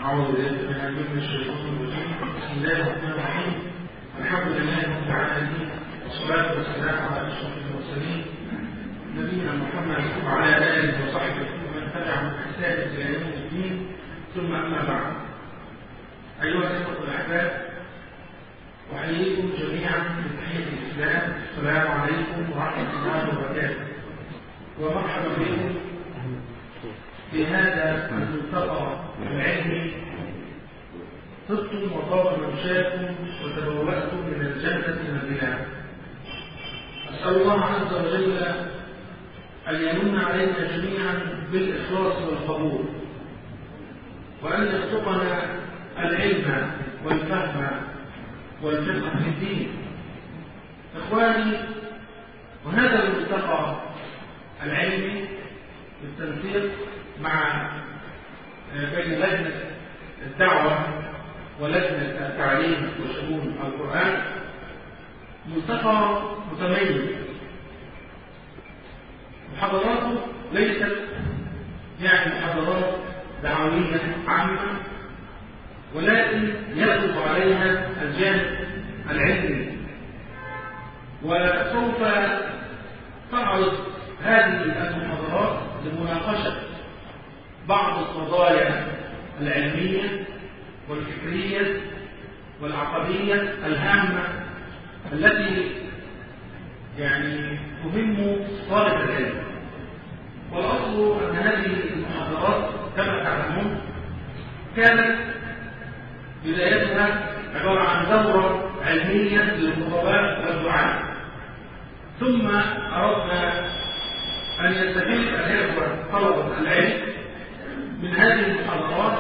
أعوذ بالله من الشيطان الرجيم. بسم الله الرحمن الرحيم. الحمد لله رب العالمين، والصلاة والسلام على أشرف المرسلين نبينا محمد وعلى آله وصحبه ومن تبعهم بإحسان إلى يوم الدين، ثم أما بعد. أيها الإخوة الأحباب، أحييكم جميعا بتحية الإسلام. السلام عليكم ورحمة الله وبركاته، ومرحبا بكم في هذا الملتقى العلمي. طبتم وطاب ممشاكم وتبوأتم من الجنة منزلا. أسأل الله عز وجل أن يمن علينا جميعا بالإخلاص والقبول، وأن يرزقنا العلم والفهم والفقه في الدين. إخواني، وهذا الملتقى العلمي بالتنسيق مع بين لجنة الدعوة ولجنة التعليم وشؤون القرآن ملتقى متميز. محاضراته ليست محاضرات دعوية عامة، ولكن يغلب عليها الجانب العلمي، وسوف تعرض هذه المحاضرات لمناقشة بعض القضايا العلمية والفكرية والعقدية الهامة التي تهم طالب العلم. والأصل أن هذه المحاضرات كما تعلمون كانت بدايتها عبارة عن دورة علمية للخطباء والدعاة، ثم أردنا أن يستفيد الإخوة طلبة العلم من هذه المحاضرات،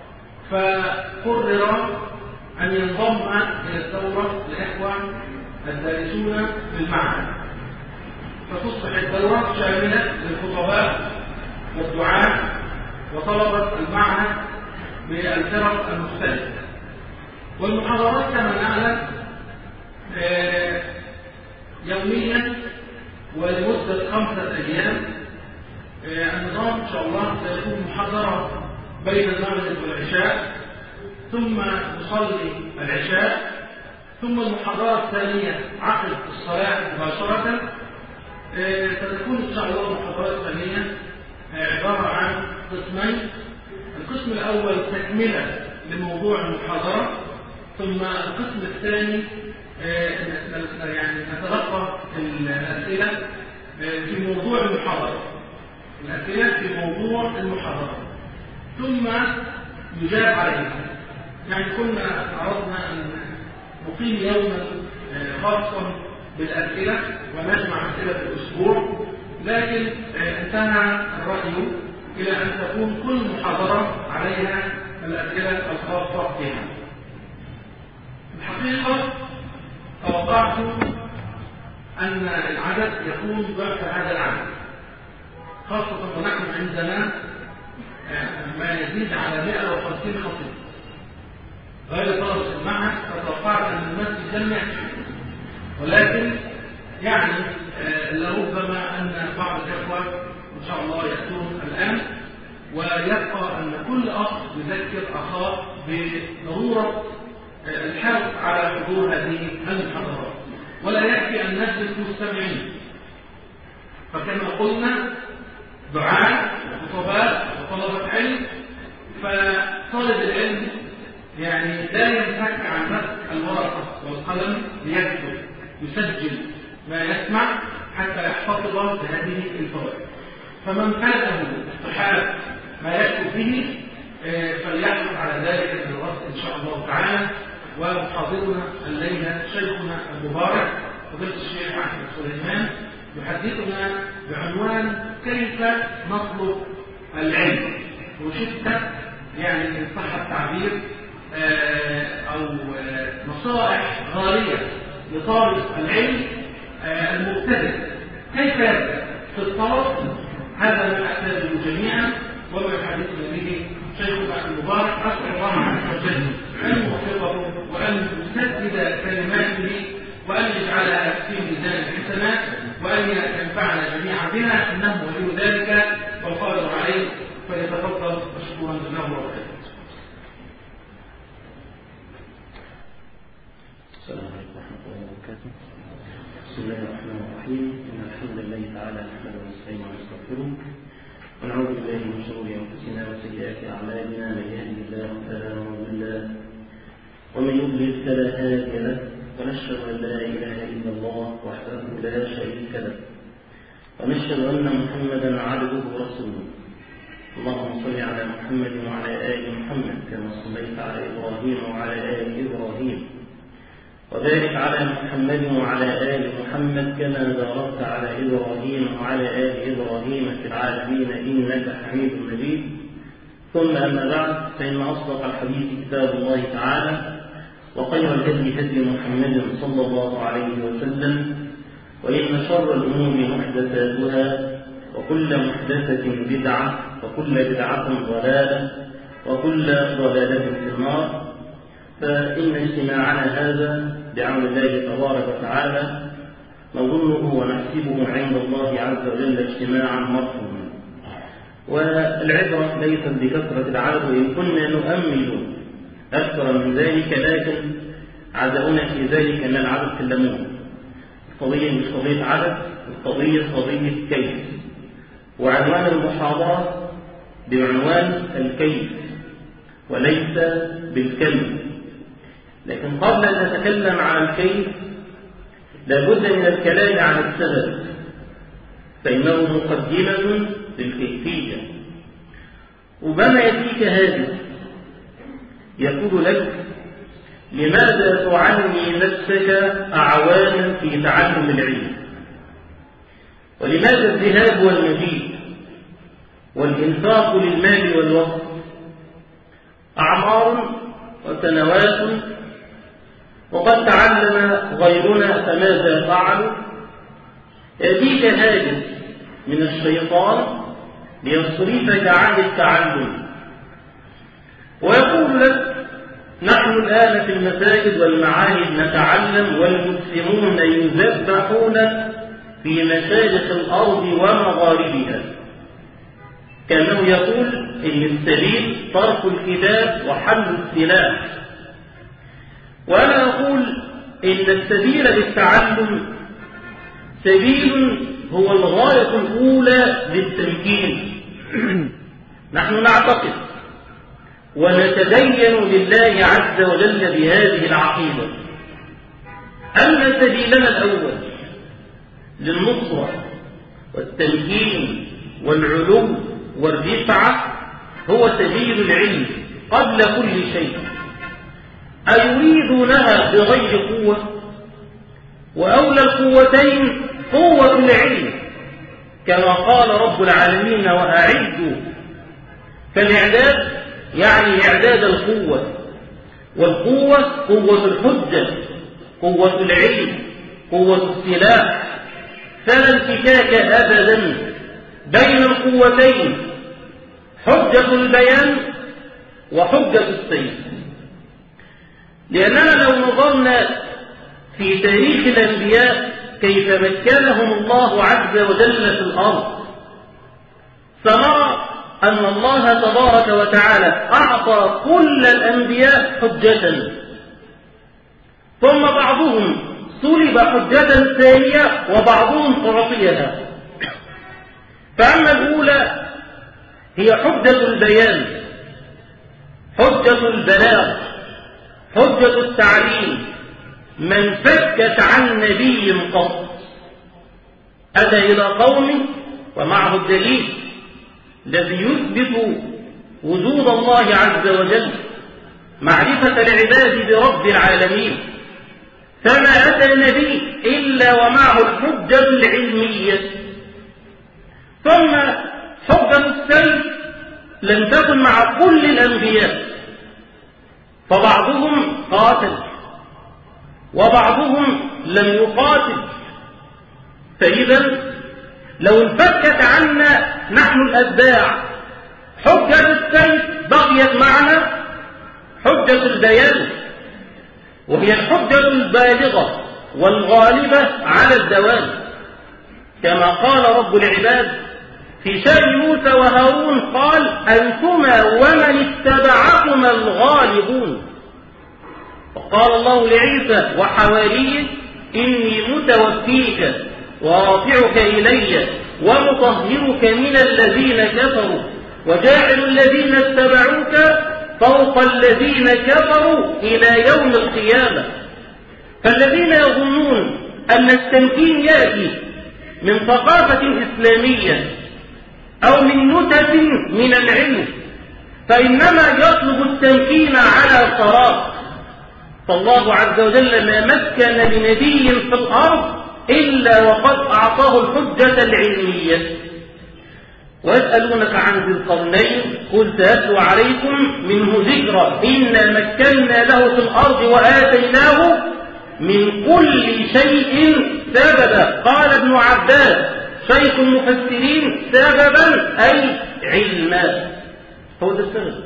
فقرر أن ينضم إلى الدورة الإخوة الدارسون في المعهد، فتصبح الدورة شاملة للخطباء والدعاة وطلبة المعهد بالفرق المختلفة. والمحاضرات كما نعلم يوميا ولمدة 5 أيام. النظام إن شاء الله سيكون محاضرة بين المغرب والعشاء، ثم نصلي العشاء، ثم المحاضرة الثانية عقب الصلاة مباشرة. ستكون إن شاء الله المحاضرة الثانية عبارة عن قسمين. القسم الأول تكملة لموضوع المحاضرة، ثم القسم الثاني نتلقى الأسئلة في موضوع المحاضرة، ثم يجاب عليها. كنا عرضنا أن نقيم يوما خاصا بالأسئلة ونجمع أسئلة الأسبوع، لكن انتهى الرأي إلى أن تكون كل محاضرة عليها الأسئلة الخاصة بها. الحقيقة توقعت أن العدد يكون ضعف هذا العدد، خاصة ونحن عندنا ما يزيد على 150 خطيب غير طلبة المعهد، فتوقعت أن المسجد جمع، ولكن لربما أن بعض الإخوة إن شاء الله يأتون الآن، ويبقى أن كل أخ يذكر أخاه بضرورة الحرص على حضور هذه المحاضرات، ولا يكفي أن نجلس مستمعين. فكما قلنا دعاة وخطباء وطلبة علم، فطالب العلم لا ينفك عن مسك الورقة والقلم ليكتب، يسجل ما يسمع حتى يحتفظ بهذه الفوائد. فمن فاته اصطحاب ما يكتب به فليحرص على ذلك من الوقت إن شاء الله تعالى. ومحاضرنا الليلة شيخنا المبارك فضيلة الشيخ أحمد سليمان يحدثنا بعنوان كيف نطلب العلم، وشدة إن صح التعبير أو نصائح غالية لطالب العلم المبتدئ كيف يبدأ في الطلب. هذا ما نحتاجه جميعا وما يحدثنا به شيخنا المبارك. أسأل الله عز وجل أن يوفقه وأن يسدد كلماته وأن يجعلها في ميزان الحسنات وأن ينفعنا جميعا بها، إنه ولي ذلك والقادر عليه. فليتفضل مشكورا له وخيرا. بسم الله الرحمن الرحيم. إن الحمد لله تعالى نحمده ونستعينه ونستغفره ونعوذ بالله من شرور أنفسنا وسيئات أعمالنا. من يهده الله فلا مضل له ومن يضلل فلا هادي له، ونشهد أن لا إله إلا الله وحده لا شريك له، ونشهد أن محمدا عبده ورسوله. اللهم صل على محمد وعلى آل محمد كما صليت على إبراهيم وعلى آل إبراهيم، وبارك على محمد وعلى آل محمد كما باركت على إبراهيم وعلى آل إبراهيم في العالمين إنك حميد مجيد. ثم أما بعد، فإن أصدق الحديث كتاب الله تعالى، وخير الهدي هدي محمد صلى الله عليه وسلم، وإن شر الأمور محدثاتها، وكل محدثة بدعة، وكل بدعة ضلالة، وكل ضلالة في النار. فإن اجتماعنا هذا بعون الله تبارك وتعالى نظنه ونحسبه عند الله عز وجل اجتماعا مرحوما. والعبرة ليست بكثرة العدد، وإن كنا نؤمل أكثر من ذلك، لكن عزاؤنا في ذلك أن العدد كلمون. القضية مش قضية عدد، القضية قضية كيف. وعنوان المحاضرة بعنوان الكيف وليس بالكم. لكن قبل أن نتكلم عن الكيف لابد من الكلام عن السبب، فإنه مقدمة للكيفية. ربما يأتيك هذا يقول لك: لماذا تعني نفسك أعوانا في تعلم العلم؟ ولماذا الذهاب والمجيء والإنفاق للمال والوقت؟ أعمار وسنوات، وقد تعلم غيرنا فماذا فعلوا؟ يأتيك هاجس من الشيطان ليصرفك عن التعلم، ويقول لك: نحن الآن في المساجد والمعاهد نتعلم، والمسلمون يذبحون في مشارق الأرض ومغاربها. كأنه يقول إن السبيل ترك الكتاب وحمل السلاح. وأنا أقول إن السبيل للتعلم سبيل هو الغاية الأولى للتمكين. نحن نعتقد ونتدين لله عز وجل بهذه العقيدة أن سبيلنا الأول للنصرة والتمكين والعلو والرفعة هو سبيل العلم قبل كل شيء. أيريدونها بغير قوة؟ وأولى القوتين قوة العلم، كما قال رب العالمين: وأعدوا. فالإعداد يعني إعداد القوة، والقوة قوة الحجة، قوة العلم، قوة السلاح. فلا انفكاك أبدا بين القوتين، حجة البيان وحجة السيف. لأننا لو نظرنا في تاريخ الأنبياء كيف مكنهم الله عز وجل في الأرض، سنرى أن الله تبارك وتعالى أعطى كل الأنبياء حجة، ثم بعضهم سلب حجة ثانية وبعضهم أعطيها. فأما الأولى هي حجة البيان، حجة البلاغ، حجة التعليم. من فكت عن نبي قط أتى إلى قوم ومعه الدليل الذي يثبت وجود الله عز وجل، معرفة العباد برب العالمين. فما أتى النبي إلا ومعه الحجة العلمية. ثم حجة السيف لم تكن مع كل الأنبياء، فبعضهم قاتل وبعضهم لم يقاتل. فإذا لو انفكت عنا نحن الأتباع حجة السيف بقيت معنا حجة البيان، وهي الحجة البالغة والغالبة على الدوام، كما قال رب العباد في شأن موسى وهارون: قال: أنتما ومن اتبعكما الغالبون. وقال الله لعيسى وحواريه: إني متوفيك ورافعك إلي ومطهرك من الذين كفروا وجاعل الذين اتبعوك فوق الذين كفروا إلى يوم القيامة. فالذين يظنون أن التمكين يأتي من ثقافة إسلامية أو من نتف من العلم فإنما يطلب التمكين على صراط. فالله عز وجل ما مكن لنبي في الأرض إلا وقد أعطاه الحجة العلمية. ويسألونك عن ذي القرنين قل سأتلو عليكم منه ذكرا إنا مكنا له في الأرض وآتيناه من كل شيء سببا. قال ابن عباس شيخ المفسرين سببا أي علما، هو ده السبب.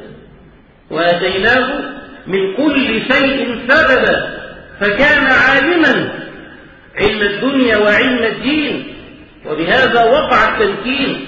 وآتيناه من كل شيء سببا فكان عالما علم الدنيا وعلم الدين، وبهذا وقع التمكين.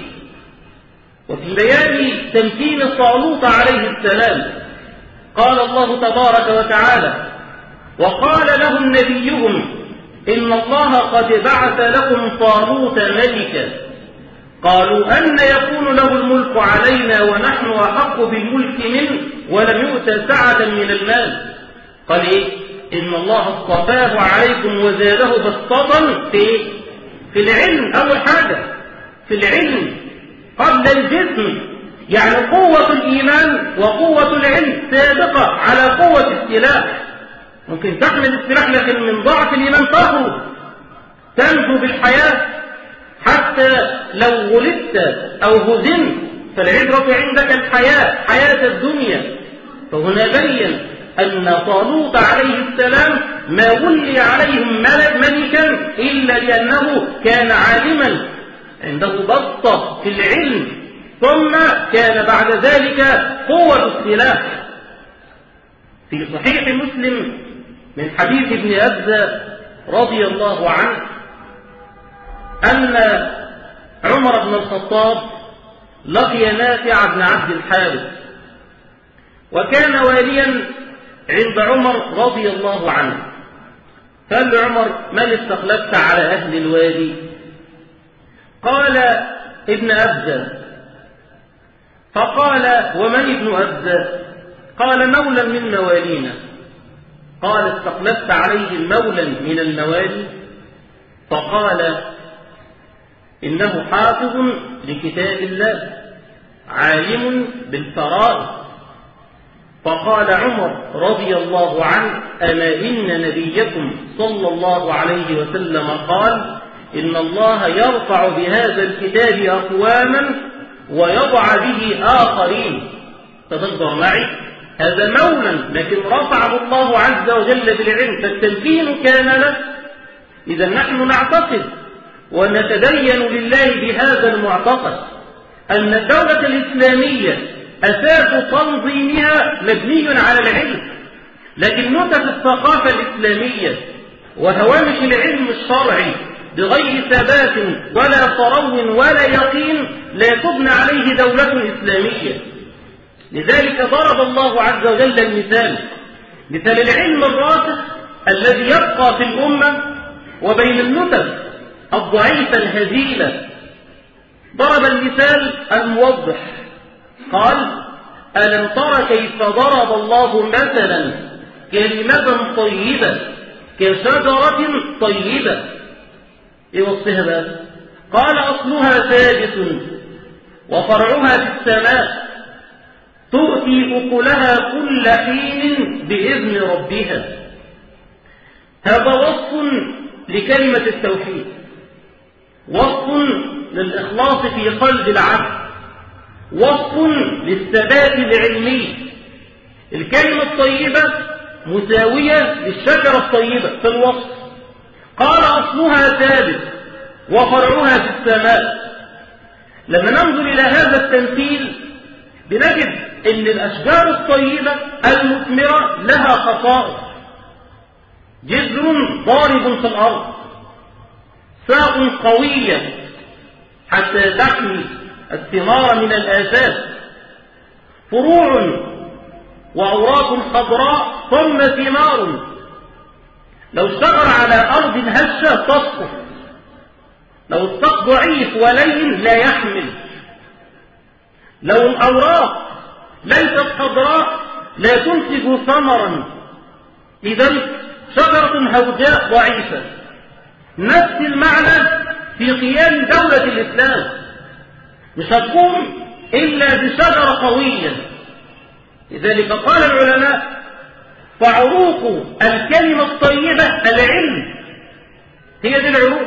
وفي بيان تمكين طالوت عليه السلام قال الله تبارك وتعالى وقال لهم نبيهم إن الله قد بعث لكم طالوت ملكا قالوا أن يكون له الملك علينا ونحن أحق بالملك منه ولم يؤت سعة من المال. قال إيه؟ إن الله اصطفاه عليكم وزاده بسطة في العلم. أول حاجة في العلم قبل الجسم، يعني قوة الإيمان وقوة العلم سابقة على قوة السلاح. ممكن تحمل السلاح لكن من ضعف الإيمان تخرج تنجو بالحياة حتى لو ولدت أو هزمت فالعبرة عندك الحياة، حياة الدنيا. فهنا بين أن طالوت عليه السلام ما ولي عليهم ملكا إلا لأنه كان عالما عنده بسطة في العلم، ثم كان بعد ذلك قوة السلاح. في صحيح مسلم من حديث ابن أبزة رضي الله عنه أن عمر بن الخطاب لقي نافع بن عبد الحارث وكان واليا عند عمر رضي الله عنه. قال لعمر من استخلفت على أهل الوادي؟ قال ابن أبزة. فقال ومن ابن أبزة؟ قال مولى من موالينا. قال استخلفت عليه مولى من الموالي؟ فقال إنه حافظ لكتاب الله عالم بالفرائض. فقال عمر رضي الله عنه أما إن نبيكم صلى الله عليه وسلم قال إن الله يرفع بهذا الكتاب أقواما ويضع به آخرين. تدبر معي، هذا مولى لكن رفعه الله عز وجل بالعلم، فالتمكين كان له. إذا نحن نعتقد ونتدين لله بهذا المعتقد أن الدولة الإسلامية أساس تنظيمها مبني على العلم، لكن نتف الثقافة الإسلامية وهوامش العلم الشرعي بغير ثبات ولا صرو ولا يقين لا تبنى عليه دولة إسلامية. لذلك ضرب الله عز وجل المثال، مثال العلم الراسخ الذي يبقى في الأمة وبين النتف الضعيفة الهزيلة. ضرب المثال الموضح قال ألم تر كيف ضرب الله مثلا كلمة طيبة كشجرة طيبة. ايه وصفها بقى؟ قال أصلها ثابت وفرعها في السماء تؤتي أكلها كل حين بإذن ربها. هذا وصف لكلمة التوحيد، وصف للإخلاص في قلب العبد، وصف للثبات العلمي. الكلمة الطيبة مساوية للشجرة الطيبة في الوصف. قال أصلها ثابت وفرعها في السماء. لما ننظر إلى هذا التمثيل بنجد أن الأشجار الطيبة المثمرة لها خصائص: جذر ضارب في الأرض، ساق قوية حتى تحمي الثمار من الآفات، فروع وأوراق خضراء ثم ثمار. لو اشتغل على أرض هشة تسقط، لو الساق ضعيف ولين لا يحمل، لو الأوراق ليست خضراء لا تنتج ثمرا، إذن شجرة هوجاء ضعيفة. نفس المعنى في قيام دولة الإسلام، مش هتقوم إلا بشجرة قوية. لذلك قال العلماء فعروق الكلمة الطيبة العلم، هي دي العروق،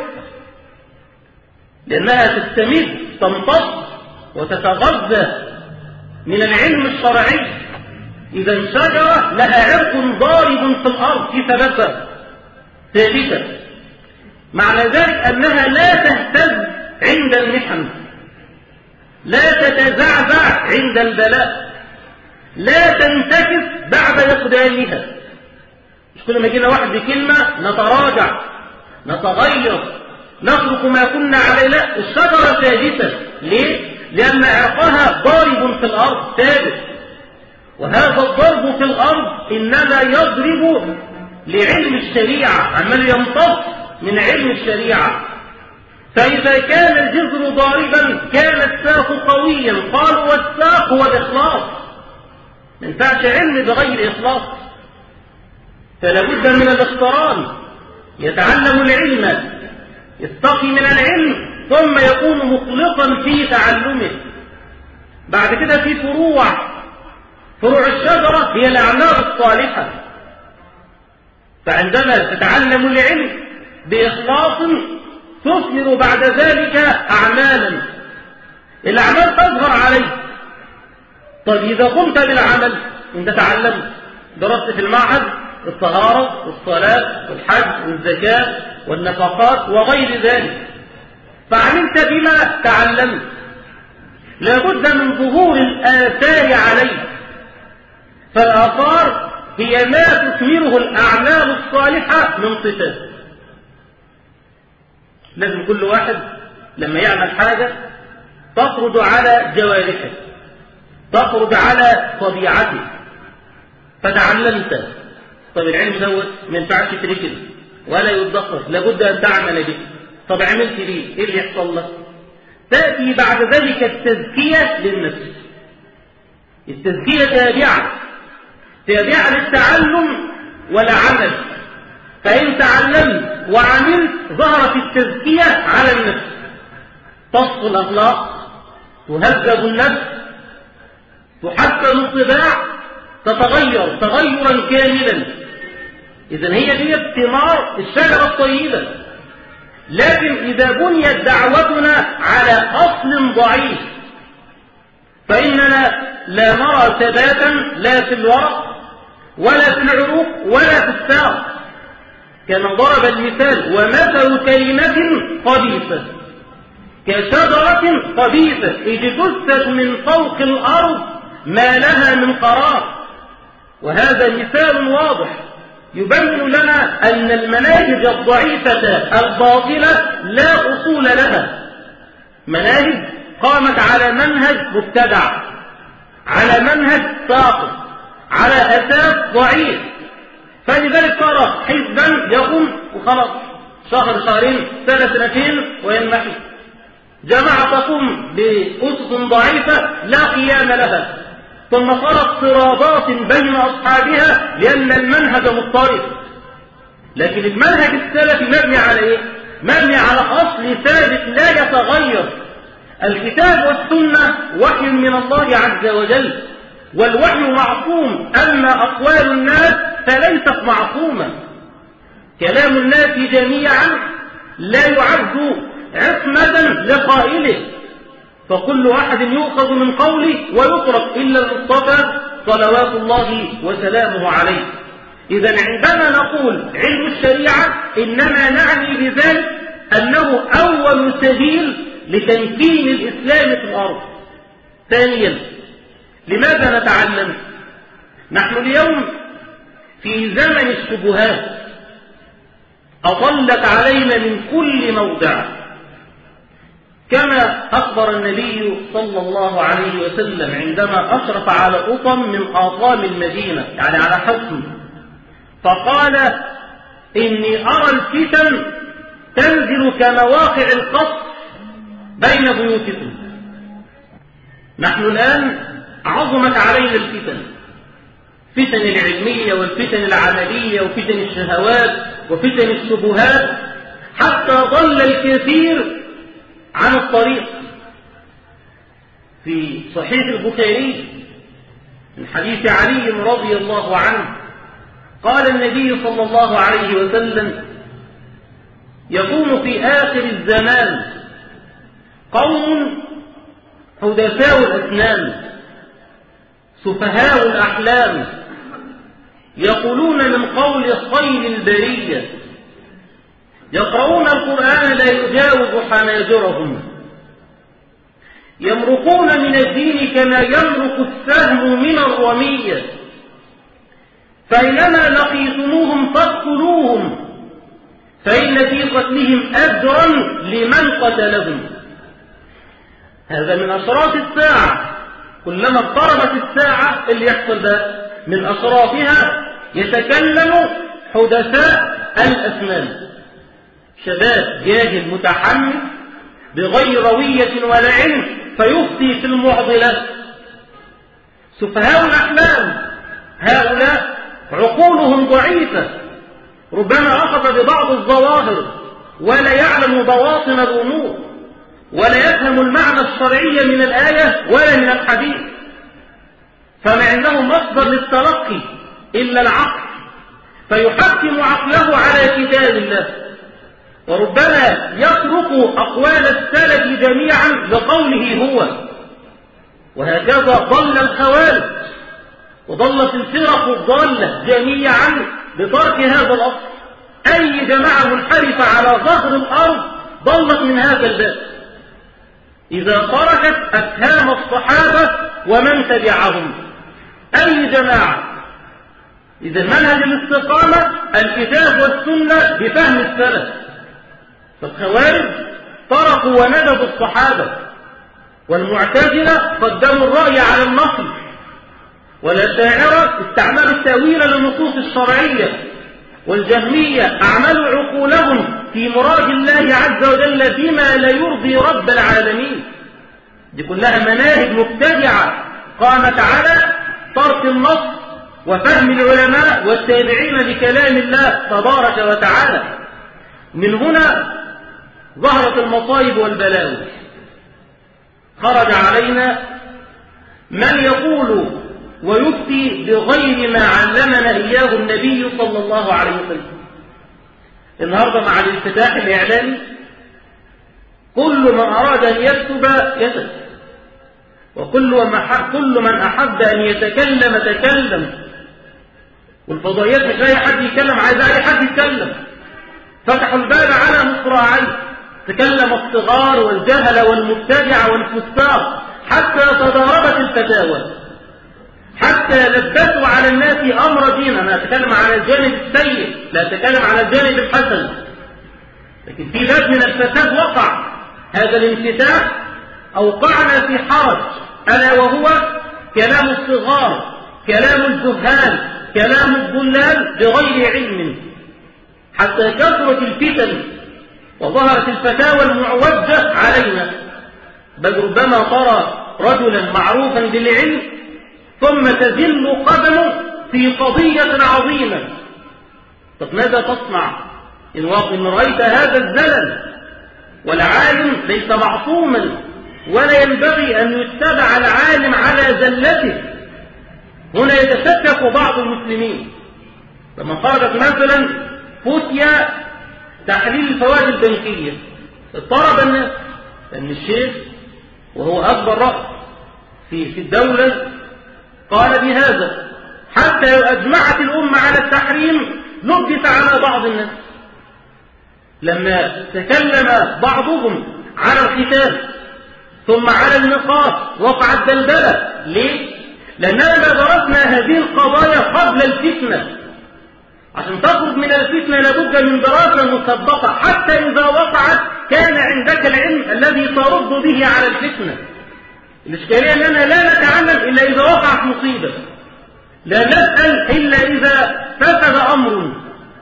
لأنها تستمد تمتص وتتغذى من العلم الشرعي. إذا شجرة لها عرق ضارب في الأرض في ثباتها ثابتة، معنى ذلك أنها لا تهتز عند المحن، لا تتزعزع عند البلاء، لا تنتكس بعد إقدامها. مش كل ما جينا واحد بكلمة نتراجع نتغير نترك ما كنا عليه، لا، الشجرة ثابتة. ليه؟ لأن عرقها ضارب في الأرض ثابت، وهذا الضرب في الأرض إنما يضرب لعلم الشريعة، عمال يمتص من علم الشريعة. فإذا كان الجذر ضاربا كان الساق قويا. قالوا والساق هو الإخلاص، ما ينفعش علم بغير إخلاص، فلا بد من الاقتران. يتعلم العلم، يستقي من العلم، ثم يكون مخلصا في تعلمه. بعد كده في فروع الشجرة هي الأعمال الصالحة. فعندما تتعلم العلم بإخلاص تثمر بعد ذلك أعمالا، الأعمال تظهر عليك. طيب إذا قمت بالعمل، أنت تعلمت، درست في المعهد الطهارة والصلاة والحج والزكاة والنفقات وغير ذلك، فعملت بما تعلمت، لابد من ظهور الآثار عليك. فالآثار هي ما تثمره الأعمال الصالحة من صفات. لازم كل واحد لما يعمل حاجة تخرج على جوارحه، تخرج على طبيعته. فتعلمت، طب العلم دوت ما ينفعش تركز ولا يتدقق، لابد أن تعمل به. طب عملت به، إيه اللي يحصل لك؟ تأتي بعد ذلك التزكية للنفس. التزكية تابعة للتعلم والعمل. فإن تعلمت وعملت ظهرت التزكية على النفس، تصفو الأخلاق، تهذب النفس، تحسن الطباع، تتغير تغيرا كاملا. إذن هي دي ثمار الشجرة الطيبة. لكن إذا بنيت دعوتنا على أصل ضعيف فإننا لا نرى ثباتا لا في الورق ولا في العروق ولا في الساق. كما ضرب المثال ومثل كلمة خبيثة كشجرة خبيثة اجتثت من فوق الأرض ما لها من قرار. وهذا مثال واضح يبين لنا أن المناهج الضعيفة الباطلة لا أصول لها. مناهج قامت على منهج مبتدع، على منهج ساقط، على أساس ضعيف. فلذلك ترى حزبا يقوم وخلاص، شهر شهرين سنة سنتين وينمحي. جماعة تقوم بأسس ضعيفة لا قيام لها، ثم صارت اضطرابات بين أصحابها لأن المنهج مضطرب. لكن المنهج السلفي مبني على إيه؟ مبني على أصل ثابت لا يتغير. الكتاب والسنة وحي من الله عز وجل، والوحي معصوم، أما أقوال الناس فليست معصومة. كلام الناس جميعا لا يعد عصمة لقائله، فكل واحد يؤخذ من قوله ويترك إلا المصطفى صلوات الله وسلامه عليه. إذا عندما نقول علم الشريعة إنما نعني بذلك أنه أول سبيل لتمكين الإسلام في الأرض. ثانيا، لماذا نتعلم؟ نحن اليوم في زمن الشبهات أطلت علينا من كل موضع، كما أخبر النبي صلى الله عليه وسلم عندما أشرف على أطم من آطام المدينة، يعني على حصن، فقال إني أرى الفتن تنزل كمواقع القصف بين بيوتكم. نحن الآن عظمت علينا الفتن، فتن العلمية والفتن العملية وفتن الشهوات وفتن الشبهات، حتى ضل الكثير عن الطريق. في صحيح البخاري من حديث علي رضي الله عنه قال النبي صلى الله عليه وسلم: يكون في آخر الزمان قوم حدثاء الأسنان سفهاء الأحلام يقولون من قول خير البرية يقرؤون القرآن لا يجاوز حناجرهم يمرقون من الدين كما يمرق السهم من الرمية فإنما لقيتموهم فاقتلوهم فإن في قتلهم أجرا لمن قتلهم. هذا من أشراط الساعة، كلما اقتربت الساعة اللي يحصل ده من أشراطها يتكلم حدثاء الأسنان، شباب جاهل متحمس بغير روية ولا علم فيفتي في المعضلات. سفهاء الأحلام هؤلاء عقولهم ضعيفة، ربما أخذ ببعض الظواهر ولا يعلم بواطن الأمور ولا يفهم المعنى الشرعي من الآية ولا من الحديث، فما عنده مصدر للتلقي إلا العقل، فيحكم عقله على كتاب الله، وربما يترك أقوال السلف جميعا لقوله هو. وهكذا ضل الخوارج وضلت الفرق الضالة جميعا بترك هذا الأصل. أي جماعة منحرفة على ظهر الأرض ضلت من هذا الباب إذا تركت أفهام الصحابة ومن تبعهم. أي جماعة إذا منهج الاستقامة الكتاب والسنة بفهم السلف، فالخوارج تركوا ونبذوا الصحابة، والمعتزلة قدموا الرأي على النقل، والأشاعرة استعملوا التأويل للنصوص الشرعية، والجهمية أعملوا عقولهم في مراد الله عز وجل بما لا يرضي رب العالمين. دي كلها مناهج مبتدعة قامت على ترك النص وفهم العلماء والتابعين لكلام الله تبارك وتعالى. من هنا ظهرت المصائب والبلاوي. خرج علينا من يقول ويفتي بغير ما علمنا إياه النبي صلى الله عليه وسلم. النهاردة مع الانفتاح الإعلامي كل من أراد أن يكتب كتب، وكل من أحب أن يتكلم تكلم، والفضائيات مش لاقي حد يتكلم، عايز أي حد يتكلم. فتحوا الباب على مصراعيه، تكلم الصغار والجهل والمبتدع والفساق حتى تضاربت الفتاوى، حتى لبسوا على الناس أمر دين. أنا أتكلم على الجانب السيء لا أتكلم على الجانب الحسن، لكن في باب من الفساد وقع. هذا الانفتاح أوقعنا في حرج، ألا وهو كلام الصغار، كلام الجهال، كلام الضلال بغير علم، حتى كثرت الفتن وظهرت الفتاوى المعوجة علينا. بل ربما ترى رجلا معروفا بالعلم ثم تزل قدمه في قضية عظيمة. طب ماذا تصنع إن رأيت هذا الزلل؟ والعالم ليس معصوما، ولا ينبغي أن يتبع العالم على زلته. هنا يتشكك بعض المسلمين لما خرجت مثلا فتيا تحليل الفوائد البنكية، اضطرب الناس لأن الشيخ وهو أكبر رأس في الدولة قال بهذا، حتى لو أجمعت الأمة على التحريم لبس على بعض الناس. لما تكلم بعضهم على الختان ثم على النقاط وقعت دلدلة. ليه؟ لأننا ما درسنا هذه القضايا قبل الفتنة. عشان تخرج من الفتنة لابد من دراسة مسبقة، حتى إذا وقعت كان عندك العلم الذي ترد به على الفتنة. الإشكالية أننا لا نتعلم إلا إذا وقعت مصيبة، لا نسأل إلا إذا فسد أمر،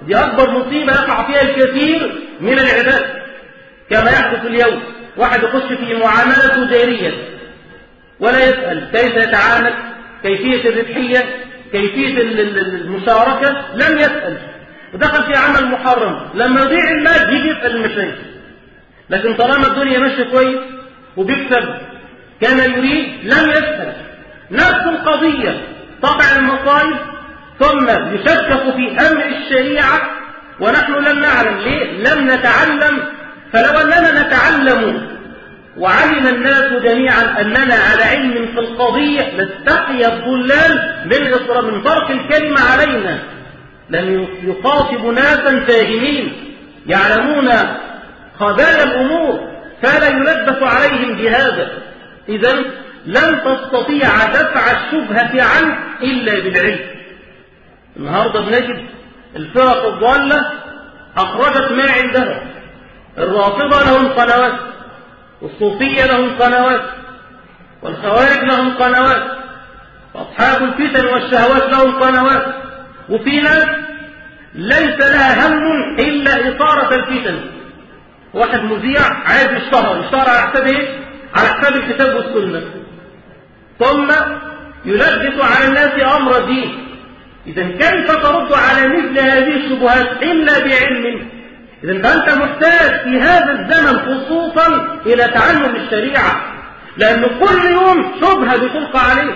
دي أكبر مصيبة يقع فيها الكثير من العباد كما يحدث اليوم. واحد يخش في معاملة تجارية ولا يسأل كيف يتعامل، كيفية الربحية، كيفية المشاركة، لم يسأل، ودخل في عمل محرم. لما يضيع المال يجي يسأل المشايخ. لكن طالما الدنيا ماشية كويس وبيكسب كما يريد لم يسأل. نفس القضية تقع المصائب ثم يشكك في أمر الشريعة ونحن لم نعلم. ليه؟ لم نتعلم. فلو أننا نتعلم وعلم الناس جميعا أننا على علم في القضية لاستحيا الضلال من فرق الكلمة علينا. لم يخاطب ناسا فاهمين يعلمون خبايا الأمور فلا يلبس عليهم بهذا. إذن لن تستطيع دفع الشبهة عنه إلا بالعلم. النهاردة بنجد الفرق الضالة أخرجت ما عندها. الرافضة لهم قنوات، والصوفية لهم قنوات، والخوارج لهم قنوات، وأصحاب الفتن والشهوات لهم قنوات. وفي ناس ليس لها هم إلا إثارة الفتن. واحد مذيع عايز يشتهر على حساب ايه؟ على حساب الكتاب والسنة، ثم يلبس على الناس أمر الدين. إذا كيف ترد على مثل هذه الشبهات إلا بعلم؟ إذا فأنت محتاج في هذا الزمن خصوصا إلى تعلم الشريعة، لأن كل يوم شبهة بتلقى عليه.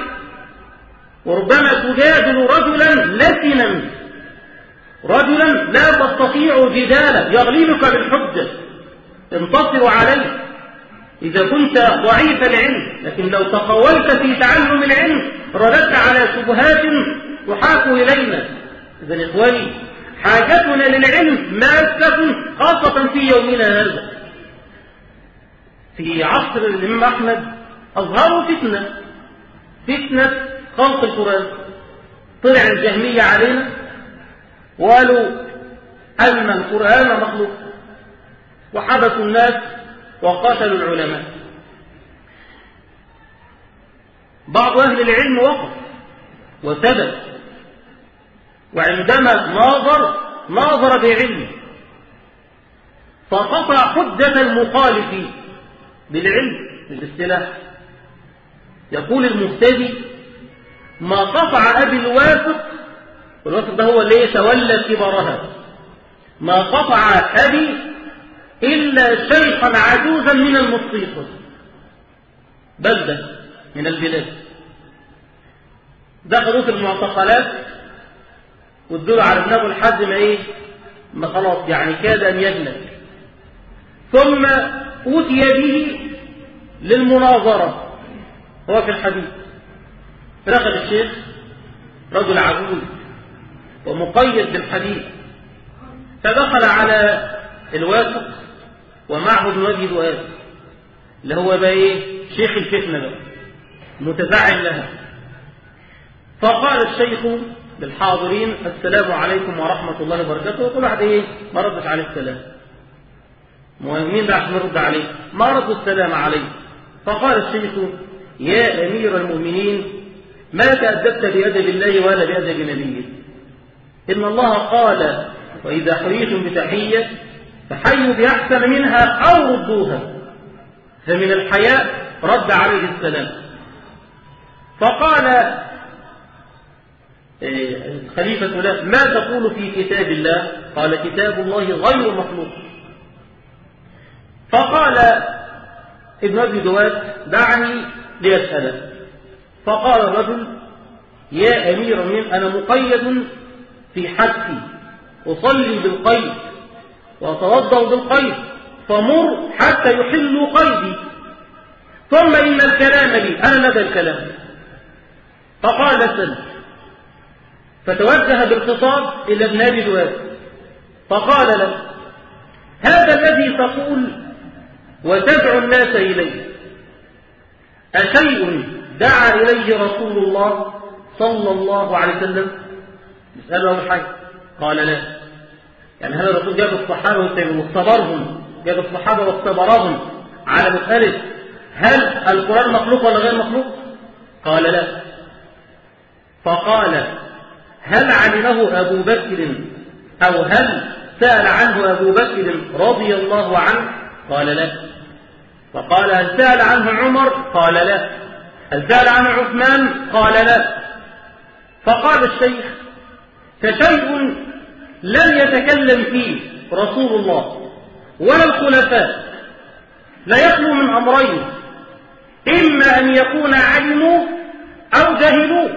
وربما تجادل رجلا لسنا، رجلا لا تستطيع جداله، يغلبك بالحجة، تنتصر عليه إذا كنت ضعيف العلم. لكن لو تقولت في تعلم العلم رددت على شبهات تحاك إلينا. إذن إخواني حاجتنا للعلم ماسة خاصة في يومنا هذا. في عصر الإمام أحمد أظهروا فتنة خلق القرآن. طلع الجهمية علينا وقالوا أن القرآن مخلوق، وحبسوا الناس وقتلوا العلماء. بعض أهل العلم وقف وثبت، وعندما ناظر بعلم فقطع حجة المخالف بالعلم مش بالسلاح. يقول المهتدي ما قطع أبي الواثق، والواثق ده هو اللي يتولى كبرها، ما قطع أبي إلا شيخا عجوزا من المصيصة، بلدة من البلاد. دخلوا في المعتقلات وادوا على ابنه لحد ما خلاص يعني كاد أن يهلك. ثم أوتي به للمناظرة. هو في الحديث دخل الشيخ رجل عجوز ومقيد بالحديث، فدخل على الواثق ومعه ابن أبي دؤاد اللي هو شيخ الفتنة بقى متزعم لها. فقال الشيخ للحاضرين السلام عليكم ورحمة الله وبركاته. وكل واحد ما ردش عليه السلام. مين بقى عشان نرد عليه؟ ما ردوا السلام عليه. فقال الشيخ يا أمير المؤمنين ما تأدبت بأدب الله ولا بأدب نبيه. إن الله قال وإذا حييتم بتحية فحيوا بأحسن منها أو ردوها. فمن الحياء رد عليه السلام. فقال الخليفة له ما تقول في كتاب الله؟ قال كتاب الله غير مخلوق. فقال ابن أبي دواد دعني ليسأله. فقال الرجل يا أمير المؤمنين أنا مقيد في حبسي، أصلي بالقيد وأتوضأ بالقيد، فمر حتى يحلوا قيدي، ثم إن الكلام لي أنا لدى الكلام. فقال سل. فتوجه بالخطاب إلى ابن أبي دواد فقال له هذا الذي تقول وتدعو الناس إليه أشيء دعا إليه رسول الله صلى الله عليه وسلم؟ نسأله أول حاجة. قال لا. يعني هذا الرسول جاب الصحابة واختبرهم، جاب الصحابة واختبرهم على مسألة هل القرآن مخلوق ولا غير مخلوق؟ قال لا. فقال هل علمه أبو بكر أو هل سأل عنه أبو بكر رضي الله عنه؟ قال لا. فقال هل سأل عنه عمر؟ قال لا. هل سأل عنه عثمان؟ قال لا. فقال الشيخ فشيء لم يتكلم فيه رسول الله ولا الخلفاء لا يخلو من أمرين، إما أن يكون علموا أو جهلوا.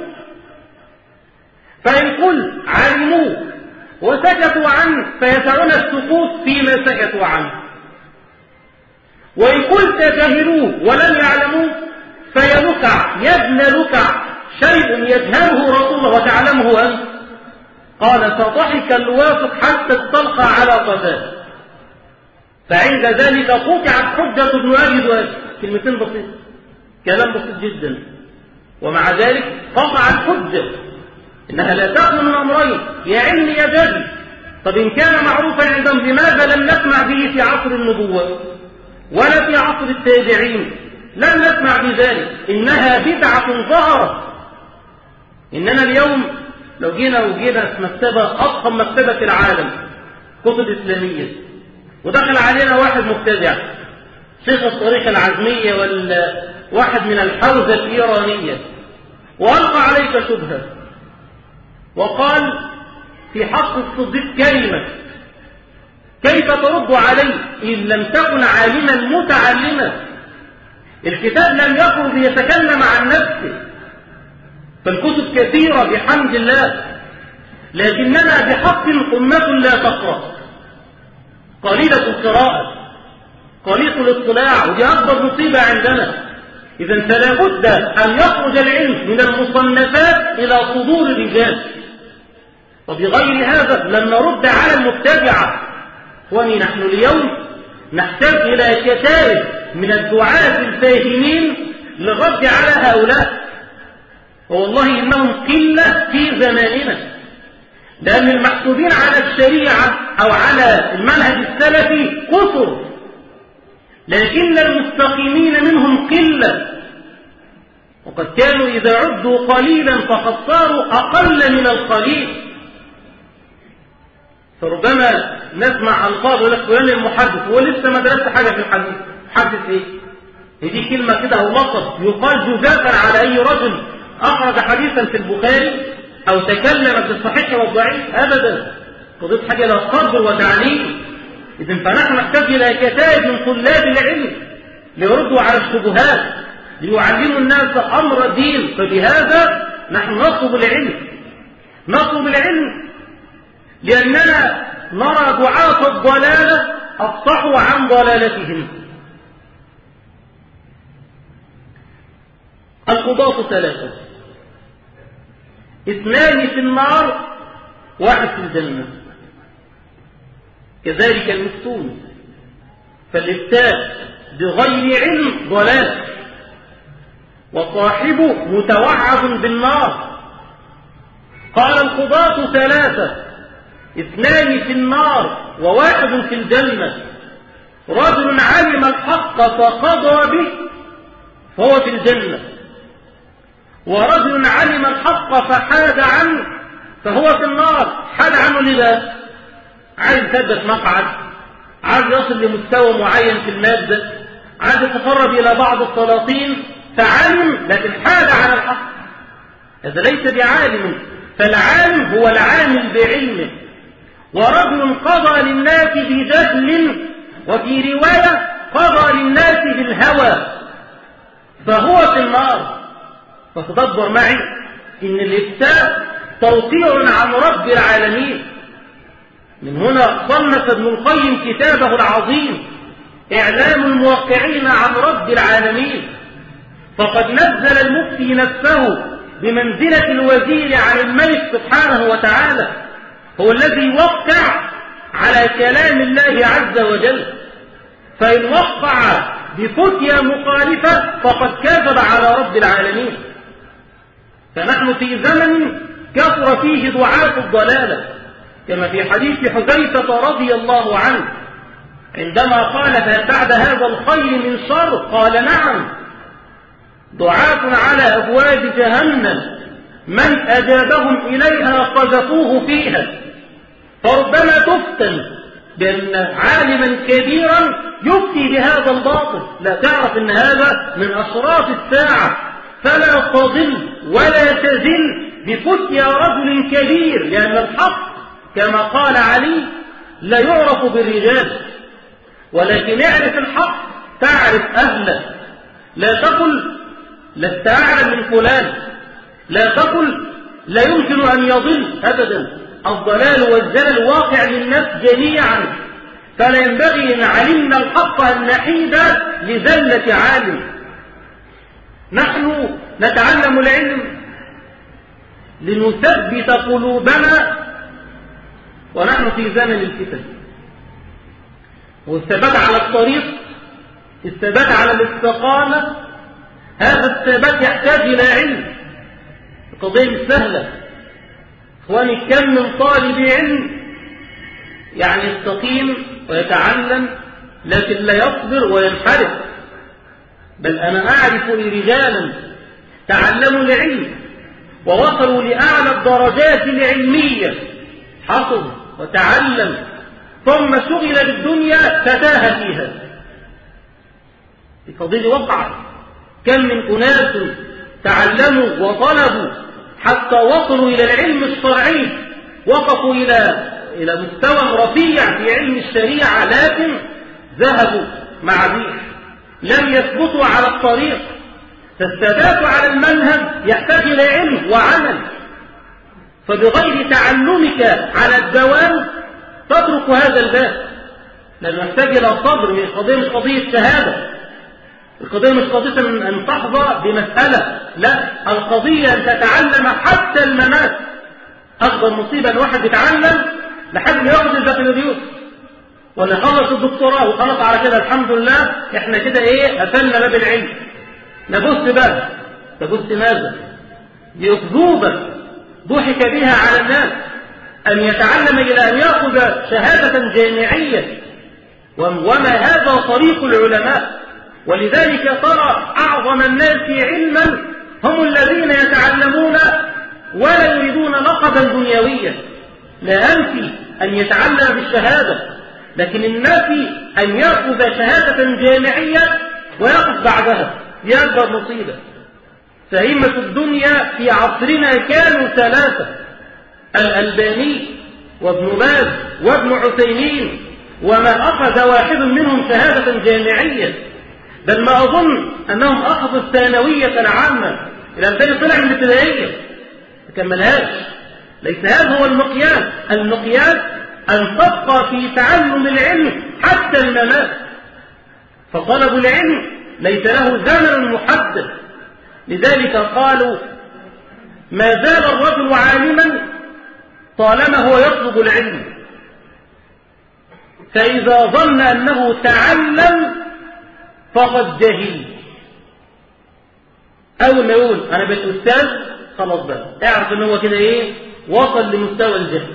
فإن قل علموا وسكتوا عنه فيسعون السكوت فيما سكتوا عنه، وإن قلت جهلوه ولم يعلموا فيلكع يبنى لكع شيء يجهله رسول الله وتعلمه أنت. قال فضحك الوافق حتى استلقى على قفاه، فعند ذلك قطعت حجة ابن أبي دؤاد. كلمتين بسيط، كلام بسيط جدا، ومع ذلك قطع الحجة إنها لا تخلو من أمرين، يا علم يا جهل. طب إن كان معروفا عندهم لماذا لم نسمع به في عصر النبوة ولا في عصر التابعين؟ لم نسمع بذلك، إنها بدعة ظهرت. إننا اليوم لو جينا وجينا مكتبة أضخم مكتبة في العالم كتب إسلامية، ودخل علينا واحد مبتدع شيخ الطريقة العزمية واحد من الحوزة الإيرانية، وألقى عليك شبهة وقال في حق الصديق كلمة، كيف ترد عليه إن لم تكن عالما متعلما؟ الكتاب لم يكن ليتكلم عن نفسه، فالكتب كثيرة بحمد الله، لكننا بحق أمة لا تقرأ، قليلة القراءة، قليل الاطلاع، ودي أكبر مصيبة عندنا. إذا فلا بد أن يخرج العلم من المصنفات إلى صدور الرجال، وبغير هذا لن نرد على المبتدعة. ونحن اليوم نحتاج إلى كتائب من الدعاة الفاهمين للرد على هؤلاء، والله إنهم قلة في زماننا، لأن المحسوبين على الشريعة أو على المنهج السلفي كثر، لكن المستقيمين منهم قلة، وقد كانوا إذا عدوا قليلا فقد صاروا أقل من القليل. فربما نسمع ألفاظ يقول لك فلان المحدث، هو لسه ما درس حاجة في الحديث. محدث إيه؟ دي كلمة كده أو لقب يقال جزافا على أي رجل أخرج حديثا في البخاري أو تكلم في الصحيح والضعيف. أبدا، قضيت حاجة لا قدر وتعليم. إذن فنحن نحتاج إلى كتائب من طلاب العلم ليردوا على الشبهات، ليعلموا الناس أمر الدين. فبهذا نحن نطلب العلم، نطلب العلم لأننا نرى دعاة الضلالة أفصحوا عن ضلالتهم. القضاة ثلاثة، 2 في النار 1 في الجنة. كذلك المفتون، فالافتاء بغير علم ضلال، وصاحبه متوعد بالنار. قال القضاة 3، 2 في النار و1 في الجنة. رجل علم الحق فقضى به فهو في الجنة، ورجل علم الحق فحاد عنه فهو في النار. حاد عنه لذا عايز يثبت مقعد، عايز يصل لمستوى معين في المادة، عايز يتقرب إلى بعض السلاطين، فعلم لكن حاد عن الحق، هذا ليس بعالم. فالعالم هو العامل بعلمه. ورجل قضى للناس بجهل، وفي رواية قضى للناس بالهوى فهو في النار. فتدبر معي إن الإفتاء توقيع عن رب العالمين. من هنا صنف ابن القيم كتابه العظيم إعلام الموقعين عن رب العالمين. فقد نزل المفتي نفسه بمنزلة الوزير عن الملك سبحانه وتعالى، هو الذي يوقع على كلام الله عز وجل. فإن وقع بفتيا مخالفة فقد كذب على رب العالمين. فنحن في زمن كثر فيه دعاة الضلالة، كما في حديث حذيفة رضي الله عنه عندما قال بعد هذا الخير من شر، قال نعم، دعاة على أبواب جهنم من أجابهم إليها قذفوه فيها. فربما تفتن بأن عالما كبيرا يفتي بهذا الباطل، لا تعرف أن هذا من أشراط الساعة، فلا تضل ولا تزل بفتيا رجل كبير، لأن الحق كما قال علي لا يعرف بالرجال، ولكن اعرف الحق تعرف أهله. لا تقل لست أعلم من فلان، لا تقل لا يمكن أن يضل أبدا. الضلال والزلل واقع للناس جميعا، فلا ينبغي إن علمنا الحق أن نحيد لزلة عالم. نحن نتعلم العلم لنثبت قلوبنا ونحن في زمن الفتن، والثبات على الطريق، الثبات على الاستقامة، هذا الثبات يحتاج إلى علم. القضية مش سهلة إخواني. كم من طالب علم يعني يستقيم ويتعلم لكن لا يصبر وينحرف. بل أنا أعرف رجالا تعلموا العلم ووصلوا لأعلى الدرجات العلمية، حفظ وتعلم، ثم شغل بالدنيا فتاه فيها. القضية وقعت. كم من أناس تعلموا وطلبوا حتى وصلوا إلى العلم الشرعي، وقفوا إلى مستوى رفيع في علم الشريعة، لكن ذهبوا مع ريح، لم يثبتوا على الطريق. فالثبات على المنهج يحتاج إلى علم وعمل، فبغير تعلمك على الدوام تترك هذا الباب، لأنه يحتاج إلى صبر. من القضية مش قضية شهادة، القضية مش قضية أن تحظى بمسألة، لا، القضية أن تتعلم حتى الممات. أكبر مصيبة أن واحد يتعلم لحد ما ياخد البكالوريوس ولا خلص الدكتوراه وخلص على كده الحمد لله احنا كده قفلنا باب العلم. نبص بقى، تبص ماذا؟ دي أكذوبة ضحك بها على الناس، أن يتعلم إلى أن يأخذ شهادة جامعية، وما هذا طريق العلماء. ولذلك ترى أعظم الناس علما هم الذين يتعلمون ولا يريدون لقبا دنيويا. لا أنفي أن يتعلم بالشهادة، لكن النافي أن يأخذ شهادة جامعية ويقف بعدها، دي أكبر مصيبة. فأئمة الدنيا في عصرنا كانوا ثلاثة: الألباني وابن باز وابن عثيمين، وما أخذ واحد منهم شهادة جامعية، بل ما أظن أنهم أخذوا الثانوية العامة. الألباني طلع من الابتدائية ما كملهاش. ليس هذا هو المقياس. المقياس أن تبقى في تعلم العلم حتى الممات. فطلب العلم ليس له زمن محدد، لذلك قالوا ما زال الرجل عالما طالما هو يطلب العلم، فإذا ظن أنه تعلم فقد جهل. أول ما يقول أنا بقيت أستاذ خلاص بقى اعرف أنه هو كده وصل لمستوى الجهل.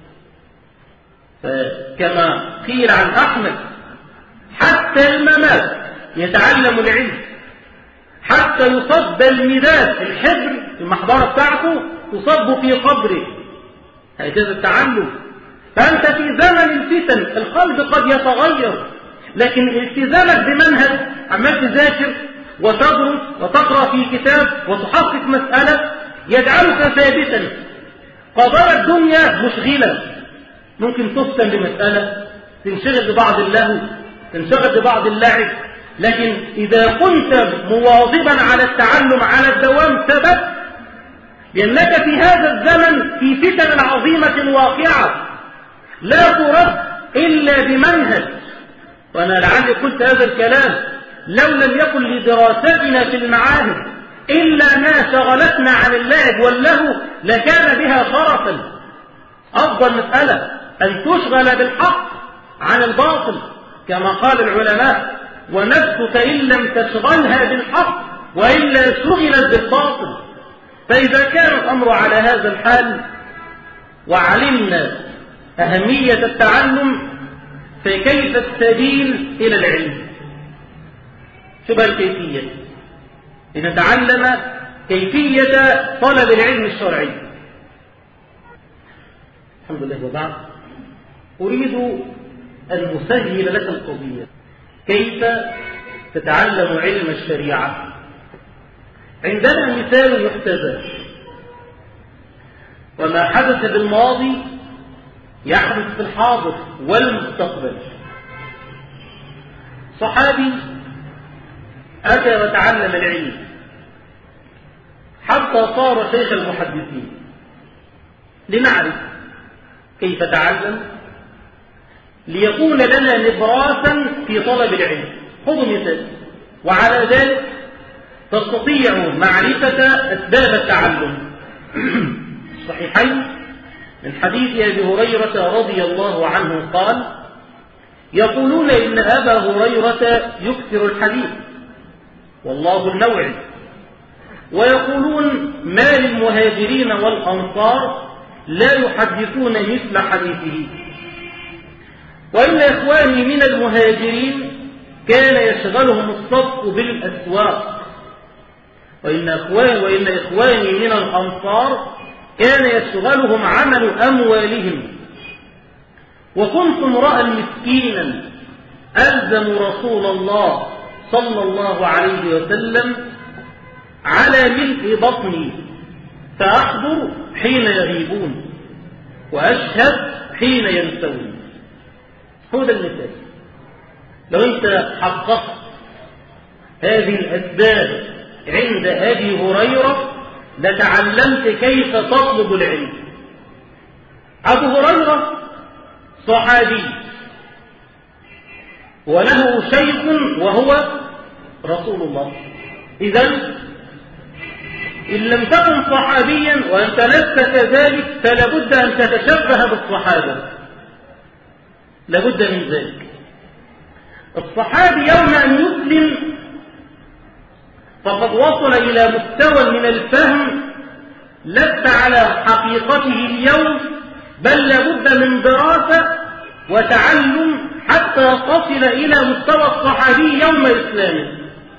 فكما قيل عن أحمد حتى الممات يتعلم العلم، حتى يصب المداد الحبر في المحبرة بتاعته تصب في قبره، هكذا التعلم. فأنت في زمن الفتن القلب قد يتغير، لكن التزامك بمنهج عمال تذاكر وتدرس وتقرأ في كتاب وتحقق مسألة يجعلك ثابتا. قضايا الدنيا مشغلة، ممكن تفتن بمسألة، تنشغل ببعض اللهو، تنشغل ببعض اللعب، لكن إذا كنت مواظبا على التعلم على الدوام ثبت، لأنك في هذا الزمن في فتن عظيمة واقعة لا ترد إلا بمنهج. وأنا لعلي قلت هذا الكلام لو لم يكن لدراستنا في المعاهد إلا ما شغلتنا عن اللعب واللهو لكان بها خرفا. أفضل مسألة أن تشغل بالحق عن الباطل كما قال العلماء: ونفسك إن لم تشغلها بالحق وإلا شغلت بالباطل. فإذا كان الأمر على هذا الحال وعلمنا أهمية التعلم، فكيف السبيل إلى العلم؟ شبه الكيفية لنتعلم كيفية طلب العلم الشرعي. الحمد لله. وبعد، أريد أن أسهل لك القضية. كيف تتعلم علم الشريعة؟ عندنا مثال يحتذى، وما حدث بالماضي يحدث في الحاضر والمستقبل. صحابي أتى وتعلم العلم حتى صار شيخ المحدثين. لنعرف كيف تعلم ليكون لنا نبراسا في طلب العلم. خذوا مثال، وعلى ذلك تستطيعوا معرفة أسباب التعلم. الصحيحين من حديث أبي هريرة رضي الله عنه قال: يقولون إن أبا هريرة يكثر الحديث والله الموعد، ويقولون ما للمهاجرين والأنصار لا يحدثون مثل حديثه، وإن إخواني من المهاجرين كان يشغلهم الصدق بالأسواق، وإن إخواني من الأنصار كان يشغلهم عمل أموالهم، وكنت امرأ مسكينا ألزم رسول الله صلى الله عليه وسلم على ملء بطني، فأحضر حين يغيبون وأشهد حين ينسون. هو ده المثال. لو أنت حققت هذه الأسباب عند أبي هريرة لتعلمت كيف تطلب العلم. أبو هريرة صحابي وله شيخ وهو رسول الله. إذن إن لم تكن صحابيا وأنت لست كذلك فلابد أن تتشبه بالصحابة، لابد من ذلك. الصحابي يوم أن يسلم فقد وصل إلى مستوى من الفهم لست على حقيقته اليوم، بل لابد من دراسة وتعلم حتى تصل إلى مستوى الصحابي يوم إسلامه،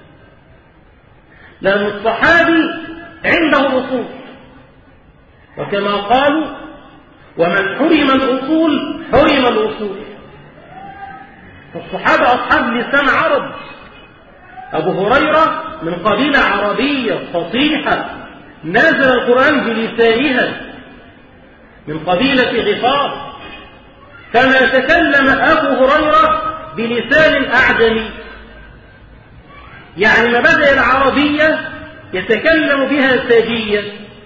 لأن الصحابي عنده أصول، وكما قالوا: ومن حرم الأصول حرم الأصول. الصحابة أصحاب لسان عرب. أبو هريرة من قبيلة عربية فصيحة نازل القرآن بلسانها من قبيلة غفار، كما يتكلم أبو هريرة بلسان أعجمي، يعني مبادئ العربية يتكلم بها سجيا.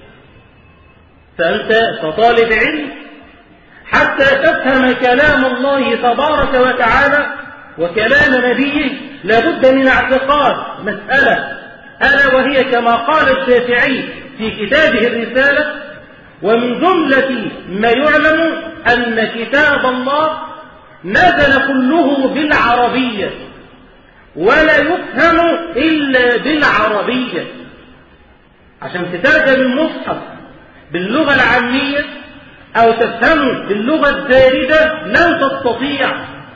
فأنت كطالب علم حتى تفهم كلام الله تبارك وتعالى وكلام نبيه لابد من اعتقاد مسألة، ألا وهي كما قال الشافعي في كتابه الرسالة: ومن جملة ما يعلم أن كتاب الله نزل كله بالعربية ولا يفهم إلا بالعربية. عشان تترجم المصحف باللغة العامية أو تفهمه باللغة الدارجة لن تستطيع،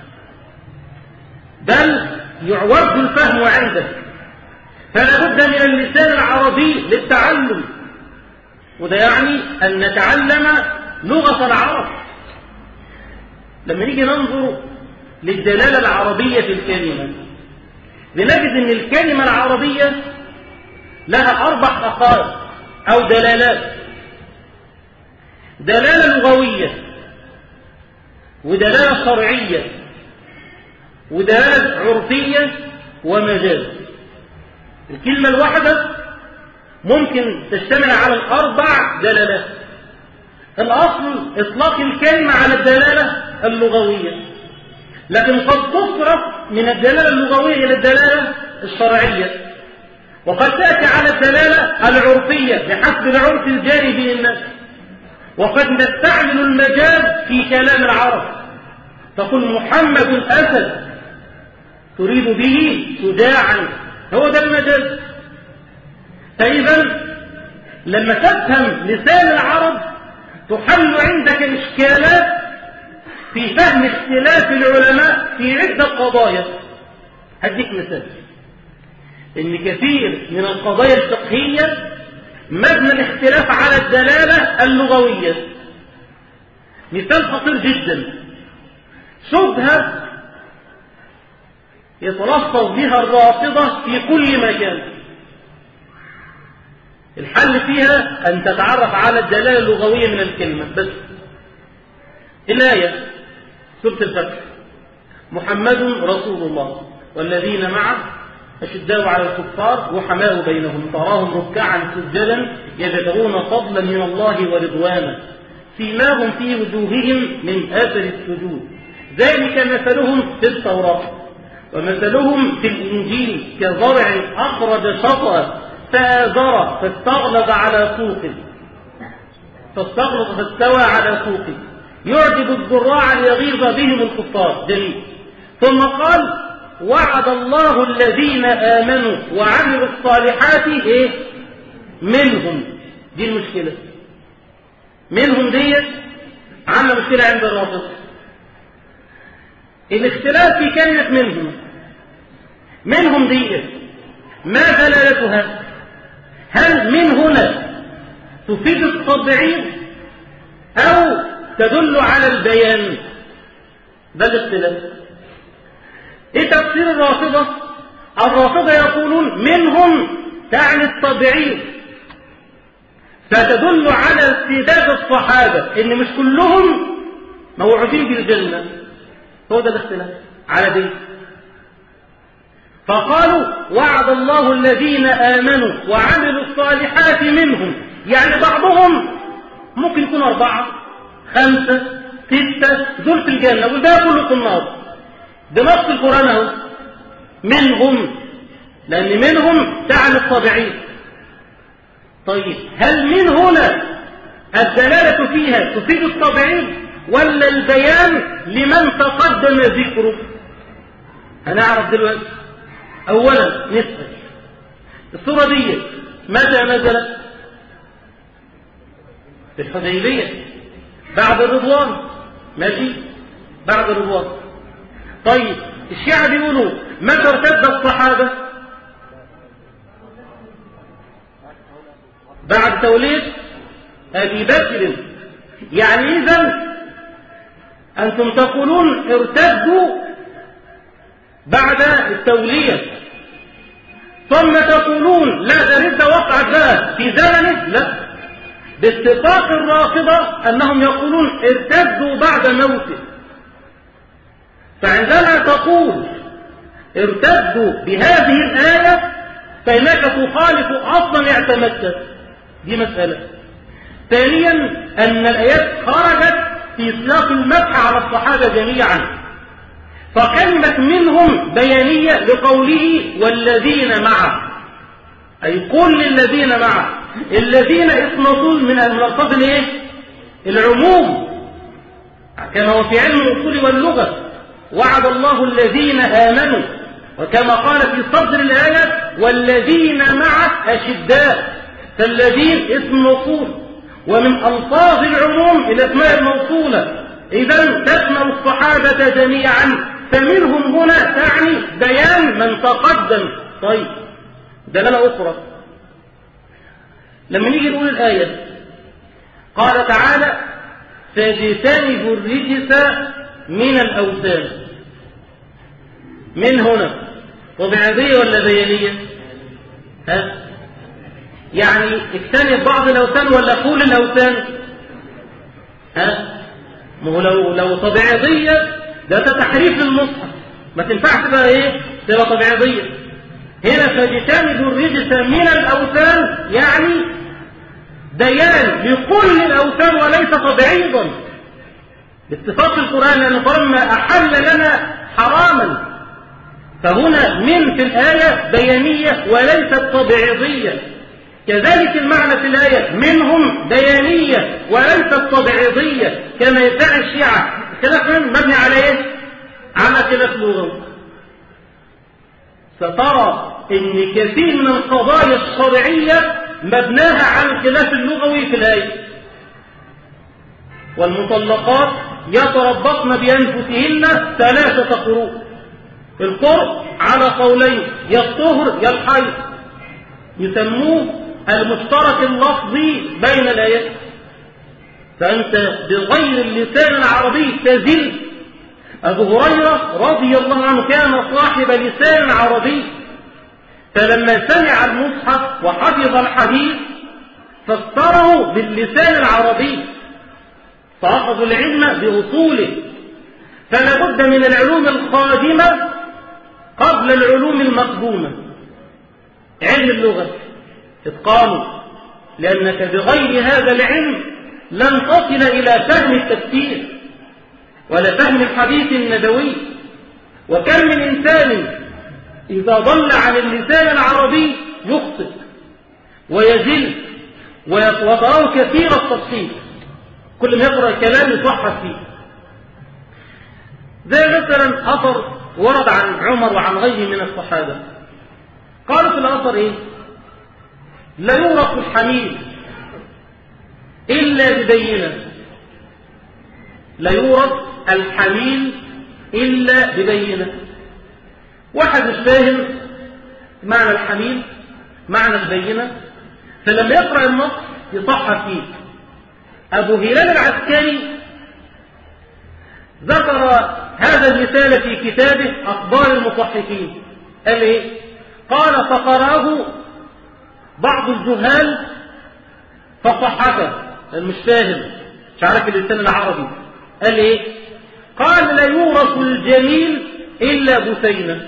بل يعوج الفهم عندك. فلا بد من اللسان العربي للتعلم، وده يعني أن نتعلم لغة العرب. لما نيجي ننظر للدلالة العربية في الكلمة بنجد أن الكلمة العربية لها 4 حقائق أو دلالات: دلالة لغوية، ودلالة شرعية، ودلالة عرفية، ومجاز. الكلمة الواحدة ممكن تشتمل على 4 دلالات. الأصل إطلاق الكلمة على الدلالة اللغوية، لكن قد تصرف من الدلالة اللغوية إلى الدلالة الشرعية، وقد تأتي على الدلالة العرفية بحسب العرف الجاري بين الناس، وقد نستعمل المجاز في كلام العرب. تقول محمد أسد تريد به شجاعا، هو ده المجاز. فإذا لما تفهم لسان العرب تحل عندك إشكالات في فهم اختلاف العلماء في عدة قضايا. هديك مثال: إن كثير من القضايا الفقهية مبنى الاختلاف على الدلالة اللغوية. مثال خطير جدا: شبهة يتلفظ بها الرافضة في كل مكان. الحل فيها أن تتعرف على الدلالة اللغوية من الكلمة بس. الآية سورة الفتح: محمد رسول الله والذين معه أشداء على الكفار رحماء بينهم تراهم ركعا سجدا يبتغون فضلا من الله ورضوانا سيماهم في وجوههم من آثر السجود ذلك مثلهم في التوراة ومثلهم في الإنجيل كزرع أخرج شطأه فآزره فاستغلظ على سوقه فاستوى على سوقه يعجب الزراع ليغيظ بهم الكفار. جميل. ثم قال: وعد الله الذين آمنوا وعملوا الصالحات منهم. دي المشكلة، منهم دي عامله مشكلة عند الرافضة. الاختلاف في كلمة منهم دي ما دلالتها؟ هل من هنا تفيد التضعيف أو تدل على البيان؟ ده الاختلاف. ايه تفسير الرافضة؟ الرافضة يقولون منهم تعني التضعيف فتدل على استعداد الصحابة ان مش كلهم موعودين بالجنة. هو ده الاختلاف على دي. فقالوا: وعد الله الذين آمنوا وعملوا الصالحات منهم، يعني بعضهم ممكن يكون 4 5 6 دول في الجنة والباقي كله في النار. ده نص القرآن اهو، منهم، لأن منهم تعني الطبيعي. طيب هل من هنا الدلالة فيها تفيد الطبيعي ولا البيان لمن تقدم ذكره؟ هنعرف دلوقتي. أولا نسأل السورة دي متى نزلت؟ في الحديبية بعد الرضوان. ماشي، بعد الرضوان. طيب الشيعة بيقولوا متى ارتد الصحابة؟ بعد توليد أبي بكر. يعني إذن أنتم تقولون ارتدوا بعد التولية، ثم تقولون لا ده ردة وقعت بقى في زمنه. لا، باتفاق الرافضة أنهم يقولون ارتدوا بعد موته. فعندما تقول ارتدوا بهذه الآية فإنك تخالف أصلا اعتمدته. دي مسألة. ثانيا أن الآيات خرجت في سياق المدح على الصحابة جميعا، فكلمة منهم بيانية لقوله والذين معه، أي كل الذين معه. الذين اسم موصول من الملفظ العموم كما هو في علم الأصول واللغة. وعد الله الذين آمنوا، وكما قال في صدر الآية والذين معه أشداء، فالذين اسم موصول، ومن ألفاظ العموم الأسماء الموصولة، إذن تشمل الصحابة جميعا. فمنهم هنا تعني بيان من تقدم. طيب دلالة أخرى لما نيجي نقول الآية قال تعالى فاجتنبوا الرجس من الأوثان. من هنا طبيعية ولا بيانية؟ يعني اجتنب بعض الأوثان ولا كل الأوثان؟ ما هو لو طبيعية ده تحريف للمصحف، ما تنفعش بقى تبقى طبيعية. هنا فاجتنبوا الرجس من الأوثان يعني بيان لكل الأوثان وليس تبعيضا باتفاق القرآن، لأن القرآن ما أحل لنا حراما. فهنا من في الآية بيانية وليست تبعيضية. كذلك المعنى في الآية منهم بيانية وليست تبعيضية كما يدعي الشيعة. الخلاف مبني على على خلاف لغوي. سترى ان كثير من القضايا الشرعية مبناها على الخلاف اللغوي في الآية. والمطلقات يتربصن بأنفسهن 3 قروء. القرء على قولين، يا الطهر يا الحيض، يسموه المشترك اللفظي بين الآيات. فأنت بغير اللسان العربي تزل أبو هريرة رضي الله عنه كان صاحب لسان عربي، فلما سمع المصحف وحفظ الحديث فسره باللسان العربي، فأخذوا العلم بأصوله. فلا بد من العلوم القادمة قبل العلوم المقدومة. علم اللغة إتقانه، لأنك بغير هذا العلم لن تصل إلى فهم التفسير ولا فهم الحديث النبوي. وكم من إنسان إذا ضل عن اللسان العربي يخطئ ويزل وتراه كثير التفصيل، كل ما يقرأ كلام يصحح فيه. زي مثلا أثر ورد عن عمر وعن غيره من الصحابة، قالوا في الأثر إيه؟ لا يورث الحميد إلا ببينة، لا يورث الحميل إلا ببينة. واحد مش فاهم معنى الحميل، معنى البينة، فلما يقرأ النص يصحح فيه. أبو هلال العسكري ذكر هذا المثال في كتابه أخبار المصحفين. قال إيه؟ قال فقرأه بعض الجهال فصحته، مش فاهم، مش عارف اللسان العربي. قال إيه؟ قال لا يورث الجميل إلا بثينة.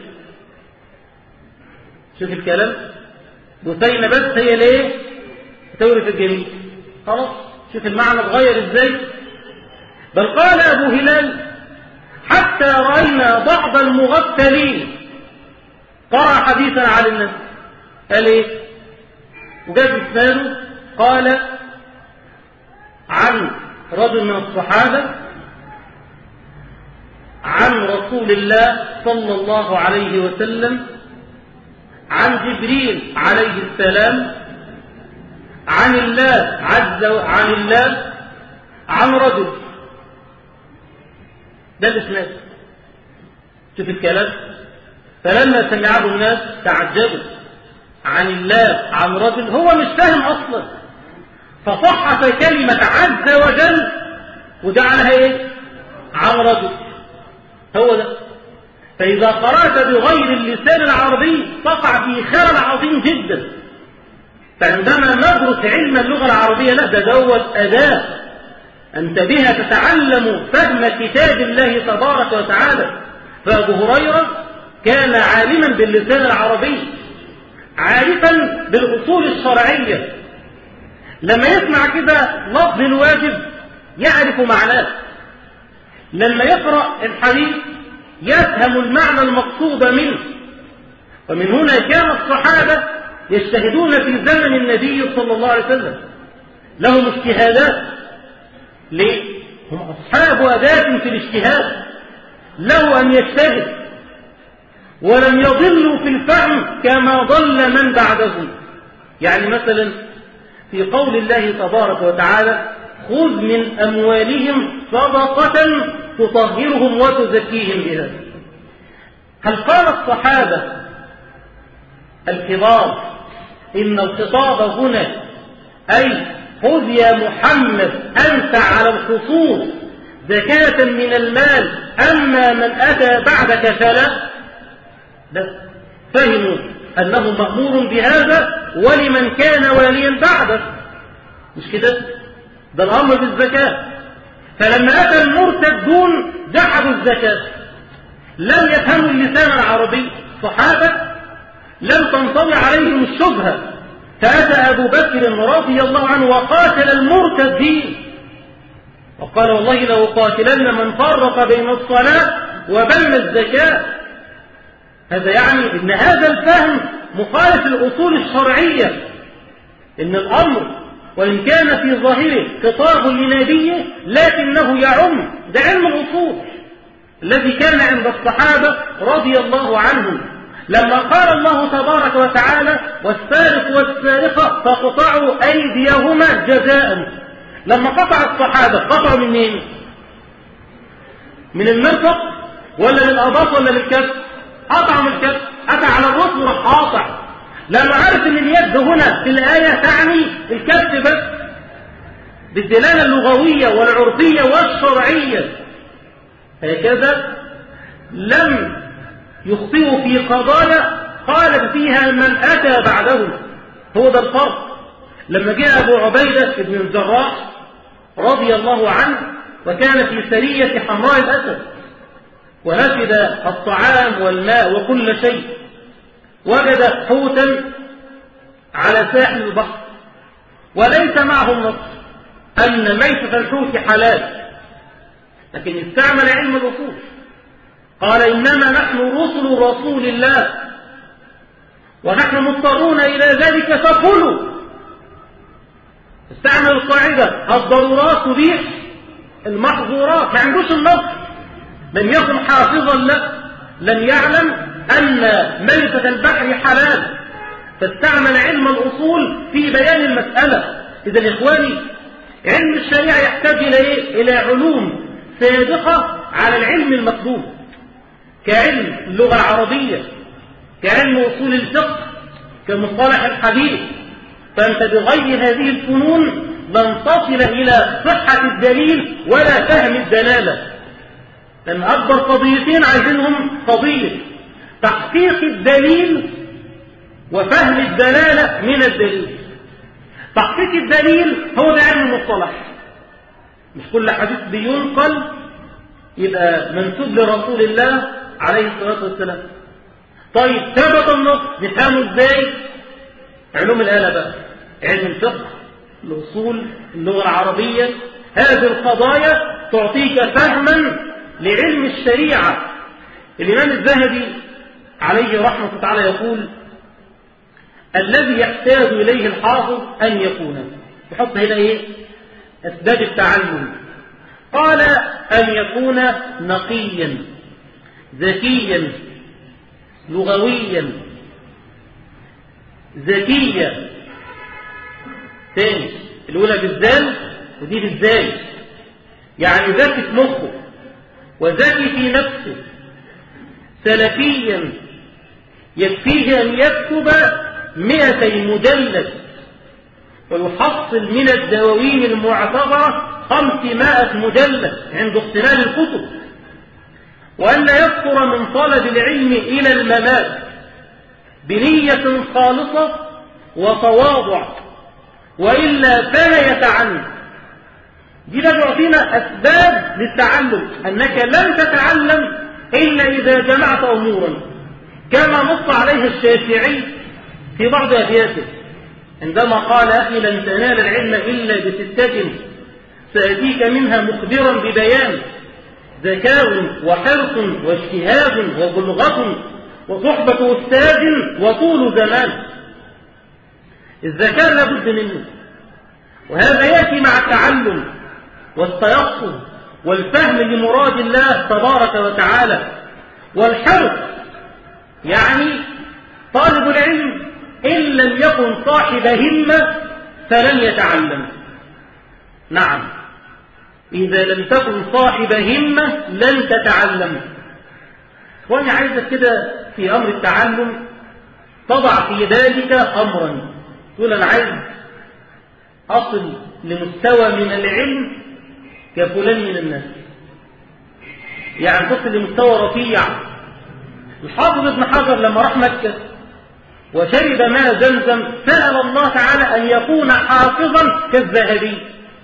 شوف الكلام، بثينة بس هي ليه تورث الجميل. خلاص، شوف المعنى اتغير ازاي. بل قال أبو هلال حتى رأينا بعض المغفلين قرأ حديثا على الناس. قال ايه؟ وجاب اسناده، قال عن رجل من الصحابة عن رسول الله صلى الله عليه وسلم عن جبريل عليه السلام عن الله عن رجل. ده الاسناد. شوف الكلام. فلما سمعه الناس تعجبوا، عن الله عن رجل، هو مش فاهم اصلا، فصحف كلمة عز وجل وجعلها ايه؟ عن رجل. هو ده. فإذا قرأت بغير اللسان العربي تقع في خلل عظيم جدا. فعندما ندرس علم اللغة العربية لا، ده دوت أداة أنت بها تتعلم فهم كتاب الله تبارك وتعالى. فأبو هريرة كان عالما باللسان العربي، عارفا بالأصول الشرعية، لما يسمع كده لفظ الواجب يعرف معناه، لما يقرأ الحديث يفهم المعنى المقصود منه. ومن هنا كان الصحابة يجتهدون في زمن النبي صلى الله عليه وسلم، لهم اجتهادات. ليه؟ هم أصحاب أداة في الاجتهاد، له أن يجتهد، ولم يضلوا في الفهم كما ضل من بعدهم. يعني مثلا في قول الله تبارك وتعالى خذ من أموالهم صدقة تطهرهم وتزكيهم بها. هل قال الصحابة الكبار إن الخطاب هنا أي خذ يا محمد أنت على الخصوص زكاة من المال، أما من أتى بعدك فلا؟ لا، فهموا أنه مأمور بهذا ولمن كان واليا بعده، مش كده؟ ده الأمر بالزكاة. فلما أتى المرتدون جحدوا الزكاة، لم يفهموا اللسان العربي. صحابة لم تنطوي عليهم الشبهة، فأتى أبو بكر رضي الله عنه وقاتل المرتدين، وقال والله لو قاتلن من فرق بين الصلاة وبين الزكاة. هذا يعني أن هذا الفهم مخالف الأصول الشرعية، إن الأمر وإن كان في ظاهره خطاب لنبيه لكنه يعم، ده علم الأصول الذي كان عند الصحابة رضي الله عنهم. لما قال الله تبارك وتعالى والسارق والسارقة فاقطعوا أيديهما جزاء، لما قطع الصحابة قطعوا من مين؟ من المرفق ولا من الأضاف ولا من الكف؟ قطعوا من الكف، أتى على الرسل وراح قاطع، لأنه عارف أن اليد هنا في الآية تعني الكف بس بالدلالة اللغوية والعرفية والشرعية. هكذا لم يخطئوا في قضايا خالف فيها من أتى بعدهم. هو ده الفرق. لما جاء أبو عبيدة بن الجراح رضي الله عنه وكان في سرية حمراء الأسد ونفد الطعام والماء وكل شيء، وجد حوتا على ساحل البحر وليس معه النص أن ميتة الحوت حلال، لكن استعمل علم الأصول. قال إنما نحن رسل رسول الله ونحن مضطرون إلى ذلك فكلوا. استعمل القاعدة الضرورات تبيح المحظورات. ما عندوش النص، لم يكن حافظا له، لم يعلم أن ميتة البحر حلال، فاستعمل علم الأصول في بيان المسألة. إذا يا إخواني علم الشريعة يحتاج إلى إيه؟ إلى علوم سابقة على العلم المقدوم، كعلم اللغة العربية، كعلم أصول الفقه، كمصطلح الحديث. فأنت بغير هذه الفنون لن تصل إلى صحة الدليل ولا فهم الدلالة. لأن أكبر قضيتين عايزينهم قضية تحقيق الدليل وفهم الدلالة من الدليل. تحقيق الدليل هو ده علم المصطلح، مش كل حديث بينقل يبقى منسوب لرسول الله عليه الصلاة والسلام. طيب ثبت النص نفهمه ازاي؟ علوم الآلة بقى، علم الفقه، الأصول، اللغة العربية. هذه القضايا تعطيك فهما لعلم الشريعة. الإمام الذهبي عليه رحمة تعالى يقول الذي يحتاج إليه الحافظ أن يكون، يحط هنا إيه؟ أسباب التعلم. قال أن يكون نقيا ذكيا لغويا ذكيا. تاني الأولى بالذال ودي بالذال، يعني ذكي في مخه وذكي في نفسه. سلفيا يكفيه أن يكتب 200 مجلد ويحصل من الدواوين المعتبرة 500 مجلد عند اختلال الكتب، وأن لا يكثر من طلب العلم إلى الممات بنية خالصة وتواضع، وإلا فلا يتعلم. دي تعطينا أسباب للتعلم، أنك لن تتعلم إلا إذا جمعت أمورا، كما نص عليه الشافعي في بعض أبياته عندما قال أخي لن تنال العلم إلا ب6 سأتيك منها مخبرا ببيان: ذكاء وحرص واجتهاد وبلغة وصحبة أستاذ وطول زمان. الذكاء لابد منه، وهذا يأتي مع التعلم والتيقظ والفهم لمراد الله تبارك وتعالى. والحرص يعني طالب العلم إن لم يكن صاحب همة فلن يتعلم. نعم، إذا لم تكن صاحب همة لن تتعلم. وأنا عايزك كده في أمر التعلم تضع في ذلك أمرا، تقول أنا عايز أصل لمستوى من العلم كفلان من الناس، يعني تصل لمستوى رفيع. الحافظ ابن حجر لما راح مكة وشرب ماء زمزم سأل الله تعالى أن يكون حافظا كالذهبي،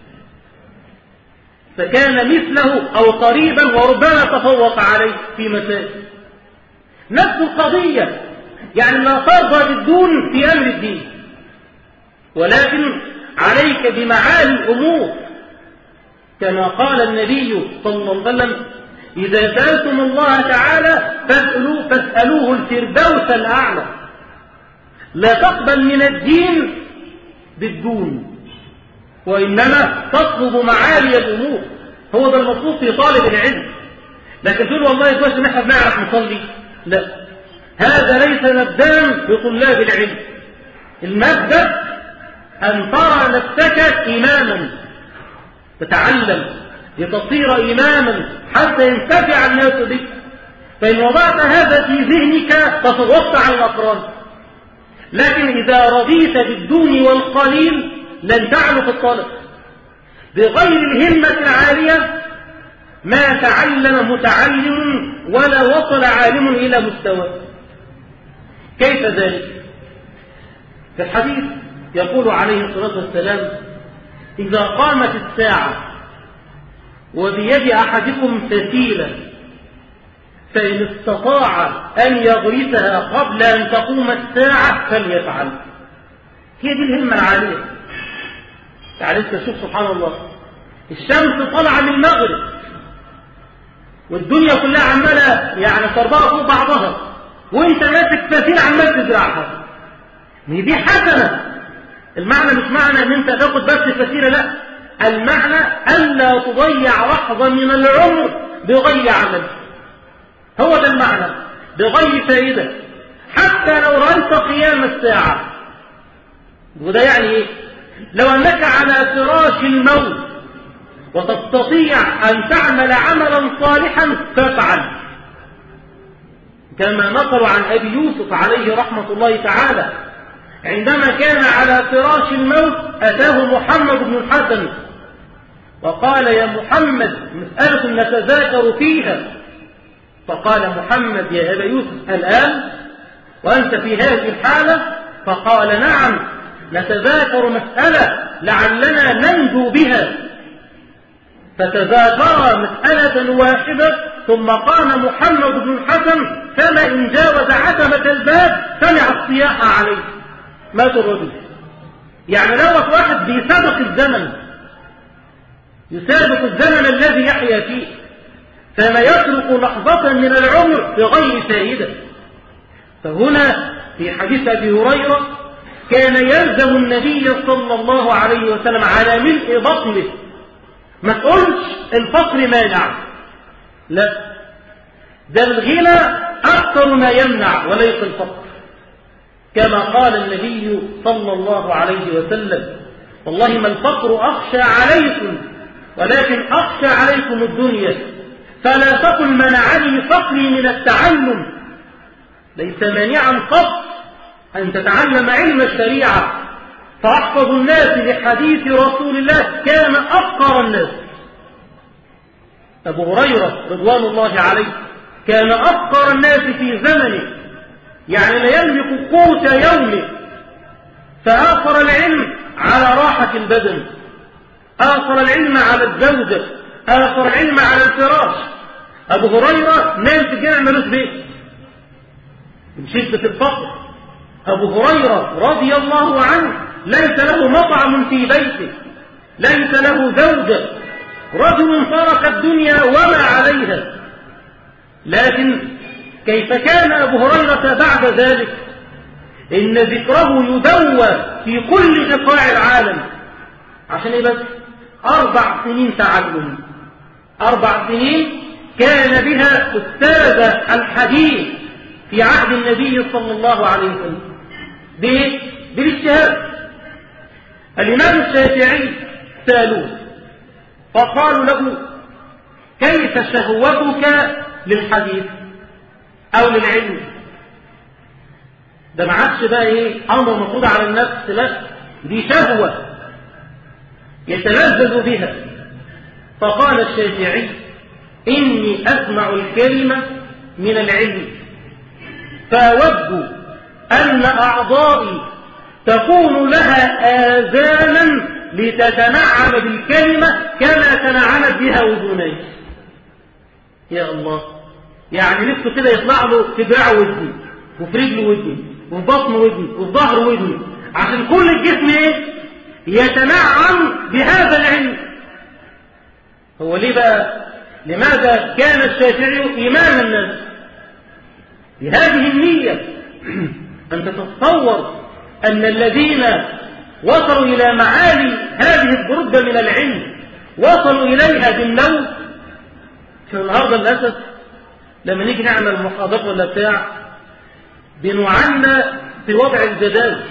فكان مثله أو قريبا وربما تفوق عليه في مسائل. نفس القضية، يعني لا ترضى بالدون في أمر الدين، ولكن عليك بمعالي الأمور، كما قال النبي صلى الله عليه وسلم: إذا سألتم الله تعالى فاسألوه الفردوس الأعلى. لا تقبل من الدين بالدون، وإنما تطلب معالي الأمور. هو ده المطلوب في طالب العلم. لكن تقول والله كويس ان احنا بنعرف نصلي، لا، هذا ليس مبدأ لطلاب العلم. المبدأ أن ترى نفسك إماما، تتعلم لتصير إماما حتى ينتفع الناس بك. فإن وضعت هذا في ذهنك تتغطى على الأقران. لكن إذا رضيت بالدون والقليل لن تعلو في الطلب. بغير الهمة العالية ما تعلم متعلم ولا وصل عالم إلى مستواه. كيف ذلك؟ في الحديث يقول عليه الصلاة والسلام: إذا قامت الساعة وبيد أحدكم فتيلة فإن استطاع أن يغرسها قبل أن تقوم الساعة فليفعل. هي دي الهمة العالية. يعني انت تشوف سبحان الله، الشمس طالعة من المغرب والدنيا كلها عمالة يعني تربها فوق بعضها، وانت ماسك فتيلة عمال تزرعها. دي حسنة. المعنى مش معنى ان انت تاخد بس فتيلة، لا، المعنى ألا تضيع لحظة من العمر بغير عمل. هو ده المعنى، بغير فائدة، حتى لو رأيت قيام الساعة. وده يعني ايه؟ لو انك على فراش الموت وتستطيع ان تعمل عملا صالحا فافعل، كما نقل عن ابي يوسف عليه رحمة الله تعالى عندما كان على فراش الموت اتاه محمد بن الحسن وقال: يا محمد، مسألة نتذاكر فيها. فقال محمد: يا ابا يوسف، الآن وأنت في هذه الحالة؟ فقال: نعم، نتذاكر مسألة لعلنا ننجو بها. فتذاكر مسألة واحدة، ثم قام محمد بن الحسن، فما إن جاوز عتبة الباب سمع الصياح عليه، مات الرجل. يعني لو واحد بيسابق الزمن، يسابق الزمن الذي يحيا فيه، فما يترك لحظة من العمر بغير فائدة. فهنا في حديث أبي هريرة كان يلزم النبي صلى الله عليه وسلم على ملء بطنه. ما تقولش الفقر مانع، لا، ده الغنى أكثر ما يمنع وليس الفقر، كما قال النبي صلى الله عليه وسلم: والله ما الفقر أخشى عليكم ولكن أخشى عليكم الدنيا، فلا تقل منعني فقري من التعلم. ليس مانعا قط أن تتعلم علم الشريعة، فأحفظ الناس لحديث رسول الله كان أفقر الناس. أبو هريرة رضوان الله عليه كان أفقر الناس في زمنه، يعني لا يملك قوت يومه، فآثر العلم على راحة البدن، آثر العلم على الزوجة، آثر العلم على الفراش. أبو هريرة نام في الجامع ملوش بيت من شدة الفقر. أبو هريرة رضي الله عنه ليس له مطعم في بيته، ليس له زوجة، رجل ترك الدنيا وما عليها. لكن كيف كان أبو هريرة بعد ذلك؟ إن ذكره يدوى في كل بقاع العالم. عشان إيه بس؟ 4 سنين تعلم، 4 سنين كان بها أستاذ الحديث في عهد النبي صلى الله عليه وسلم بالاجتهاد. الإمام الشافعي سألوه فقالوا له: كيف شهوتك للحديث أو للعلم؟ ده ما عادش بقى إيه أمر مفروض على النفس، لا، دي شهوة يتلذذ بها. فقال الشافعي: إني أسمع الكلمة من العلم، فأود أن أعضائي تكون لها آذانا لتتنعم بالكلمة كما تنعمت بها أذني. يا الله، يعني نفسه كده يطلع له في دراعه ودني، وفي رجله ودني، وفي بطنه ودني، وفي ظهره ودني، عشان كل الجسم ايه؟ يتنعم بهذا العلم. هو ليه بقى؟ لماذا كان الشافعي إمام الناس بهذه النية؟ أنت تتصور أن الذين وصلوا إلى معالي هذه الدرجة من العلم وصلوا إليها بالنوم. في النهارده للأسف لما نيجي نعمل محاضرة ولا بتاع بنعنى في وضع الجدال.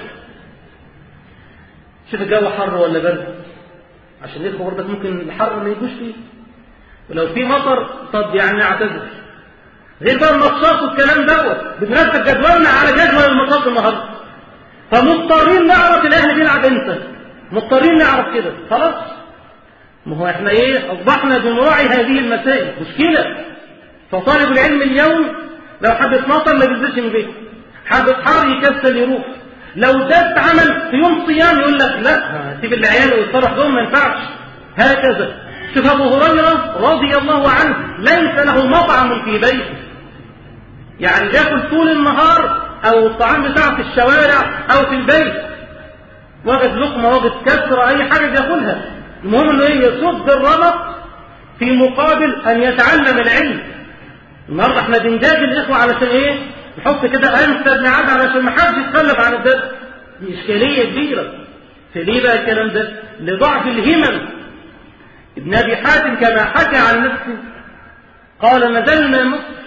شوف الجو حر ولا برد، عشان ندخل برضك ممكن الحر ما يجوش فيه، ولو في مطر طب يعني نعتذر. غير بقى الماتشات والكلام دوت بنرتب جدولنا على جدول الماتشات النهارده، فمضطرين نعرف الاهلي بيلعب امتى، مضطرين نعرف كده، خلاص ما هو احنا اصبحنا بنراعي هذه المسائل، مشكلة. فطالب العلم اليوم لو حد 12 ما بينزلش من بيته، حد حار يكسل يروح، لو ده اتعمل في يوم صيام يقول لك لا سيب العيال ويتصرف دول ما ينفعش. هكذا شوف ابو هريره رضي الله عنه ليس له مطعم في بيته، يعني بياكل طول النهار او الطعام بتاعه في الشوارع او في البيت، وجد لقمه وجد كسره اي حاجه بياكلها، المهم انه يصد الرمق في مقابل ان يتعلم العلم. النهارده احنا بنجازي الاخوه علشان نحط كده انسب ميعاد علشان ما حدش يتخلف عن الدرس. دي اشكاليه كبيره. فليه بقى الكلام ده؟ لضعف الهمم. ابن ابي حاتم كما حكى عن نفسه قال نزلنا مصر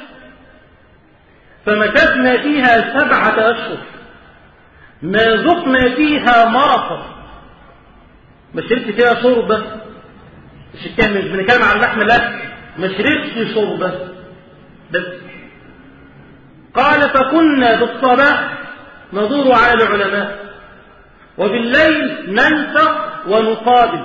فمكثنا فيها 7 أشهر ما ذقنا فيها مرقا، ما شربت فيها شوربه، مش بنتكلم عن لحم الاكل، ما شربتش شوربه بس. قال فكنا بالصباح ندور على العلماء وبالليل ننفق ونقابل.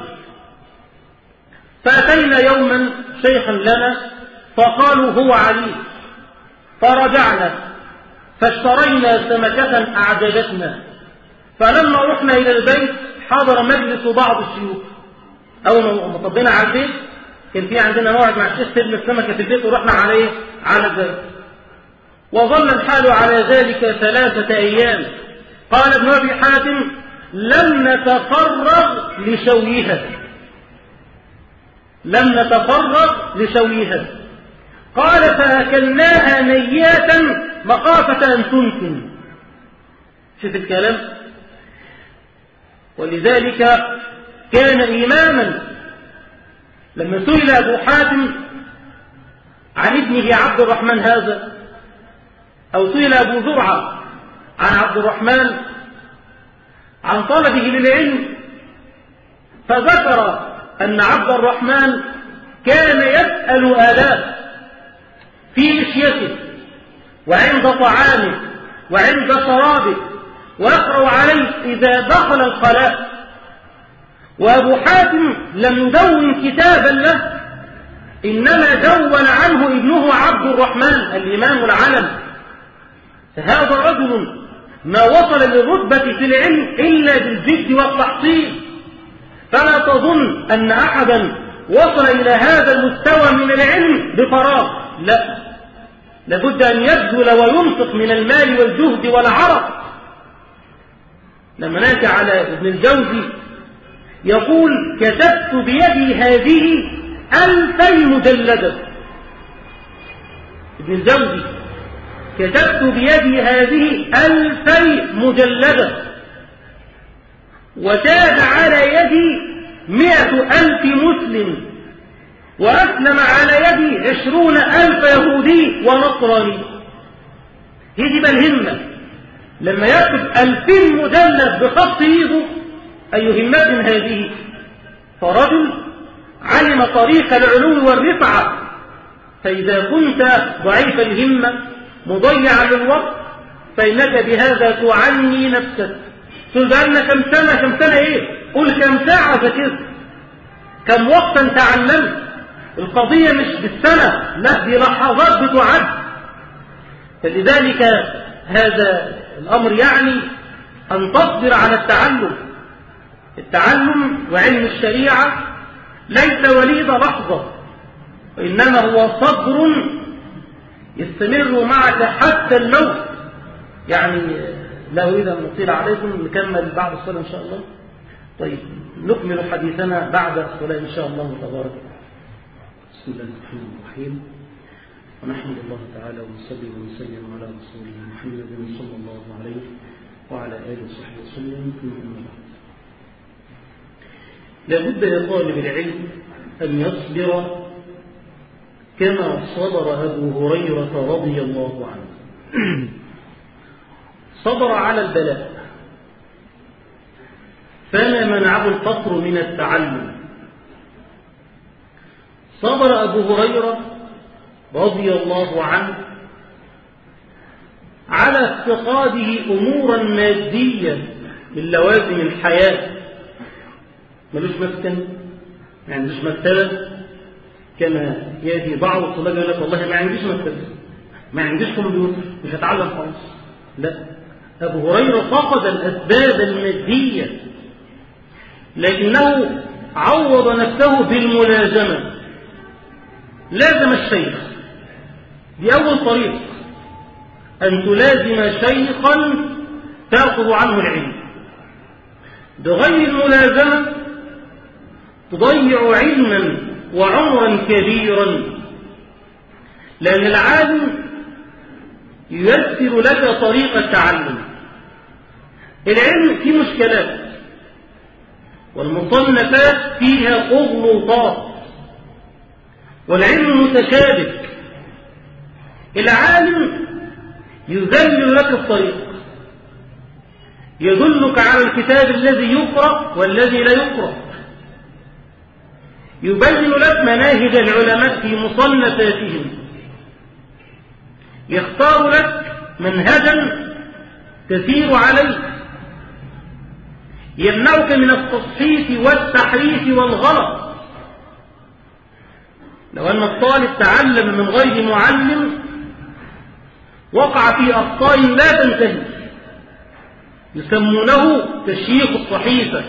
فأتينا يوما شيخا لنا فقالوا هو علي، فرجعنا فاشترينا سمكة أعجبتنا، فلما رحنا إلى البيت حضر مجلس بعض الشيوخ. أول ما طبينا على البيت كان في عندنا موعد مع الشيخ سيبنا السمكة في البيت ورحنا على البيت، وظل الحال على ذلك 3 أيام. قال ابن أبي حاتم لم نتفرغ لشويها. قال فأكلناها نياتا مخافة أن تنتن. شوف الكلام. ولذلك كان إماما. لما سئل أبو حاتم عن ابنه عبد الرحمن هذا، أو سئل أبو زرعة عن عبد الرحمن عن طلبه للعلم، فذكر أن عبد الرحمن كان يسأل آباه في مشيته وعند طعامه وعند شرابه، ويقرأ عليه إذا دخل الخلاء. وأبو حاتم لم يدون كتابا له، إنما دون عنه ابنه عبد الرحمن الإمام العلم. فهذا رجل ما وصل للرتبة في العلم إلا بالجد والتحصيل. فلا تظن أن أحدا وصل إلى هذا المستوى من العلم بفراغ، لا، لابد أن يبذل وينفق من المال والجهد والعرق. لما نأتي على ابن الجوزي يقول كتبت بيدي هذه 2000 مجلدا. ابن الجوزي كتبت بيدي هذه 2000 مجلدا، وتاب على يدي 100,000 مسلم، وأسلم على يدي 20,000 يهودي ونصراني. يجب الهمة لما يكتب 2000 مجلد بخط ايده، أي همة هذه؟ فرجل علم طريق العلو والرفعة. فإذا كنت ضعيف الهمة مضيعا للوقت فإنك بهذا تعني نفسك. تقول بأن كم سنة قل كم ساعة ذاكرت، كم وقتا تعلمت. القضية مش بالسنة، لا، دي لحظات بتعد. فلذلك هذا الأمر يعني أن تصبر على التعلم وعلم الشريعة ليس وليد لحظة، وإنما هو صبر يستمر معك حتى الموت. يعني لا أريد أن نطيل عليكم، نكمل بعد الصلاة إن شاء الله. طيب نكمل حديثنا بعد الصلاة إن شاء الله تبارك. بسم الله الرحمن الرحيم، ونحمد الله تعالى ونصلي ونسلم على رسوله محمد صلى الله عليه وعلى آله وصحبه وسلم. أما بعد، لابد لطالب العلم أن يصبر كما صبر أبو هريرة رضي الله عنه. صبر على البلاء فما منعه الفقر من التعلم. صبر أبو هريرة رضي الله عنه على افتقاده أمورا مادية من لوازم الحياة. ملوش مسكن، ما عندوش مكتبة، كما يأتي بعض الطلاب يقول لك والله ما عنديش مكتبة، ما عنديش كمبيوتر، مش هتعلم خالص. لا، أبو هريرة فقد الأسباب المادية لكنه عوض نفسه بالملازمة، لازم الشيخ. دي أول طريق، أن تلازم شيخا تأخذ عنه العلم. بغير الملازمة تضيع علما وعمرا كبيرا، لأن العالم ييسر لك طريق التعلم. العلم فيه مشكلات والمصنفات فيها أغلوطات والعلم متشابك. العالم يذلل لك الطريق، يدلك على الكتاب الذي يقرأ والذي لا يقرأ، يبين لك مناهج العلماء في مصنفاتهم، يختار لك منهجا تسير عليه، يمنعك من التصحيف والتحريف والغلط. لو أن الطالب تعلم من غير معلم وقع في أخطاء لا تنتهي، يسمونه تشييخ الصحيفة.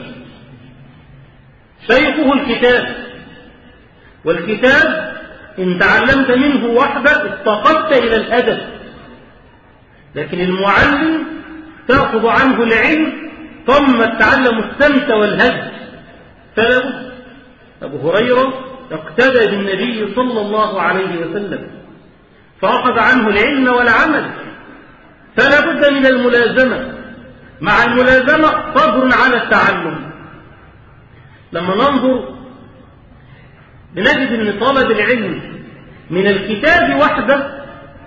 شيخه الكتاب، والكتاب إن تعلمت منه وحدك استقبت إلى الأدب، لكن المعلم تأخذ عنه العلم ثم تعلم السمت والهج. فلا بد. أبو هريرة اقتدى بالنبي صلى الله عليه وسلم فأخذ عنه العلم والعمل، فلا بد من الملازمة. مع الملازمة صبر على التعلم. لما ننظر بنجد أن طلب العلم من الكتاب وحده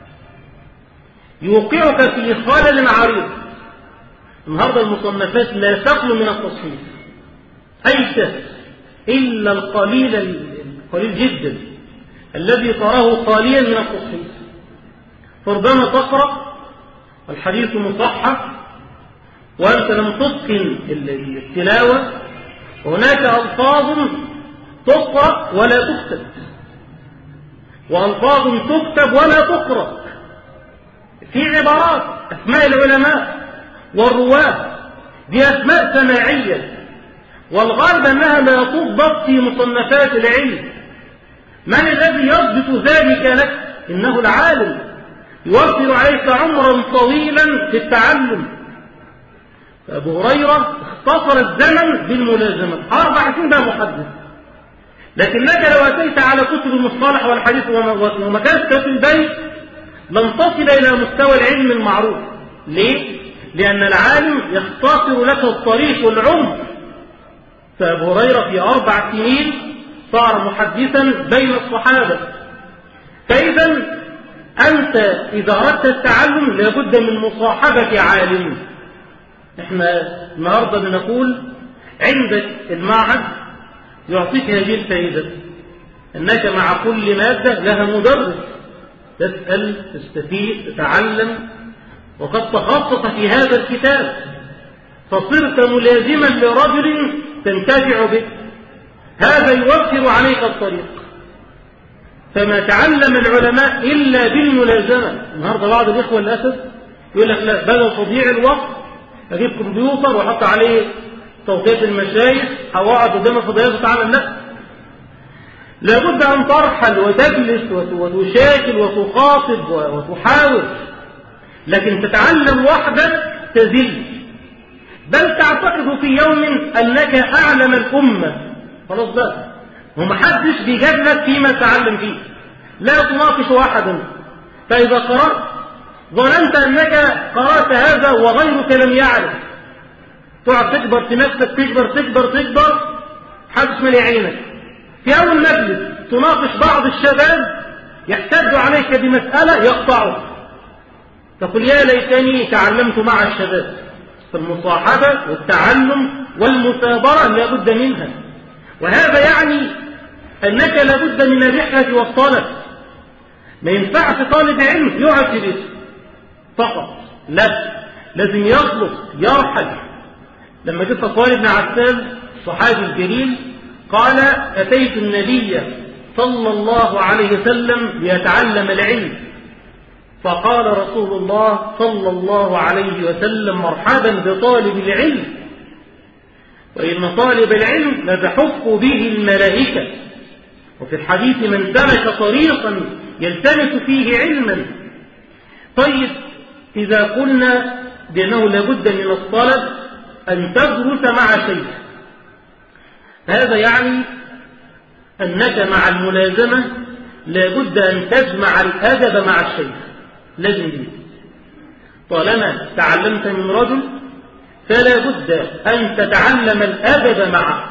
يوقعك في خلل عريض. النهارده المصنفات لا تخلو من التصحيف، أي شيء إلا القليل جدا الذي تراه خاليا من التصحيف. فربما تقرأ الحديث مصحح وأنت لم تتقن التلاوة، وهناك ألفاظ تقرأ ولا تكتب، وألفاظ تكتب ولا تقرأ، في عبارات أسماء العلماء والرواة دي أسماء سماعية، والغالب أنها لا تضبط في مصنفات العلم. من الذي يضبط ذلك لك؟ إنه العالم، يوفر عليك عمرا طويلا في التعلم. فأبو هريرة اختصر الزمن بالملازمة، 4 سنين بقى محدث. لكنك لو أتيت على كتب المصطلح والحديث ومكانت في البيت لن تصل إلى مستوى العلم المعروف. ليه؟ لأن العالم يختصر لك الطريق والعمر. فأبو هريرة في 4 سنين صار محدثا بين الصحابة. فإذا أنت إذا أردت التعلم لابد من مصاحبة عالم. احنا النهارده بنقول عندك المعهد يعطيك هذه الفائدة، أنك مع كل مادة لها مدرس، تسأل، تستفيد، تتعلم، وقد تخصص في هذا الكتاب فصرت ملازما لرجل تنتفع به، هذا يوفر عليك الطريق. فما تعلم العلماء إلا بالملازمة. النهارده بعض الإخوة للأسف يقول لك لا، بدل تضييع الوقت أجيب كمبيوتر وأحط عليه توقيت المشايخ أو أقعد قدام الفضائيات وأتعلم. لا، لابد أن ترحل وتجلس وتشاكل وتخاطب وتحاول، لكن تتعلم وحدك تزل، بل تعتقد في يوم أنك أعلم الأمة. خلاص بقى، ومحدش بيجادلك فيما تعلم فيه، لا تناقش أحدا. فإذا قرأت ظننت أنك قرأت هذا وغيرك لم يعرف، تقعد تكبر في نفسك، تكبر، حدش مالي عينك. في أول مجلس تناقش بعض الشباب يحتج عليك بمسألة يقطعك، تقول يا ليتني تعلمت مع الشباب. فالمصاحبة والتعلم والمثابرة لا بد منها، وهذا يعني أنك لا بد من الرحلة والطلب. ما ينفعش طالب علم يقعد في بيته فقط، لا، لازم يطلب، يرحل. لما جاء صفوان بن عسال الصحابي الجليل قال أتيت النبي صلى الله عليه وسلم ليتعلم العلم، فقال رسول الله صلى الله عليه وسلم مرحبا بطالب العلم، وإن طالب العلم لتحف به الملائكة. وفي الحديث من سلك طريقا يلتمس فيه علما. طيب إذا قلنا بأنه لابد من الطلب أن تدرس مع شيخ، هذا يعني أنك مع الملازمة لابد أن تجمع الأدب مع الشيخ، لازم دي. طالما تعلمت من رجل فلا بد أن تتعلم الأدب معه،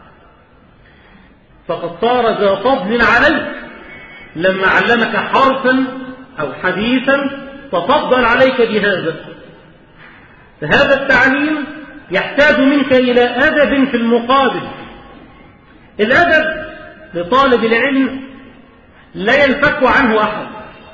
فقد صار ذا فضل عليك لما علمك حرفا أو حديثا تفضل عليك بهذا. فهذا التعليم يحتاج منك إلى أدب في المقابل. الأدب لطالب العلم لا ينفك عنه أحد،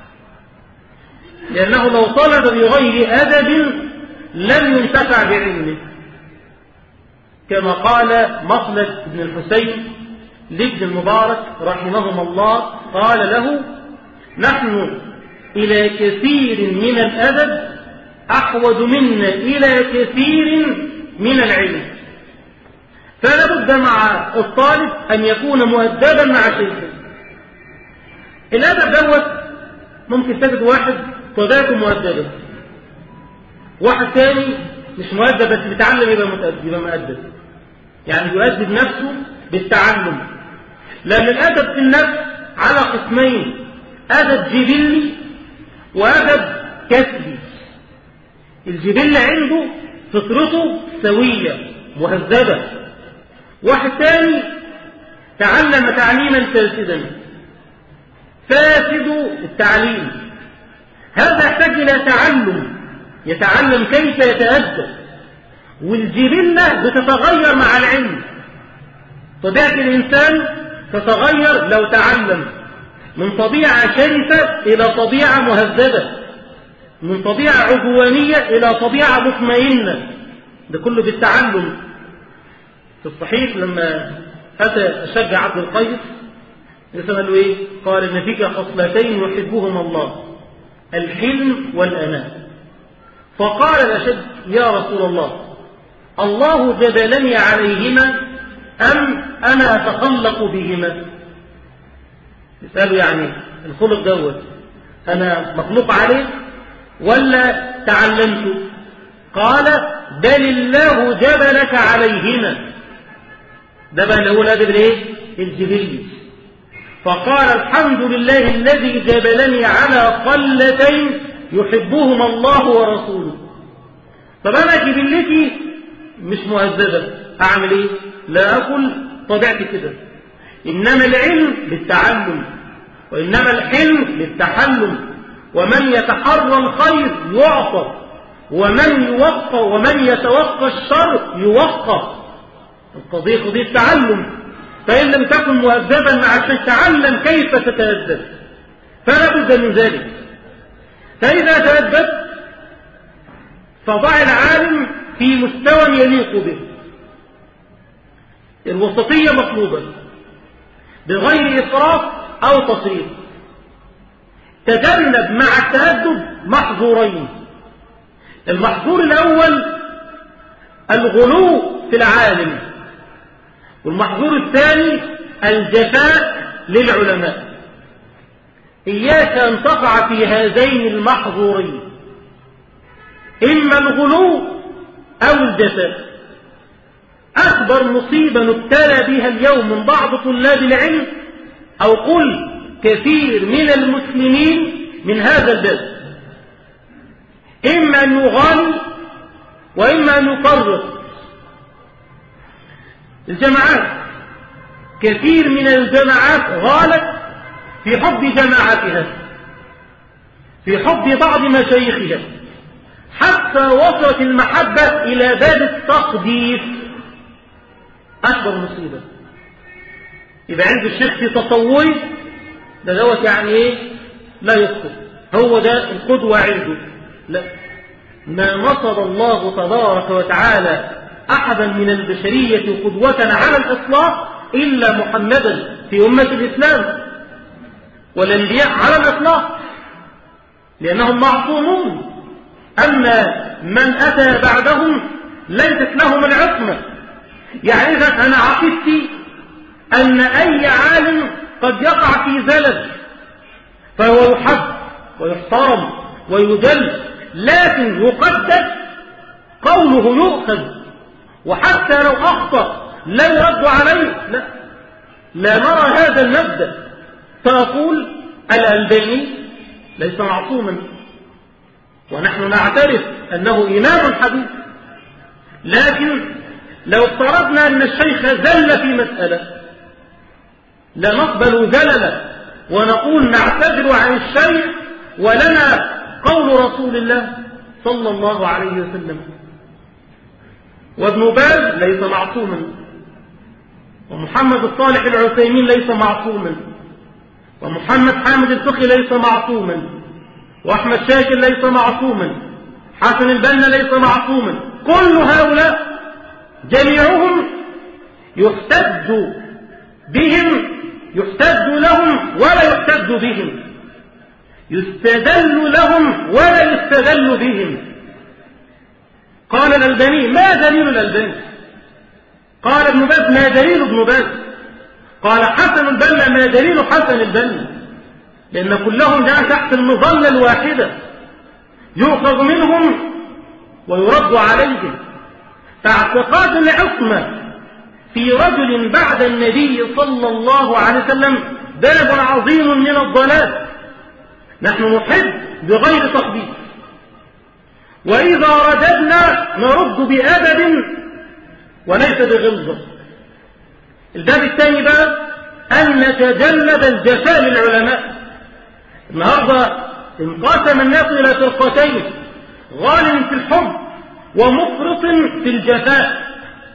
لأنه لو طلب بغير أدب لم ينتفع بعلمه، كما قال مخلد بن الحسين لابن المبارك رحمهما الله، قال له نحن إلى كثير من الأدب أحوج منا إلى كثير من العلم. فلا بد مع الطالب أن يكون مؤدبا مع شيخه. الأدب دوت ممكن تجد واحد طبيعته مؤدبة، واحد ثاني مش مؤدب بس بيتعلم يبقى مؤدب، يعني يؤدب نفسه بالتعلم. لأن الأدب في النفس على قسمين، أدب جبلي وأدب كسبي. الجبل عنده فطرته سوية مهذبة، واحد ثاني تعلم تعليما فاسدا، فاسد التعليم، هذا يحتاج إلى تعلم، يتعلم كيف يتأدب. والجبلة بتتغير مع العلم، طبيعة الإنسان تتغير لو تعلم من طبيعة شرسة إلى طبيعة مهذبة، من طبيعة عدوانية إلى طبيعة مطمئنة، ده كله بالتعلم. في الصحيح لما أتى أشج عبد القيس قال له إيه؟ قال إن فيك خصلتين يحبهما الله، الحلم والأناة. فقال الأشج يا رسول الله، الله جبلني عليهما أم أنا أتخلق بهما؟ يسأله يعني الخلق دوت أنا مخلوق عليه ولا تعلمته؟ قال بل الله جبلك عليهما. ده بقى اللي هو الأدب الايه؟ الجبلي. فقال الحمد لله الذي جبلني على خلتين يحبهما الله ورسوله. طب أنا جبلتي مش مهذبة، أعمل إيه؟ لا أقول طبيعتي كده. إنما العلم بالتعلم، وإنما الحلم للتحلم. ومن يتحرى الخير يعطى، ومن يوقى ومن يتوقى الشر يوقى. القضية قضية التعلم. فإن لم تكن مؤدبا مع الشيء تعلم كيف تتأدب، فلا بد من ذلك. فإذا تأدب فضع العالم في مستوى يليق به. الوسطية مطلوبة بغير إسراف أو تصريف. تجنب مع التأدب محظورين. المحظور الأول الغلو في العالم، والمحظور الثاني الجفاء للعلماء. إياك أن تقع في هذين المحظورين، إما الغلو أو الجفاء. أكبر مصيبة نبتلى بها اليوم من بعض طلاب العلم أو قل كثير من المسلمين من هذا الباب، إما أن يغالي وإما أن يفرط. الجماعات، كثير من الجماعات غالت في حب جماعتها، في حب بعض مشايخها، حتى وصلت المحبة إلى باب التقديس. أكبر مصيبة. يبقى عند الشيخ في تصوره ده دوت يعني إيه؟ لا يخطئ، هو ده القدوة عنده. لا، ما نصب الله تبارك وتعالى أحدا من البشرية قدوة على الإطلاق إلا محمدا في أمة الإسلام والأنبياء على الإطلاق، لأنهم معصومون. أما من أتى بعدهم ليست لهم العصمة. يعني إذا أنا عقدت أن أي عالم قد يقع في زلل فهو يحب ويحترم ويجل، لكن يقدس قوله يؤخذ، وحتى لو أخطأ لا يرد عليه. لا نرى هذا المبدأ. فأقول الألباني ليس معصوما، ونحن نعترف أنه إمام حديث، لكن لو افترضنا أن الشيخ زل في مسألة لا نقبل زللا ونقول نعتذر عن الشيخ ولنا قول رسول الله صلى الله عليه وسلم. وابن باز ليس معصوما، ومحمد الصالح العثيمين ليس معصوما، ومحمد حامد الفقي ليس معصوما، وأحمد شاكر ليس معصوما، حسن البنا ليس معصوما. كل هؤلاء جميعهم يحتج بهم، يحتج لهم ولا يحتج بهم، يستدل لهم ولا يستدل بهم. قال الألباني ما دليل الألباني؟ قال ابن باز ما دليل ابن باز؟ قال حسن البنا ما دليل حسن البنا؟ لأن كلهم جاء تحت المظلة الواحدة، يؤخذ منهم ويرد عليهم. فاعتقاد العصمة في رجل بعد النبي صلى الله عليه وسلم باب عظيم من الضلال. نحن نحب بغير تخبيث، وإذا رددنا نرد بأدب وليس بغلظة. الباب الثاني بقى أن نتجنب الجفاء للعلماء. النهارده انقسم الناس إلى فرقتين: غال في الحب ومفرط في الجفاء.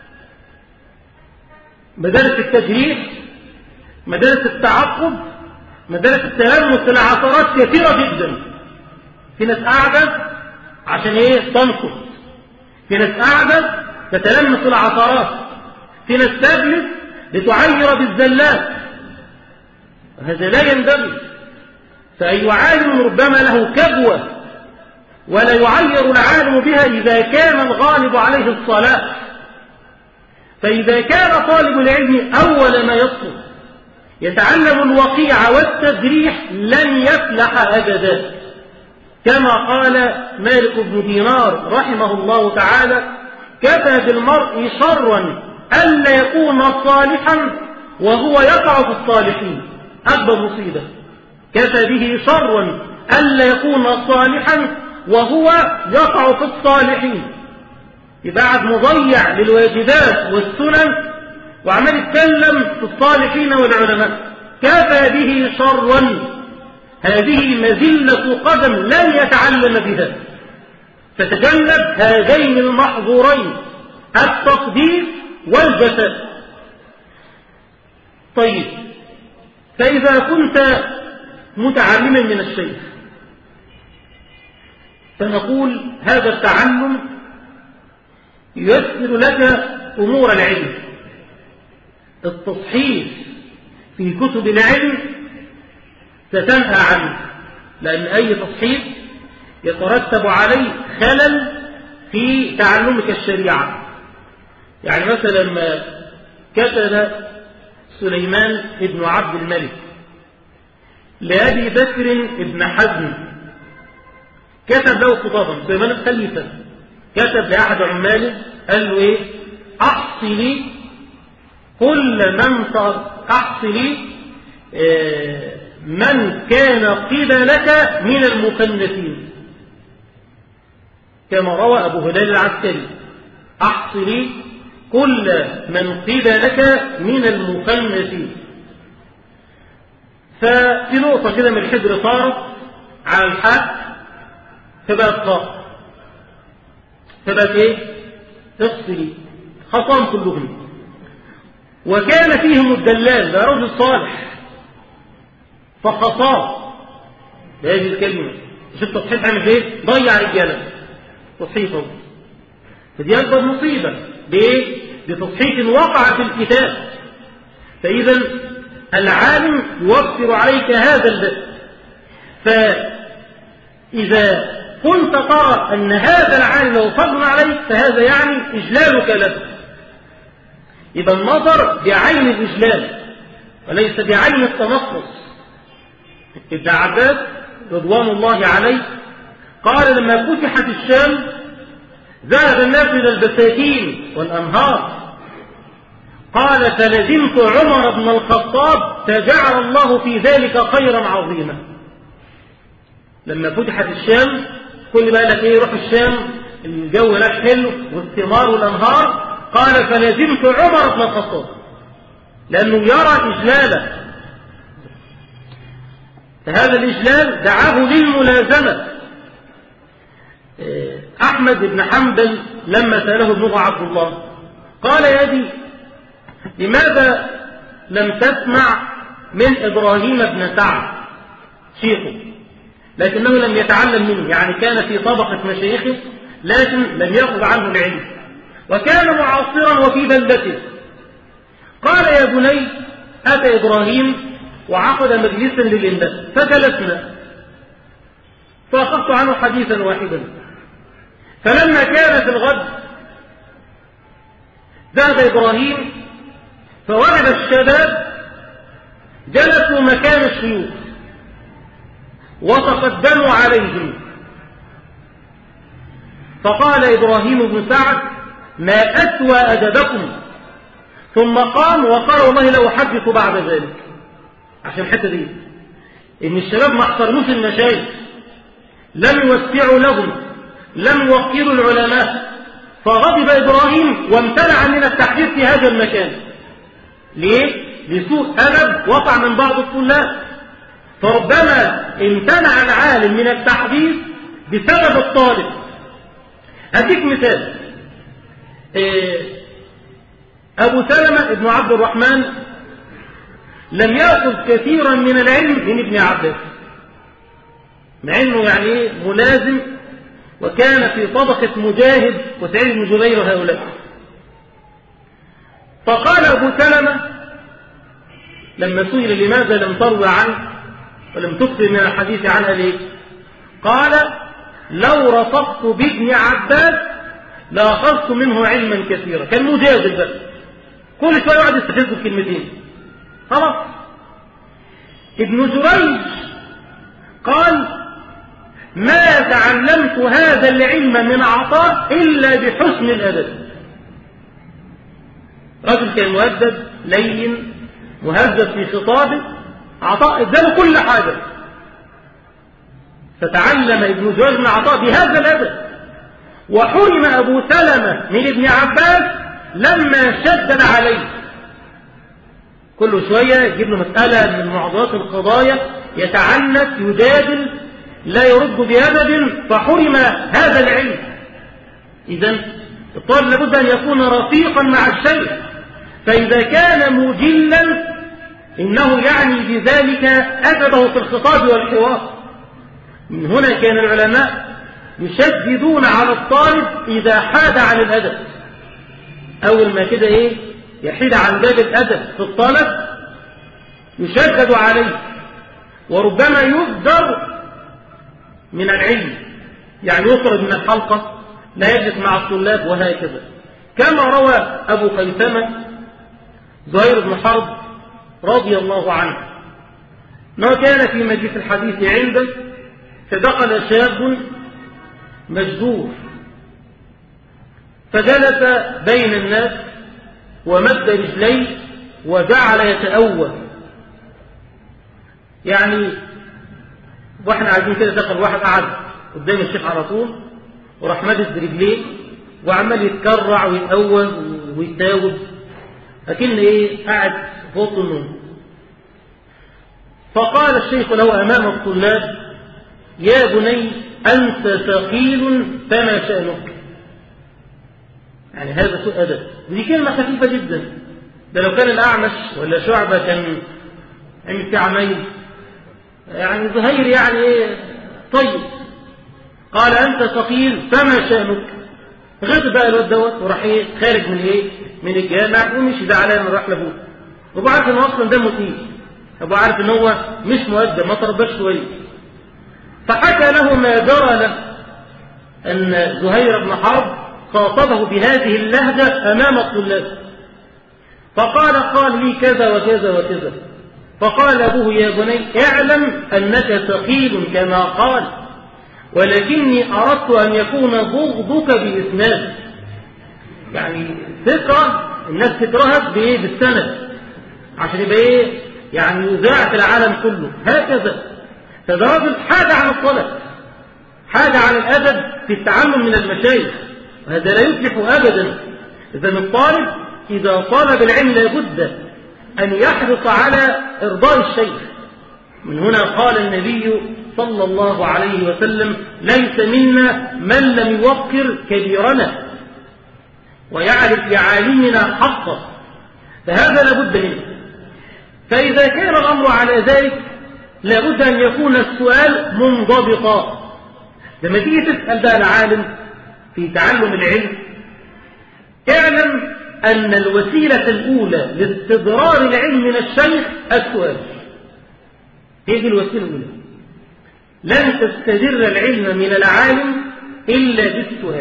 مدارس التجريح، مدارس التعقب، مدارس التلمس العثرات كثيرة جدا. في ناس قاعدة عشان ايه؟ تنقص. في ناس قاعدة تتلمس العثرات. في ناس تجلس لتعير بالزلات. هذا لا ينبغي. فأي عالم ربما له كبوة ولا يعير العالم بها إذا كان الغالب عليه الصلاة. فإذا كان طالب العلم أول ما يصل يتعلم الوقيع والتجريح لن يفلح أبدا، كما قال مالك بن دينار رحمه الله تعالى: كفى بالمرء شرا ألا يكون صالحا وهو يقع في الصالحين. أكبر مصيبة. كفى به شرا ألا يكون صالحا وهو يقع في الصالحين. يبقى مضيع للواجبات والسنن وعمال يتكلم في الصالحين والعلماء. كفى به شرا. هذه مذلة قدم لن يتعلم بها. فتجنب هذين المحظورين: التقديس والجفاء. طيب، فإذا كنت متعلما من الشيخ فنقول هذا التعلم ييسر لك أمور العلم. التصحيح في كتب العلم ستنهى عنه، لأن أي تصحيح يترتب عليه خلل في تعلمك الشريعة. يعني مثلا ما كتب سليمان ابن عبد الملك لأبي بكر ابن حزم، كتب له خطابا. سليمان الخليفة كتب لأحد عماله قال له ايه؟ احصلي كل من احصلي من كان قبلك من المكنثين، كما روى أبو هلال العسكري: احصلي كل من قبلك من المكنثين. ففي نقطة كده من الحجر صارت على الحق فبقت قاء، فبقت ايه؟ تفصلي خصام كلهم. وكان فيهم الدلال، ده رجل صالح، فخصام بهذه الكلمة. شوف تصحيح عامل ايه؟ ضيع رجاله تصحيحه. فدي أكبر مصيبة. ليه؟ بتصحيح وقع في الكتاب. فإذا العالم يوفر عليك هذا البث. فإذا كنت ترى أن هذا العالم له فضل عليك فهذا يعني إجلالك له. إذا النظر بعين الإجلال وليس بعين التنقص. ابن عباس رضوان الله عليه قال لما فتحت الشام ذهب الناس إلى البساتين والأنهار، قال فلزمت عمر بن الخطاب فجعل الله في ذلك خيرا عظيما. لما فتحت الشام كل بقى لك ايه، روح الشام الجو هناك حلو والثمار والأنهار، قال فلزمت عمر بن الخطاب لأنه يرى إجلاله. فهذا الإجلال دعاه للملازمة. أحمد بن حنبل لما سأله ابنه عبد الله قال يا أبي لماذا لم تسمع من إبراهيم بن سعد شيخه، لكنه لم يتعلم منه، يعني كان في طبقة مشايخه لكن لم يأخذ عنه العلم وكان معاصرا وفي بلدته. قال يا بني أتى إبراهيم وعقد مجلسا للإنباء فجلسنا فأخذت عنه حديثا واحدا. فلما كان في الغد ذهب إبراهيم فوجد الشباب جلسوا مكان الشيوخ وتقدموا عليهم، فقال إبراهيم بن سعد ما أسوى أدبكم، ثم قام وقال والله لو أحدث بعد ذلك. عشان الحته دي ان الشباب ما احترموش المشايخ، لم يوسعوا لهم، لم يوقروا العلماء، فغضب ابراهيم وامتنع من التحديث في هذا المكان. ليه؟ لسوء ادب وقع من بعض الطلاب. فربما امتنع العالم من التحديث بسبب الطالب. اديك مثال، ابو سلمة ابن عبد الرحمن لم يأخذ كثيرا من العلم من ابن عباس، مع انه يعني ملازم وكان في طبقة مجاهد وسعيد بن جبير وهؤلاء. فقال أبو سلمة لما سئل لماذا لم تروي عنه ولم تكثر من الحديث عنه ليه؟ قال لو رفقت بابن عباس لأخذت منه علما كثيرا. كان مجادل بس، كل شوية يقعد يستفزه بكلمتين خلاص. ابن جريج قال ما تعلمت هذا العلم من عطاء إلا بحسن الأدب. رجل كان مؤدب لين مهذب في خطابه، عطاء اداله كل حاجة، فتعلم ابن جريج من عطاء بهذا الأدب. وحرم أبو سلمة من ابن عباس لما شدد عليه، كل شوية يجيب له مسألة من معضلات القضايا يتعنت يجادل لا يرد بأدب، فحرم هذا العلم. إذن الطالب لابد أن يكون رفيقا مع الشيخ، فإذا كان مجلا إنه يعني بذلك أدبه في الخطاب والحوار. من هنا كان العلماء يشددون على الطالب إذا حاد عن الأدب. أول ما كده يحيد عن باب الأدب في الطالب يشدد عليه، وربما يصدر من العلم، يعني يطرد من الحلقة، لا يجلس مع الطلاب وهكذا. كما روى أبو خيثمة زهير بن حرب رضي الله عنه ما كان في مجلس الحديث عنده فدخل شاب مجذور فجلس بين الناس ومد رجليه وجعل يتأوه، يعني واحنا عايزين كده دخل واحد قعد قدام الشيخ على طول وراح مدد رجليه وعمال يتكرع ويتأوه ويتاوب لكن قاعد فوق النوم. فقال الشيخ له امام الطلاب يا بني انت ثقيل فما شأنك. يعني هذا سوء أدب، ودي كلمة خفيفة جدا. ده لو كان الأعمش ولا شعبة كان عمل عميل، يعني زهير يعني طيب. قال أنت ثقيل فما شأنك. غضب بقى الواد دوت وراح خارج من من الجامع ومشي زعلان وراح لابوه أبو عارف إنه أصلا دمه تقيل، أبو عارف إنه هو مش مؤدب، ما ترباش كويس. فحكى له ما جرى له أن زهير بن حرب خاطبه بهذه اللهجة أمام الطلاب، قال لي كذا وكذا وكذا. فقال أبوه يا بني اعلم أنك ثقيل كما قال، ولكني أردت أن يكون بغضك بإسناد، يعني ثقة الناس تكرهك بالسند عشان يبقى ايه يعني يذاع في العالم كله هكذا. فده راجل حاجة عن الطلب، حاجة عن الأدب في التعلم من المشايخ، وهذا لا يفلح أبدا. إذا الطالب إذا طالب العلم لابد أن يحرص على إرضاء الشيخ. من هنا قال النبي صلى الله عليه وسلم ليس منا من لم يوقر كبيرنا ويعرف لعالمنا حقه، فهذا لابد منه. فإذا كان الأمر على ذلك لابد أن يكون السؤال منضبطا. لما تيجي تسأل بقى العالم في تعلم العلم اعلم أن الوسيلة الأولى لاستدرار العلم من الشيخ السؤال. هذه الوسيلة الأولى، لن تستدر العلم من العالم إلا بالسؤال.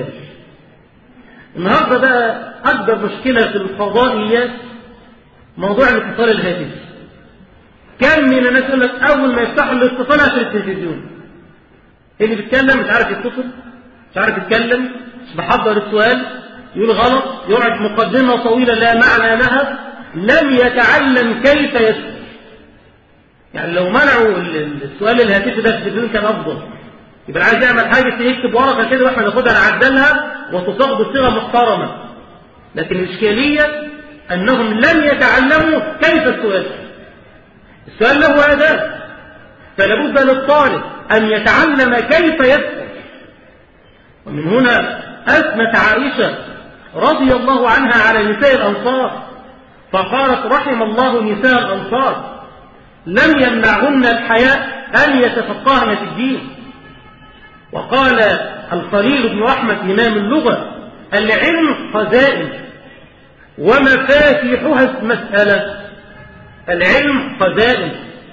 النهارده بقى أكبر مشكلة في الفضائيات موضوع الاتصال الهاتفي. كم من الناس يقول لك أول ما يفتحوا الاتصال عشان التلفزيون، اللي بيتكلم مش عارف يتصل، مش عارف يتكلم، مش محضر السؤال، يقول غلط، يقعد مقدمة طويلة لا معنى لها، لم يتعلم كيف يسأل. يعني لو منعوا السؤال الهاتفي ده في التلفزيون كان أفضل. يبقى عايز يعمل حاجة يكتب ورقة كده واحنا ناخدها نعدلها وتصاغ بصيغة محترمة. لكن الإشكالية أنهم لم يتعلموا كيف السؤال. السؤال له آداب، فلابد للطالب أن يتعلم كيف يسأل. ومن هنا أثنت عائشة رضي الله عنها على نساء الأنصار فقالت رحم الله نساء الأنصار لم يمنعهن الحياء أن يتفقهن في الدين. وقال الخليل بن أحمد إمام اللغة العلم خزائن ومفاتيحها مسألة. العلم خزائن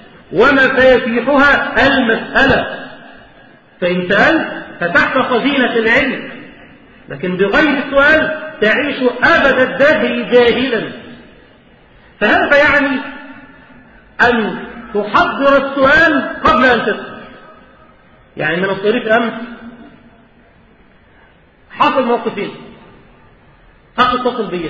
ومفاتيحها المسألة. فإن سألت فتحت خزينة العلم، لكن بغير السؤال تعيش أبد الدهر جاهلا. فهذا يعني أن تحضر السؤال قبل أن تسأل. يعني من الطريق أمس حصل موقفين، اتصل بيا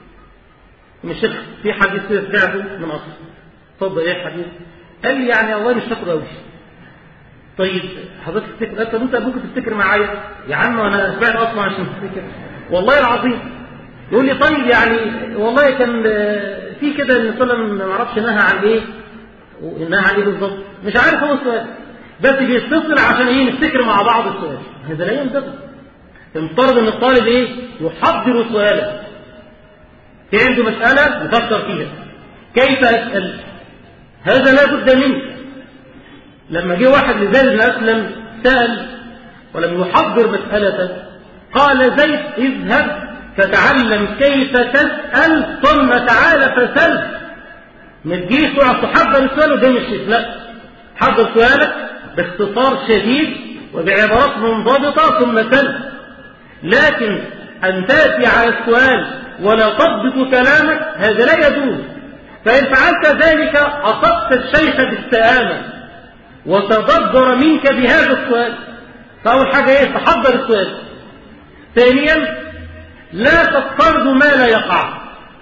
مش في حديث سمعته من أصل، اتفضل ايه الحديث؟ قال لي يعني والله مش فاكره قوي. طيب حضرتك تفتكر؟ طب انت ممكن تفتكر معايا يا عم، انا سمعت اصلا عشان تفتكر والله العظيم. يقول لي طيب يعني والله كان في كده ان صلى ما اعرفش نهى عن ايه ونهى عن ايه بالظبط، مش عارف هو السؤال، بس بيتصل عشان ايه نفتكر مع بعض السؤال. هذا لا ينبغي. يفترض ان الطالب ايه يحضر سؤالا، في عنده مسألة يفكر فيها كيف أسأل، هذا لا بد منه. لما جه واحد لزيد بن أسلم سأل ولم يحضر مسألة قال زيد اذهب فتعلم كيف تسأل ثم تعال فسل. ما تجيش تقعد تحضر السؤال وده مش لا، حضر سؤالك باختصار شديد وبعبارات منضبطة ثم سل. لكن أن تأتي على السؤال ولا تضبط كلامك هذا لا يجوز. فإن فعلت ذلك أصبت الشيخ بالسآمة وتضجر منك بهذا السؤال. فأول حاجة إيه؟ تحضر السؤال. ثانيا لا تفترض ما لا يقع.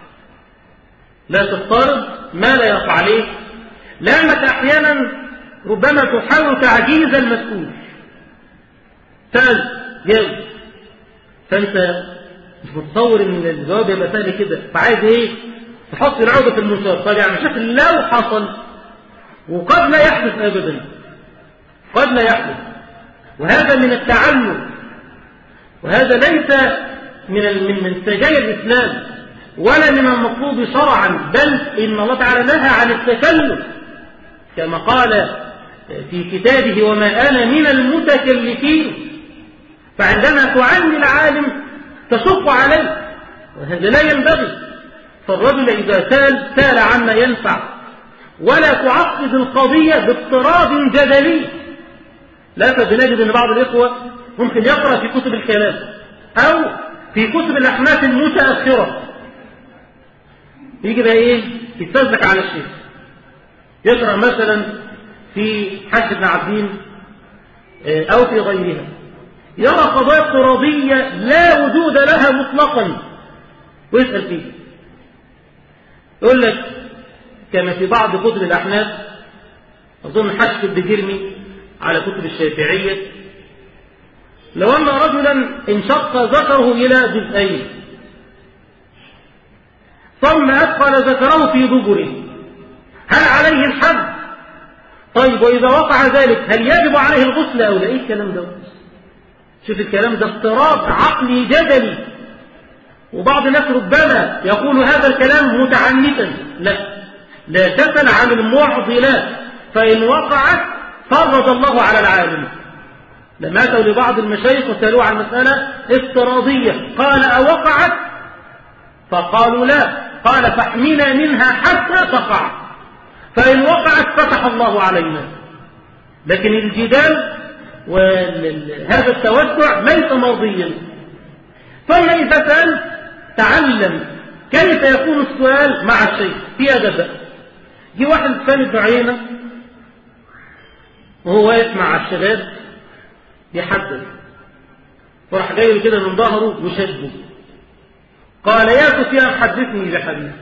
لا تفترض ما لا يقع. ليه؟ لأنك أحيانا ربما تحاول تعجيز المسؤول. سأل جاوب، فأنت مش متصور ان الجواب يبقى سهل كده، فعايز ايه؟ تحط العودة في المنشار. طيب يعني شوف لو حصل، وقد لا يحدث ابدا، قد لا يحدث، وهذا من التعلم، وهذا ليس من سجايا الاسلام ولا من المطلوب شرعا، بل ان الله تعالى نهى عن التكلف كما قال في كتابه وما انا من المتكلفين. فعندما تعلم العالم تشق عليه، وهذا لا ينبغي. فالرجل إذا سال عما ينفع، ولا تعقد القضية باضطراب جدلي. لا فبنجد أن بعض الإخوة ممكن يقرأ في كتب الكلام أو في كتب الأحناف المتأخرة، يجي بقى إيه يتفزك على الشيء، يقرأ مثلا في حج بن عبدين أو في غيرها، يرى قضايا اضطرابية لا وجود لها مطلقا ويسأل فيه، يقول لك كما في بعض كتب الأحناف، أظن حشك الدجرمي على كتب الشافعية، لو أن رجلا انشق ذكره إلى جزئين ثم أدخل ذكره في دبره، هل عليه الحد؟ طيب وإذا وقع ذلك هل يجب عليه الغسل أو لا؟ إيه الكلام ده؟ شوف الكلام ده اضطراب عقلي جدلي، وبعض الناس ربما يقول هذا الكلام متعنتا. لا تسأل عن المعضلات، فإن وقعت فرض الله على العالم. لما أتوا لبعض المشايخ وسألوه عن مسألة افتراضية قال أوقعت؟ فقالوا لا، قال فاحمنا منها حتى تقع، فإن وقعت فتح الله علينا. لكن الجدال وهذا التوسع ليس مرضيا. ثم إذا سألت تعلم كيف يكون السؤال مع الشيخ في أدب. جه واحد ثاني بن عيينة وهو واقف مع الشباب يحدث، وراح جاي كده من ظهره وشده، قال يا سفيان حدثني بحديث.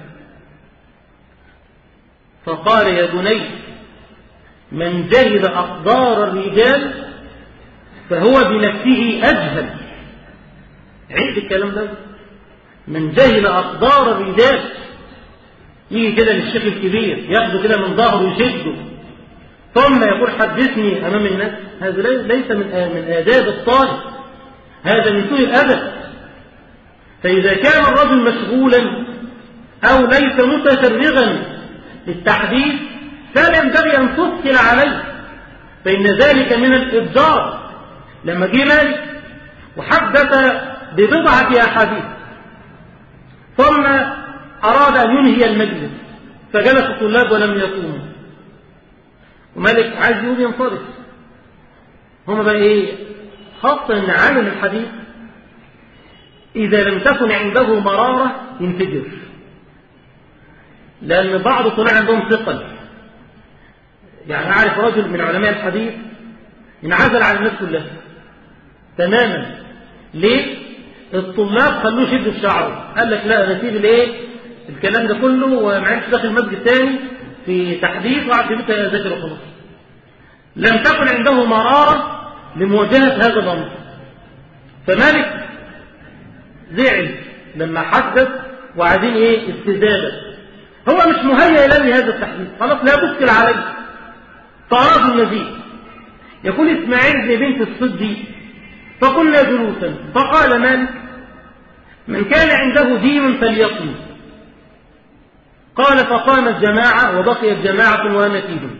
فقال يا بني من جهل أقدار الرجال فهو بنفسه أجهل. عيد الكلام ده، من جهل أقدار الرجال. يجي كده للشيخ الكبير ياخده كده من ظهره ويشده ثم يقول حدثني أمام الناس، هذا ليس من آداب الطالب، هذا من سوء الأدب. فإذا كان الرجل مشغولا أو ليس متفرغا للتحديث فلا ينبغي أن تثقل عليه، فإن ذلك من الإبدار. لما جه مالك وحدث ببضعة أحاديث ثم أراد أن ينهي المجلس فجلس الطلاب ولم يقوموا، ومالك عايز يقوم ينصرف، هم بقى إيه؟ خاصة أن عالم الحديث إذا لم تكن عنده مرارة ينفجر، لأن بعض طلاب عندهم ثقل. يعني أعرف رجل من علماء الحديث انعزل عن الناس كلها تماما. ليه؟ الطلاب خلوه يشد في شعره، قال لك لا أنا أسيب الكلام ده كله وما عندش داخل مسجد تاني في تحديث وقعد في بيته أذاكر وخلاص. لم تكن عنده مرارة لمواجهة هذا الأمر. فمالك زعل لما حدث وعايزين استزادة، هو مش مهيئ إلى هذا التحديث، خلاص لا تشكل عليه، فأراد المزيد. يقول إسماعيل بن بنت الصدي فقلنا جلوسا فقال مالك من كان عنده دين فليقم. قال فقامت جماعة وبقيت جماعة وأنا فيهم.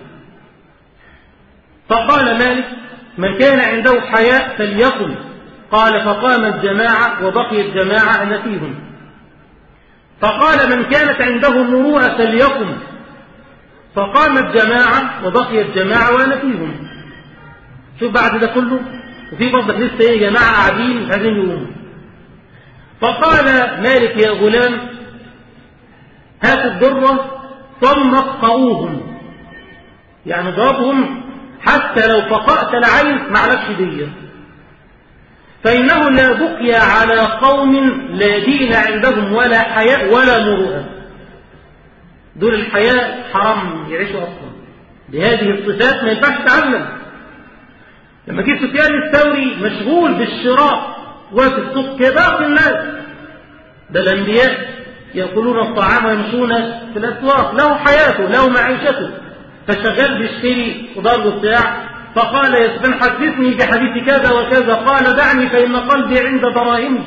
فقال مالك من كان عنده حياء فليقم. قال فقامت جماعة وبقيت جماعة أنا فيهم. فقال من كانت عنده مروءة فليقم. فقامت جماعة وبقيت جماعة وأنا فيهم. شوف بعد ده كله وفي برضه لسه جماعة قاعدين مش عايزين يقوموا. فقال مالك يا غلام هات الدرة ثم اقطعوهم، يعني ضربهم حتى لو فقأت العين معلكش دية، فإنه لا بقي على قوم لا دين عندهم ولا حياء ولا مروءة. دول الحياء حرام يعيشوا أصلا بهذه الصفات، ما ينفعش تعلم. لما جه سفيان الثوري مشغول بالشراء وفي السوق كباقي الناس، ده الأنبياء يأكلون الطعام ويمشون في الأسواق، له حياته له معيشته، فشغال بيشتري خضار والساع. فقال يا سفيان حدثني بحديث كذا وكذا. قال دعني فإن قلبي عند دراهمي،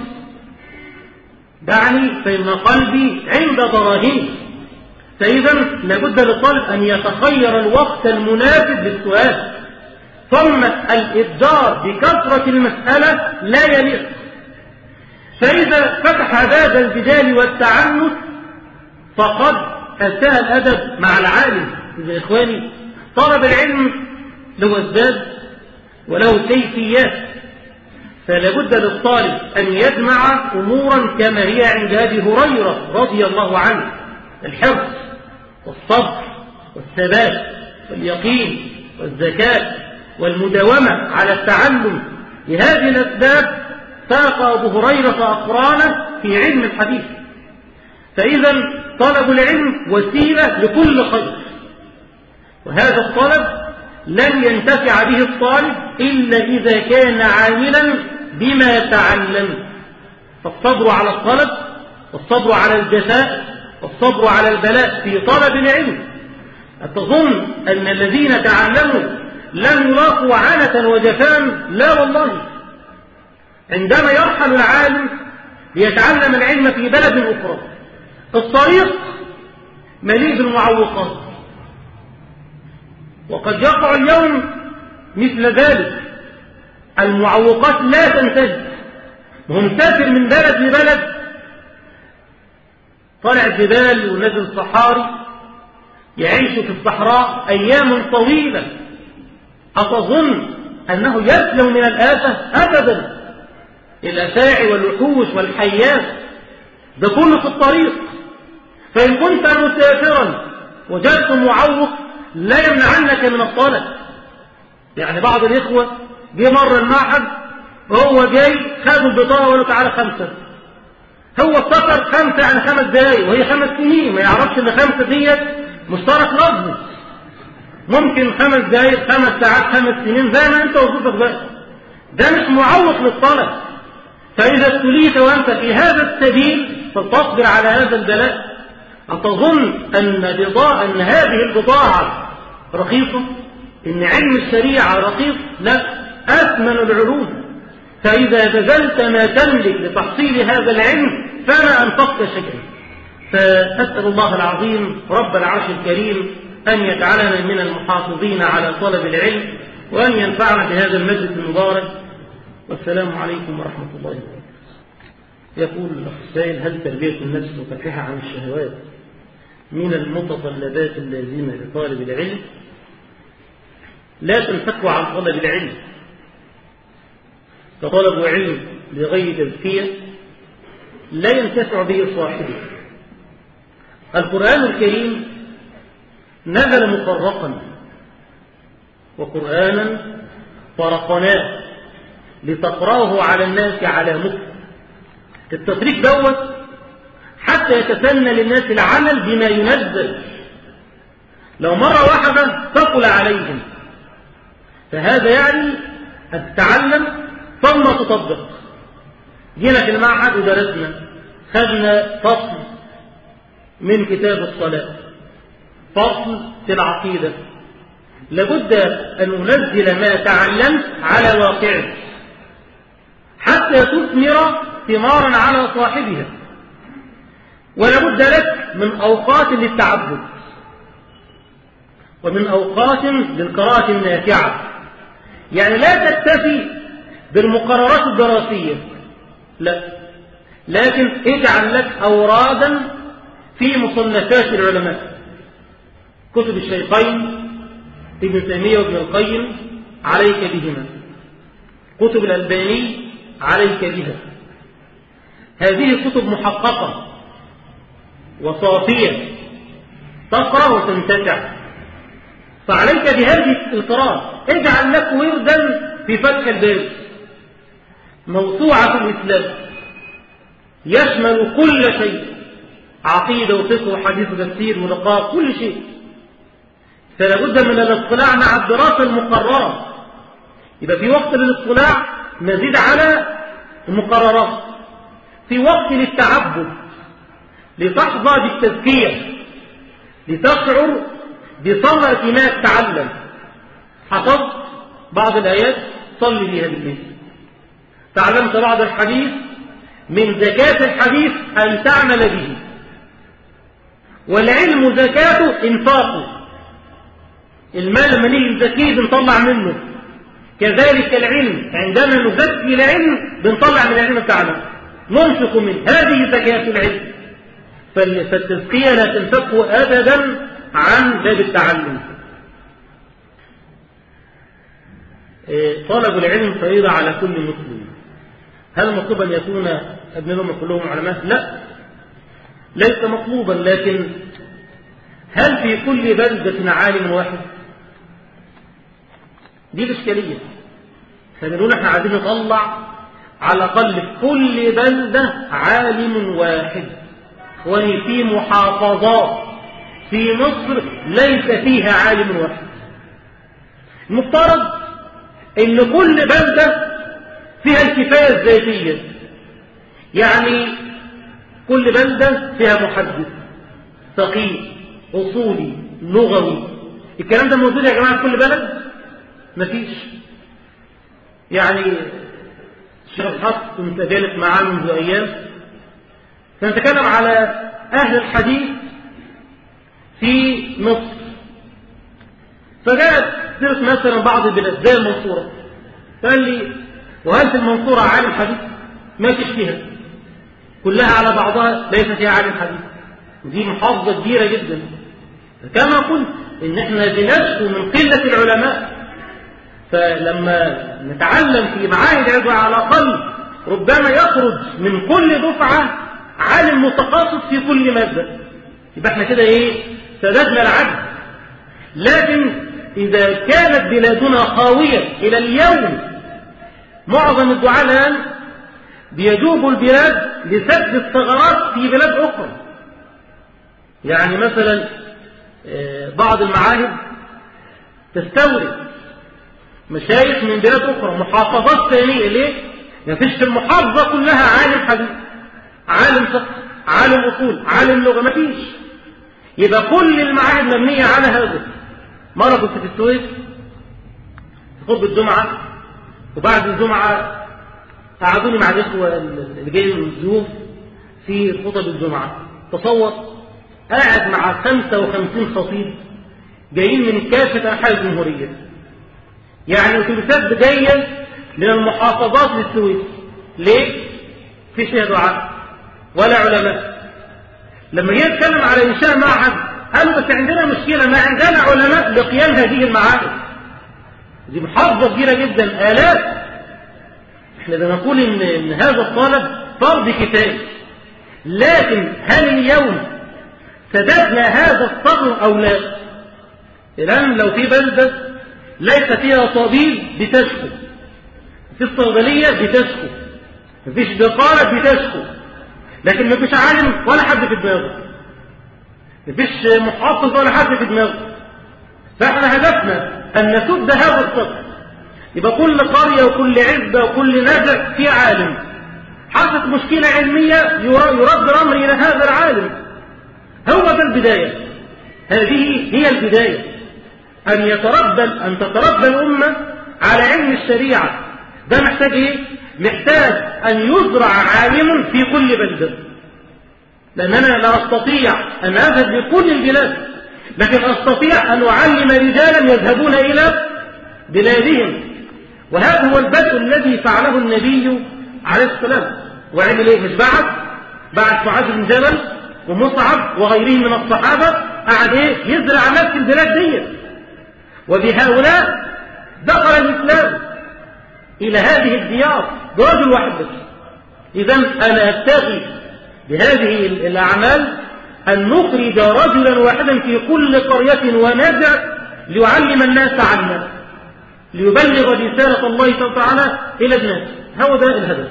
دعني فإن قلبي عند دراهمي. فإذا لابد للطالب أن يتخير الوقت المناسب للسؤال. ثم الإبدار بكثرة المسألة لا يليق. فإذا فتح باب الجدال والتعنت فقد أساء الأدب مع العالم. يا إخواني، طلب العلم له أسباب وله كيفيات، فلا بد للطالب أن يجمع أمورا كما هي عند أبي هريرة رضي الله عنه: الحرص والصبر والثبات واليقين والزكاة والمداومة على التعلم. لهذه الأسباب ساق أبو هريرة أقرانه في علم الحديث. فإذا طلب العلم وسيلة لكل خير، وهذا الطلب لن ينتفع به الطالب إلا إذا كان عاملا بما تعلم. فالصبر على الطلب، والصبر على الجفاء، والصبر على البلاء في طلب العلم. أتظن أن الذين تعلموا لم يلاقوا عنة وجفاء؟ لا والله. عندما يرحل العالم ليتعلم العلم في بلد أخرى، الطريق مليء بالمعوقات، وقد يقع اليوم مثل ذلك. المعوقات لا تنتهي، وهو مسافر من بلد لبلد، طلع جبال ونزل صحاري، يعيش في الصحراء أيام طويلة. أتظن أنه يسلم من الآفة؟ أبدا. الأفاعي والوحوش والحيات ده كله في الطريق. فإن كنت مسافرا وجدت معوق لا يمنعنك من الطلب. يعني بعض الإخوة جه مرة المعهد وهو جاي خد البطاقة وقال له تعالى 5. هو افتكر 5 يعني 5 دقايق، وهي 5 سنين، ما يعرفش ان 5 ديت مشترك لفظي. ممكن 5 دقايق، 5 ساعات، 5 سنين، زي ما انت وظيفتك بقى. ده مش معوق للطلب. فإذا ابتليت وأنت في هذا السبيل فتصبر على هذا البلاء. أتظن أن هذه البضاعة رخيصة؟ إن علم الشريعة رخيص؟ لا، أثمن العلوم. فإذا بذلت ما تملك لتحصيل هذا العلم فما أنفقت شيئا. فأسأل الله العظيم رب العرش الكريم أن يجعلنا من المحافظين على طلب العلم، وأن ينفعنا بهذا المجلس المبارك. والسلام عليكم ورحمة الله وبركاته. يقول الأخ السائل: هل تربية النفس وكفها عن الشهوات من المتطلبات اللازمة لطالب العلم؟ لا تنفك عن طلب العلم، فطلب علم لغير تزكية لا ينتفع به صاحبه. القرآن الكريم نزل مفرقا، وقرآنا فرقناه لتقرأه على الناس على مكر. التفريق دوت حتى يتسنى للناس العمل بما ينزل. لو مرة واحدة ثقل عليهم، فهذا يعني أن تتعلم ثم تطبق. جينا في المعهد ودرسنا، خدنا فصل من كتاب الصلاة، فصل في العقيدة. لابد أن ننزل ما تعلمت على واقعه حتى تثمر ثمارا على صاحبها. ولابد لك من أوقات للتعبد، ومن أوقات للقراءة النافعة. يعني لا تكتفي بالمقررات الدراسية، لا، لكن اجعل لك أورادا في مصنفات العلماء، كتب الشيخين ابن تيمية وابن القيم عليك بهما، كتب الألباني عليك بها. هذه كتب محققة وصافية تقرأ وتنتفع، فعليك بهذه القراءة. اجعل لك وردا في فتح الباب، موسوعة الإسلام يشمل كل شيء، عقيدة وفقه وحديث وتفسير ولقاء، كل شيء. فلا بد من الاطلاع مع الدراسة المقررة. يبقى في وقت للاطلاع نزيد على المقررات، في وقت للتعبد لتحظى بالتزكية، لتشعر بثمرة ما تتعلم. حفظت بعض الآيات صلي بها بالليل، تعلمت بعض الحديث، من زكاة الحديث أن تعمل به. والعلم زكاته إنفاقه، المال لما نيجي نزكيه بنطلع منه. كذلك العلم عندما نزكي العلم بنطلع من العلم بتاعنا، ننفق منه، هذه زكاة العلم. فالتزكية لا تنفك أبدا عن باب التعلم. طلب العلم فريضة على كل مسلم. هل مطلوب أن يكون أبنائهم كلهم علماء؟ لا، ليس مطلوبا، لكن هل في كل بلدة عالم واحد؟ دي الإشكالية. فبنقول احنا عايزين نطلع على الأقل في كل بلدة عالم واحد. وفي في محافظات في مصر ليس فيها عالم واحد. المفترض ان كل بلدة فيها الكفاية الذاتية، يعني كل بلدة فيها محدث فقيه أصولي لغوي. الكلام ده موجود يا جماعة في كل بلد؟ مفيش. يعني الشيخ الحق كنت جالس معاه منذ أيام فنتكلم على أهل الحديث في مصر، فجاءت سيرة مثلا بعض البلاد زي المنصورة، فقال لي وهل في المنصورة عالم حديث؟ ما فيش فيها، كلها على بعضها ليس فيها عالم حديث. دي محافظة كبيرة جدا. كما قلت إن احنا بنشكو من قلة العلماء، فلما نتعلم في معاهد علم على الأقل ربما يخرج من كل دفعة عالم متخصص في كل مادة، يبقى احنا كده ايه؟ سددنا العجز. لكن إذا كانت بلادنا خاوية إلى اليوم، معظم الدعاة الآن بيجوبوا البلاد لسد الثغرات في بلاد أخرى. يعني مثلا بعض المعاهد تستورد مشايخ من بلاد أخرى، محافظات ثانية. ليه؟ ما فيش في المحافظة كلها عالم حديث، عالم فقه، عالم أصول، عالم لغة، ما فيش. يبقى كل المعاهد مبنية على هذا. مرة كنت في السويس في خطبة الجمعة، وبعد الجمعة قعدوني مع الإخوة اللي جايين من الضيوف في خطب الجمعة. تصور قاعد مع 55 خطيب جايين من كافة أنحاء الجمهورية، يعني أتوبيسات جاية من المحافظات للسويس. ليه؟ فيش فيها دعاء ولا علماء. لما جينا نتكلم على إنشاء معهد قالوا بس عندنا مشكلة، ما عندنا علماء لقيام هذه المعاهد. دي محافظة كبيرة جدا، آلاف. احنا بنقول إن هذا الطالب فرض كفاية، لكن هل اليوم سددنا هذا الثغر أو لا؟ الآن لو في بلدة ليس فيها طبيب بتشكو، في الصيدلية بتشكو، مفيش دقارة بتشكو، لكن مفيش عالم ولا حد في دماغه، مفيش محافظ ولا حد في دماغه. فاحنا هدفنا أن نسد هذا الثغر. يبقى كل قرية وكل عزبة وكل نجع في عالم، حصلت مشكلة علمية يرد الأمر إلى هذا العالم. هو ده البداية، هذه هي البداية، أن تتربى الأمة على علم الشريعة. ده محتاج إيه؟ محتاج أن يزرع عالم في كل بلدة، لأننا لا أستطيع أن أذهب لكل البلاد، لكن أستطيع أن أعلم رجالا يذهبون إلى بلادهم. وهذا هو البدء الذي فعله النبي عليه السلام. وعمل إيه؟ مش بعد معاذ بن جبل ومصعب وغيرهم من الصحابة، قعد إيه؟ يزرع نفس البلاد دي، وبهؤلاء دخل الإسلام إلى هذه الديار برجل واحد بس. إذن أنا أبتغي بهذه الأعمال أن نخرج رجلا واحدا في كل قرية ونجع ليعلم الناس عنا، ليبلغ رسالة الله تعالى إلى الناس. هو ده الهدف.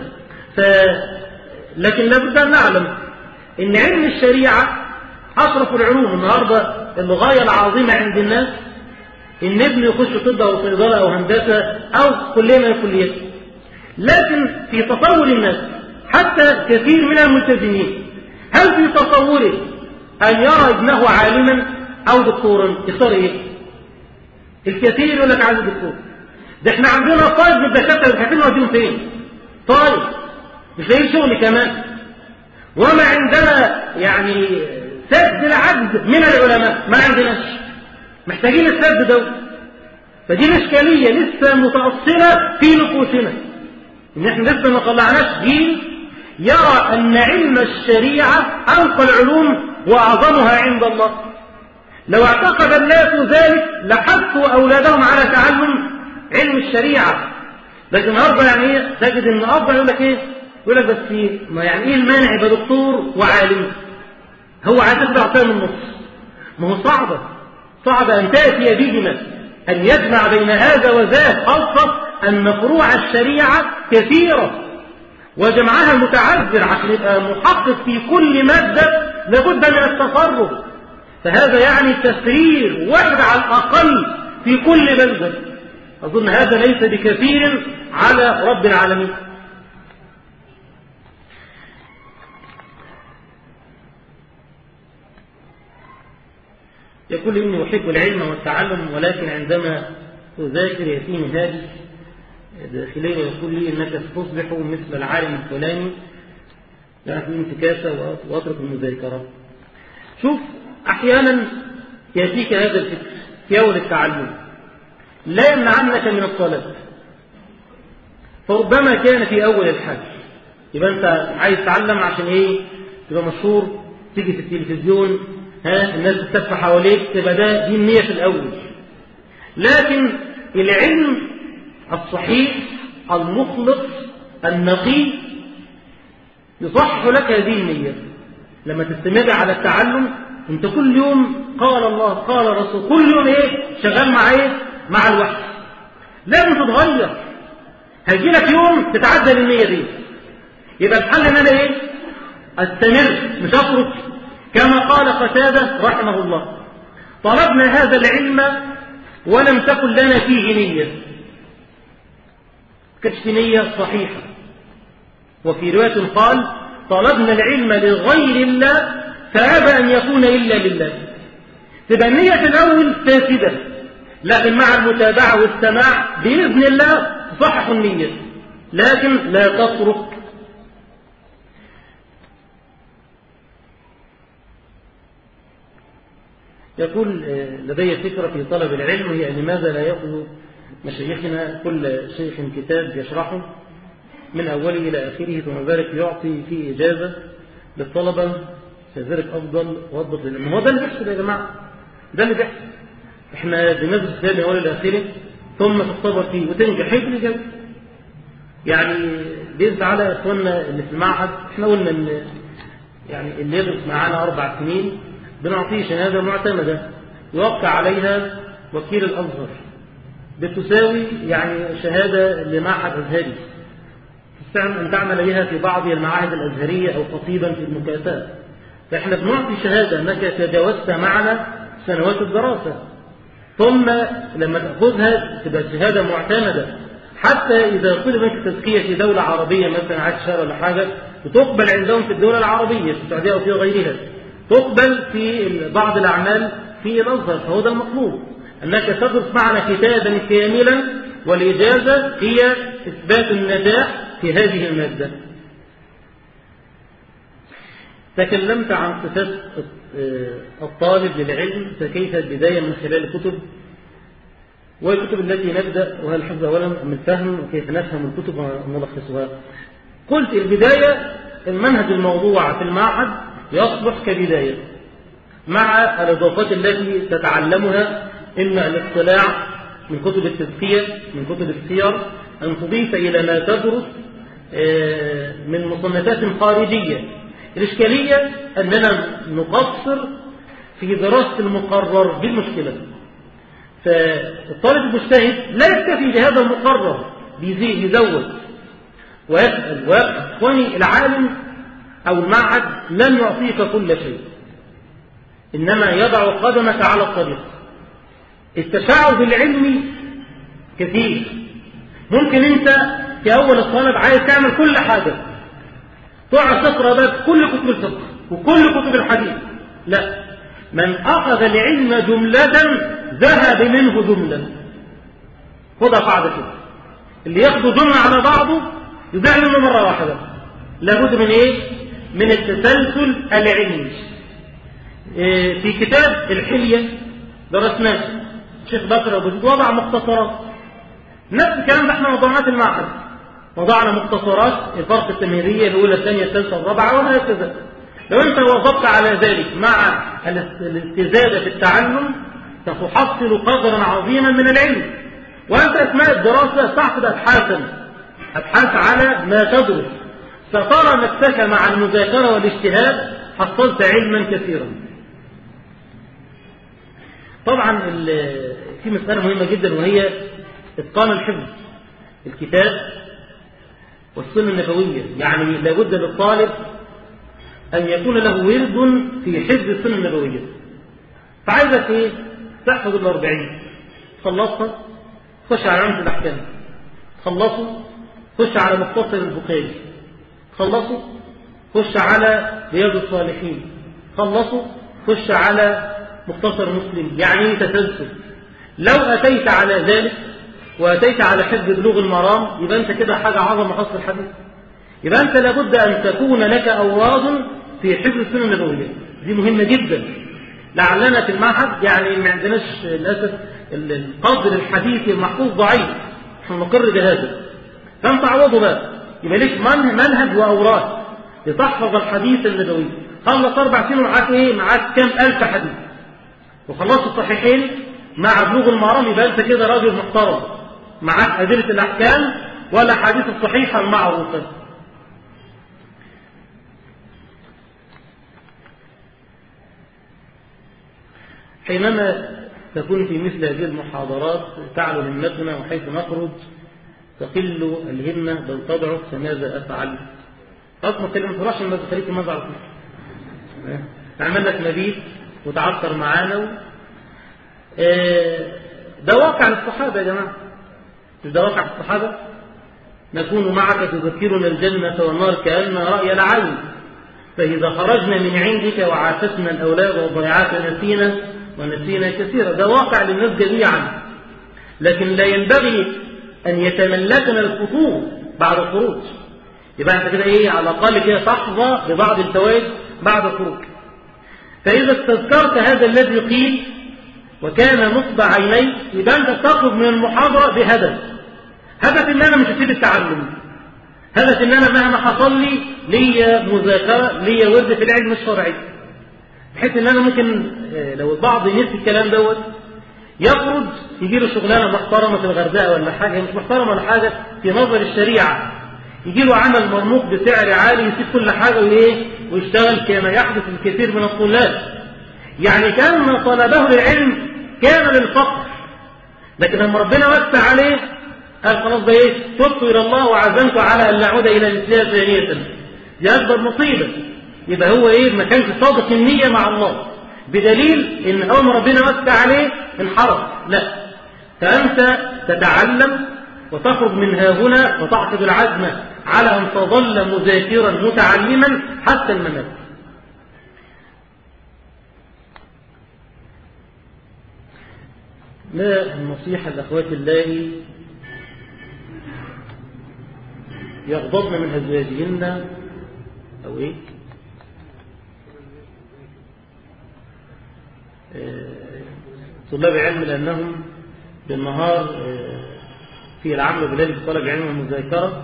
لكن لابد أن نعلم إن علم الشريعة أشرف العلوم. النهاردة الغاية العظيمة عند الناس إن ابنه يخش طب أو صيدلة أو هندسة أو كلية من الكليات، لكن في تصور الناس حتى كثير من الملتزمين، هل في تصوره أن يرى ابنه عالما أو دكتورا؟ يختار إيه؟ الكثير يقول لك عايز دكتور. ده احنا عندنا طالب من الدكاترة مش عارفين نوديهم فين، طالب مش لاقيين شغل كمان، وما عندنا يعني سد العجز من العلماء، ما عندناش، محتاجين السد ده. فدي الإشكالية لسه متأصلة في نفوسنا، إن احنا لسه ما طلعناش جيل يرى أن علم الشريعة أنقى العلوم وأعظمها عند الله. لو اعتقد الناس ذلك لحثوا أولادهم على تعلم علم الشريعة. لكن النهارده يعني ايه تجد ان افضل يقول لك ايه؟ يقول لك بس ما يعني ايه المانع يبقى دكتور وعالم؟ هو عايز ياخد عطيه من النص. ما هو صعب ان تاتي بهما، ان يجمع بين هذا وذاك، خاصه ان فروع الشريعه كثيره وجمعها متعذر عشان يبقى محقق في كل ماده لابد من التصرف. فهذا يعني تسرير واحد على الاقل في كل بلده. أظن هذا ليس بكثير على رب العالمين. يقول إني أحب العلم والتعلم، ولكن عندما أذاكر يأتيني هاجس داخلي ويقول لي إنك ستصبح مثل العالم الفلاني، لا في انتكاسة وأترك المذاكرة. شوف، أحيانا يأتيك هذا الفكر في أول التعلم لا يمنعنك من الطلب، فربما كان في أول الحاج. يبقى أنت عايز تتعلم عشان إيه؟ تبقى مشهور، تيجي في التلفزيون، الناس تتف حواليك، تبقى دي النية في الأول. لكن العلم الصحيح المخلص النقي يصحح لك هذه النية. لما تستمر على التعلم أنت كل يوم قال الله قال رسول، كل يوم إيه؟ شغال مع إيه؟ مع الوحي. لازم تتغير. هيجي لك يوم تتعدل النية دي. يبقى الحل ان انا ايه؟ استمر مش اترك. كما قال قتادة رحمه الله: طلبنا هذا العلم ولم تكن لنا فيه نية. كانت نية صحيحة. وفي رواية قال: طلبنا العلم لغير الله فأبى أن يكون إلا لله. تبقى النية في الأول فاسدة، لكن مع المتابعة والسماع بإذن الله تصحح النية، لكن لا تترك. يقول: لدي فكرة في طلب العلم، هي لماذا لا يأخذ مشايخنا كل شيخ كتاب يشرحه من أوله إلى آخره ثم ذلك يعطي فيه إجازة للطلبة، فذلك أفضل وأضبط للعلم. هو ده اللي بيحصل يا جماعة، ده اللي بيحصل. احنا بندرس كتاب من أوله إلى آخره ثم تختبر فيه وتنجح، هيك الإجابة. يعني بيزعل على إخواننا اللي في المعهد. احنا قلنا إن يعني اللي يدرس معانا 4 سنين بنعطيه شهادة معتمدة يوقع عليها وكيل الأزهر، بتساوي يعني شهادة لمعهد أزهري تستعمل أن تعمل بها في بعض المعاهد الأزهرية أو خطيبا في المكاتبة. فإحنا بنعطي شهادة أنك تجاوزت معنا سنوات الدراسة، ثم لما تأخذها تبقى شهادة معتمدة. حتى إذا طلب منك تزكية في دولة عربية مثلا عايز شهر ولا حاجة، بتقبل عندهم في الدولة العربية في السعودية أو في غيرها، تقبل في بعض الأعمال في الأزهر. فهو ده المطلوب، أنك تدرس معنا كتابا كاملا، والإجازة هي إثبات النجاح في هذه المادة. تكلمت عن صفات الطالب للعلم، فكيف البداية من خلال الكتب والكتب التي نبدأ، وهل الحفظ أولا من الفهم، وكيف نفهم الكتب ونلخصها. قلت البداية المنهج الموضوع في المعهد يصلح كبداية، مع الإضافات التي تتعلمها، إما الاطلاع من كتب التزكية من كتب السير، أن تضيف إلى ما تدرس من مصنفات خارجية. الإشكالية أننا نقصر في دراسة المقرر بالمشكلة. فالطالب المجتهد لا يكتفي بهذا المقرر، يزود ويسأل ويبحث. إخواني، العالم أو المعهد لن يعطيك كل شيء، إنما يضع قدمك على الطريق. التشعب العلمي كثير. ممكن أنت في أول الطالب عايز تعمل كل حاجة، تقعد تقرأ بس كل كتب الفقه وكل كتب الحديث. لا، من أخذ العلم جملة ذهب منه جملة. خدها قاعدة كده، اللي ياخده جملة على بعضه يضيع منه مرة واحدة. لابد من إيه؟ من التسلسل العلمي. في كتاب الحلية درسناه الشيخ بكر أبو زيد وضع مختصرات. نفس الكلام ده احنا موضوعات المعهد. وضعنا مختصرات الفرق التمهيدية الأولى الثانية الثالثة الرابعة وهكذا. لو أنت وظبت على ذلك مع الاستزادة في التعلم ستحصل قدرا عظيما من العلم. وأنت أثناء الدراسة تعقد أبحاث على ما تدرس، سترى نفسك مع المذاكرة والاجتهاد حصلت علما كثيرا. طبعا في مسألة مهمة جدا وهي إتقان الحفظ الكتاب والسنة النبوية. يعني لابد للطالب أن يكون له ورد في حفظ السنة النبوية. فعايزك إيه؟ تحفظ 40 تخلصها خش على عمدة الأحكام، تخلصه خش على مختصر البخاري، تخلصه خش على رياض الصالحين، تخلصه خش على مختصر مسلم. يعني تسلسل. لو أتيت على ذلك وأتيت على حفظ بلوغ المرام يبقى أنت كده حاجة عظمة خاصة الحديث. يبقى أنت لابد أن تكون لك أوراد في حفظ السنة النبوية، دي مهمة جدا. لعلنا في المعهد يعني ما عندناش للأسف القدر الحديثي المحفوظ ضعيف، احنا نقر بهذا. فأنت عوضه بقى، يبقى ليك منهج وأوراد لتحفظ الحديث النبوي. خلص 4 سنين ومعاك إيه؟ معاك كام ألف حديث، وخلصت الصحيحين مع بلوغ المرام يبقى أنت كده راجل محترم، معاك أدلة الأحكام والأحاديث الصحيحة المعروفة. حينما تكون في مثل هذه المحاضرات تعلو همتنا، وحيث نخرج تقل الهمة بل تضعف. فماذا أفعل؟ أصلا كلمة تروحش الماذا خليك ماذا على طول تعمل لك مبيت وتعثر معانا. ده واقع للصحابة يا جماعة، مش ده واقع الصحابة؟ نكون معك تذكرنا الجنة والنار كأن رأي العين، فإذا خرجنا من عندك وعافتنا الأولاد والضيعات ونسينا كثيرا. ده واقع للناس جميعا، لكن لا ينبغي أن يتملكنا الفتور بعد الخروج. يبقى أنت كده إيه؟ على الأقل كده تحظى ببعض الفوائد بعد الخروج. فإذا استذكرت هذا الذي قيل وكان نصب عينيك يبقى أنت تخرج من المحاضرة هدف إن أنا مش هسيب التعلم، هدف إن أنا مهما حصل لي مذاكرة، لي ورد في العلم الشرعي، بحيث إن أنا ممكن لو البعض ينسي الكلام دوت يخرج يجي له شغلانة محترمة في الغردقة ولا حاجة، مش محترمة ولا حاجة في نظر الشريعة، يجي له عمل مرموق بسعر عالي يسيب كل حاجة ويشتغل كما يحدث الكثير من الطلاب. يعني كان طلبه للعلم كان للفقر، لكن لما ربنا وسع عليه قال خلاص ده ايه؟ تبت الى الله وعزمت على ان لا اعود الى الاسلام ثانية. دي اكبر مصيبة. يبقى هو ايه؟ ما كانش صادق النية مع الله، بدليل ان اول ما ربنا وسع عليه انحرف. لا، فانت تتعلم وتخرج من هنا وتعقد العزم على ان تظل مذاكرا متعلما حتى الممات. ما النصيحة لأخوات الله يغضبن من أزواجهن أو إيه؟ طلاب علم لأنهم بالنهار في العمل بالليل بطلب علم والمذاكرة.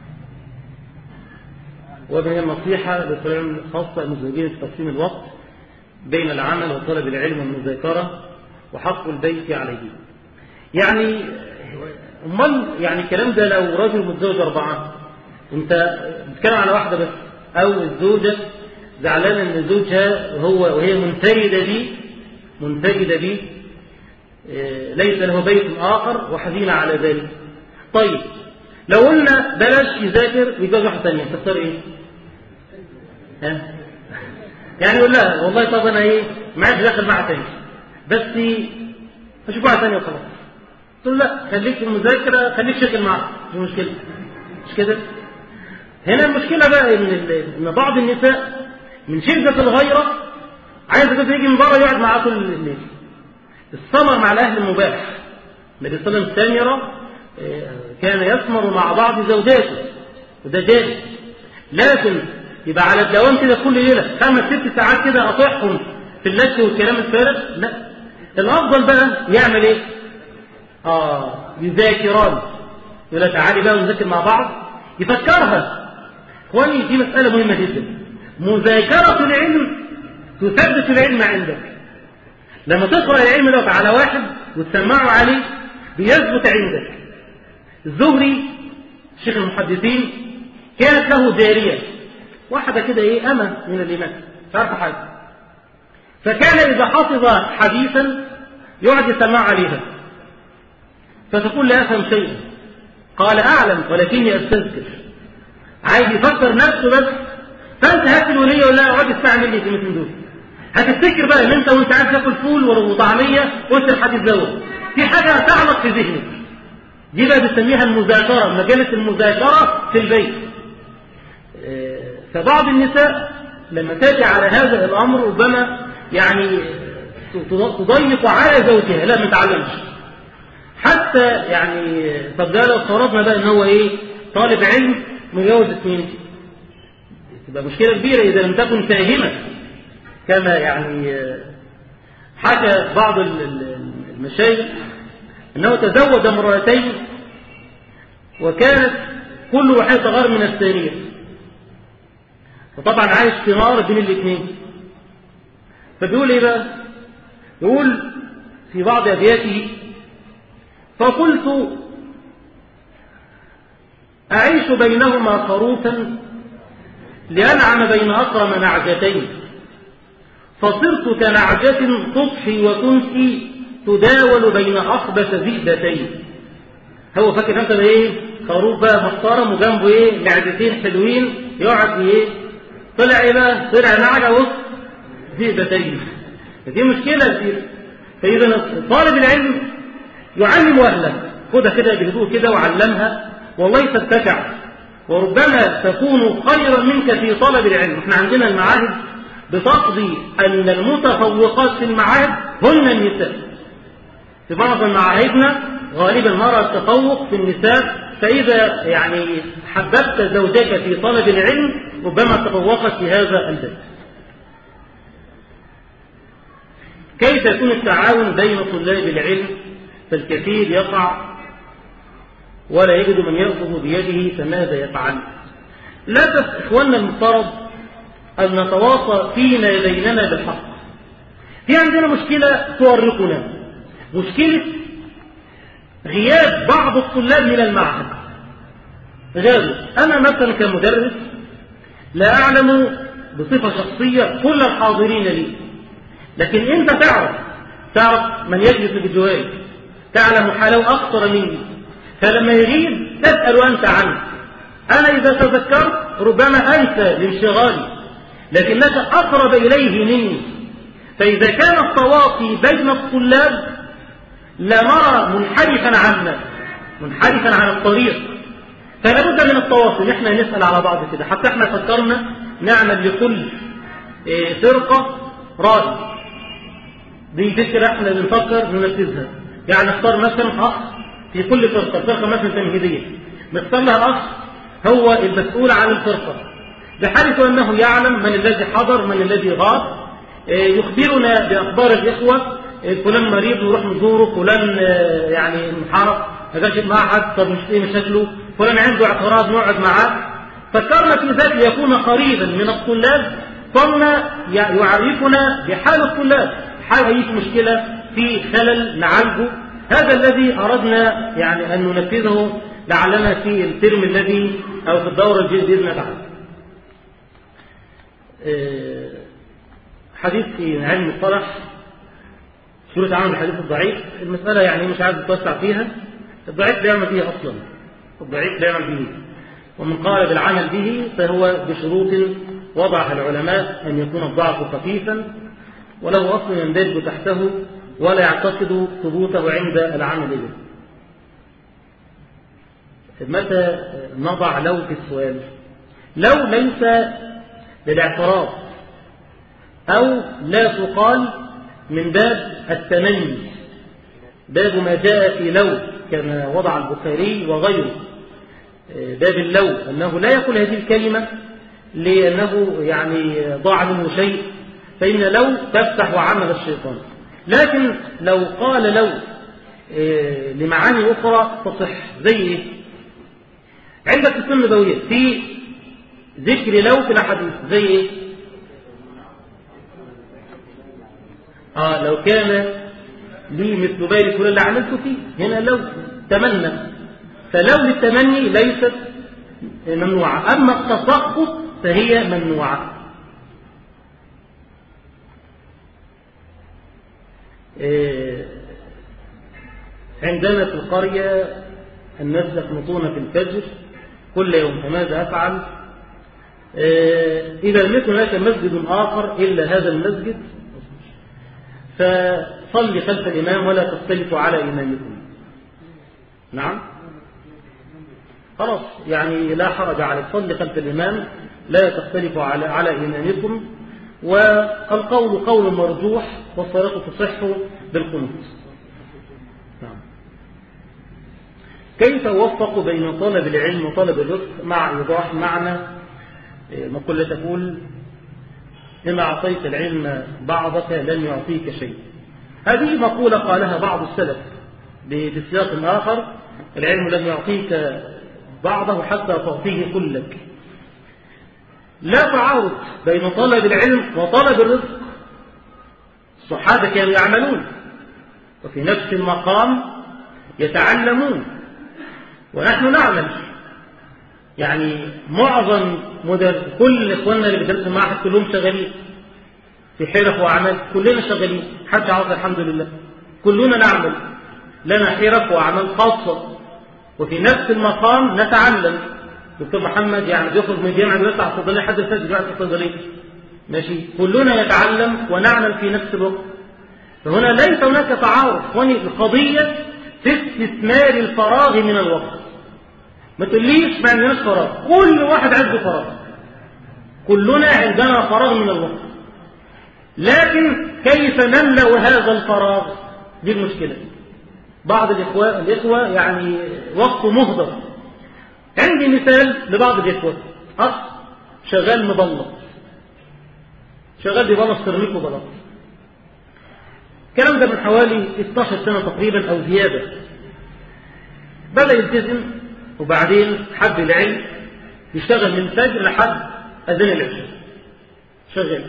وهي النصيحة لطلاب علم خاصة المزوجين في تقسيم الوقت بين العمل وطلب العلم والمذاكرة وحق البيت عليه. يعني يعني الكلام ده لو رجل متزوج 4 انت بتتكلم على واحدة بس، او الزوجة زعلانة ان زوجها وهي منفردة بيه ليس له بيت آخر وحزينة على ذلك. طيب لو قلنا بلاش يذاكر ويتجوز واحدة ثانية تختار ايه؟ يعني يقول لها والله طب انا ايه ما عادش داخل معها ثاني بس اشوف واحدة ثانية وخلاص. تقول لا خليك في المذاكرة، خليك شغل معها، دي مشكلة مش كده. هنا المشكلة بقى ان بعض النساء من شدة الغيرة عايز يجي من بره يقعد معاه طول الليل. السمر مع الاهل مباح. النبي صلى الله عليه وسلم سامرة كان يسمر مع بعض زوجاته وده جائز، لكن يبقى على الدوام كده كل ليلة 5-6 ساعات كده اطيحهم في اللش والكلام الفارغ. لا، الافضل بقى يعمل ايه؟ يذاكران. يقول لها تعالي بقى ونذاكر مع بعض يفكرها. إخواني دي مسألة مهمة جدا. مذاكرة العلم تثبت العلم عندك. لما تقرأ العلم ده على واحد وتسمعه عليه بيثبت عندك. الزهري شيخ المحدثين كانت له جارية واحدة كده أمة من الإمام مش عارفة حاجة، فكان إذا حفظ حديثا يقعد يسمع عليها فتقول لا أفهم شيئا، قال أعلم ولكني أستذكر. عايز يفكر نفسه بس. فأنت هات الولية ولا اقعد اسمع مني في مثل دول، هتفتكر بقى ان انت وانت عايز تاكل فول وطعمية قلت الحديث دوت في حاجة تعلق في ذهنك. دي بقى بنسميها المذاكرة، مجالة المذاكرة في البيت. فبعض النساء لما تأتي على هذا الأمر ربما يعني تضيق على زوجها، لا ما تعلمش حتى يعني. طب ده لو فرضنا بقى ان هو طالب علم مجوز 2، تبقى مشكلة كبيرة إذا لم تكن فاهمة، كما يعني حكى بعض المشايخ أنه تزوج امرأتين وكانت كل واحدة غير من الثانية، وطبعا عايش في نار بين الاثنين. فبيقول ايه بقى؟ يقول في بعض أبياته: فقلت أعيش بينهما خروفا لأنعم بين أقرم نعجتين، فصرت كنعجة تضحي وكنت تداول بين أخبث ذئبتين. هو فاكر نفسه خروف بقى محترم وجنبه نعجتين حلوين، يقعد طلع بقى؟ طلع نعجة وسط ذئبتين. دي مشكلة كبيرة. فإذا طالب العلم يعلم أهله، خدها كده بهدوء كده وعلمها والله تتسع، وربما تكون خيرا منك في طلب العلم. احنا عندنا المعاهد بتقضي أن المتفوقات في المعاهد هن النساء. في بعض معاهدنا غالبا نرى التفوق في النساء، فإذا يعني حببت زوجك في طلب العلم ربما تفوقت في هذا البيت. كيف يكون التعاون بين طلاب العلم؟ فالكثير يقع ولا يجد من يأخذ بيده، فماذا يفعل؟ لا إخواننا المفترض أن نتواصى فيما بيننا بالحق. في عندنا مشكلة تؤرقنا، مشكلة غياب بعض الطلاب من المعهد. غيره أنا مثلا كمدرس لا أعلم بصفة شخصية كل الحاضرين لي، لكن أنت تعرف من يجلس بجوارك، تعلم حاله أكثر مني، فلما يغيب تسأل أنت عنه. أنا إذا تذكرت ربما أنسى لانشغالي، لكنك أقرب إليه مني. فإذا كان التواصي بين الطلاب لا نرى منحرفا عن الطريق، فلا بد من التواصي. نحن نسأل على بعض كده، حتى احنا فكرنا نعمل لكل فرقة رائد. دي فكرة احنا بنفكر ننفذها. يعني نختار مثلا أخ في كل فرقة مثلا تمهيدية، نختار لها أخ هو المسؤول عن الفرقة، بحيث أنه يعلم من الذي حضر من الذي غاب، يخبرنا بأخبار الإخوة، فلان مريض نروح نزوره، فلان يعني انحرف ما جاش المعهد، طب مش ايه مشاكله، فلان عنده اعتراض نقعد معاه. فكرنا في ذلك ليكون قريبا من الطلاب، ثم يعرفنا بحال الطلاب، حال أي مشكلة في خلل نعالجه. هذا الذي أردنا يعني أن ننفذه لعلنا في الترم الذي أو في الدورة الجديدة بإذن الله. حديث في علم المصطلح سورة عام الحديث الضعيف. المسألة يعني مش عايز أتوسع فيها. الضعيف لا يعمل به أصلا، الضعيف لا يعمل به، ومن قال بالعمل به فهو بشروط وضعها العلماء: أن يكون الضعف خفيفا وله أصل يندرج تحته ولا يعتقد ثبوته عند العمل به. متى نضع لو في السؤال؟ لو ليس للاعتراض أو لا تقال من باب التمني، باب ما جاء في لو كما وضع البخاري وغيره، باب اللو أنه لا يقول هذه الكلمة لأنه يعني ضاع منه شيء، فإن لو تفتح عمل الشيطان. لكن لو قال لو لمعاني أخرى تصح. زي إيه؟ عندك في السنة النبوية في ذكر لو في الأحاديث زي إيه؟ لو كان لي مثل بالي كل اللي عملته فيه، هنا لو تمنى، فلو للتمني ليست ممنوعة، أما التسقط فهي ممنوعة. عندنا في القرية الناس يقنطون في الفجر كل يوم، فماذا أفعل؟ إذا لم يكن هناك مسجد آخر إلا هذا المسجد فصل خلف الإمام ولا تختلفوا على إمامكم. نعم، خلاص يعني لا حرج عليك، صل خلف الإمام لا تختلفوا على إمامكم. والقول قول مرجوح والصلاة تصح بالقنوت. نعم. كيف يوفق بين طلب العلم وطلب الرزق مع إيضاح معنى مقولة تقول إن أعطيت العلم بعضك لن يعطيك شيء؟ هذه مقولة قالها بعض السلف بسياق آخر: العلم لن يعطيك بعضه حتى تعطيه كلك. لا تعارض بين طلب العلم وطلب الرزق. الصحابة كانوا يعملون وفي نفس المقام يتعلمون، ونحن نعمل. يعني معظم كل إخواننا اللي بيدرسوا معهد كلهم شغالين في حرف وأعمال، كلنا شغالين، حتى عاوز الحمد لله كلنا نعمل، لنا حرف وأعمال خاصة، وفي نفس المقام نتعلم. دكتور محمد يعني بيخرج من الجامعة بيطلع الصيدلية حد الفجر بيقعد في الصيدلية، ماشي، كلنا نتعلم ونعمل في نفس الوقت. فهنا ليس هناك تعارض، القضية في استثمار الفراغ من الوقت. ما تقوليش ما عندناش فراغ، كل واحد عنده فراغ، كلنا عندنا فراغ من الوقت، لكن كيف نملأ هذا الفراغ؟ دي المشكلة. بعض الإخوة يعني وقته مهدر. عندي مثال لبعض الإخوة، شغال مبلط، شغال ببلط سيراميك وبلط. الكلام ده من حوالي 12 سنة تقريبا أو زيادة. بدأ يلتزم وبعدين حب العلم، يشتغل من الفجر لحد أذان العشاء شغال.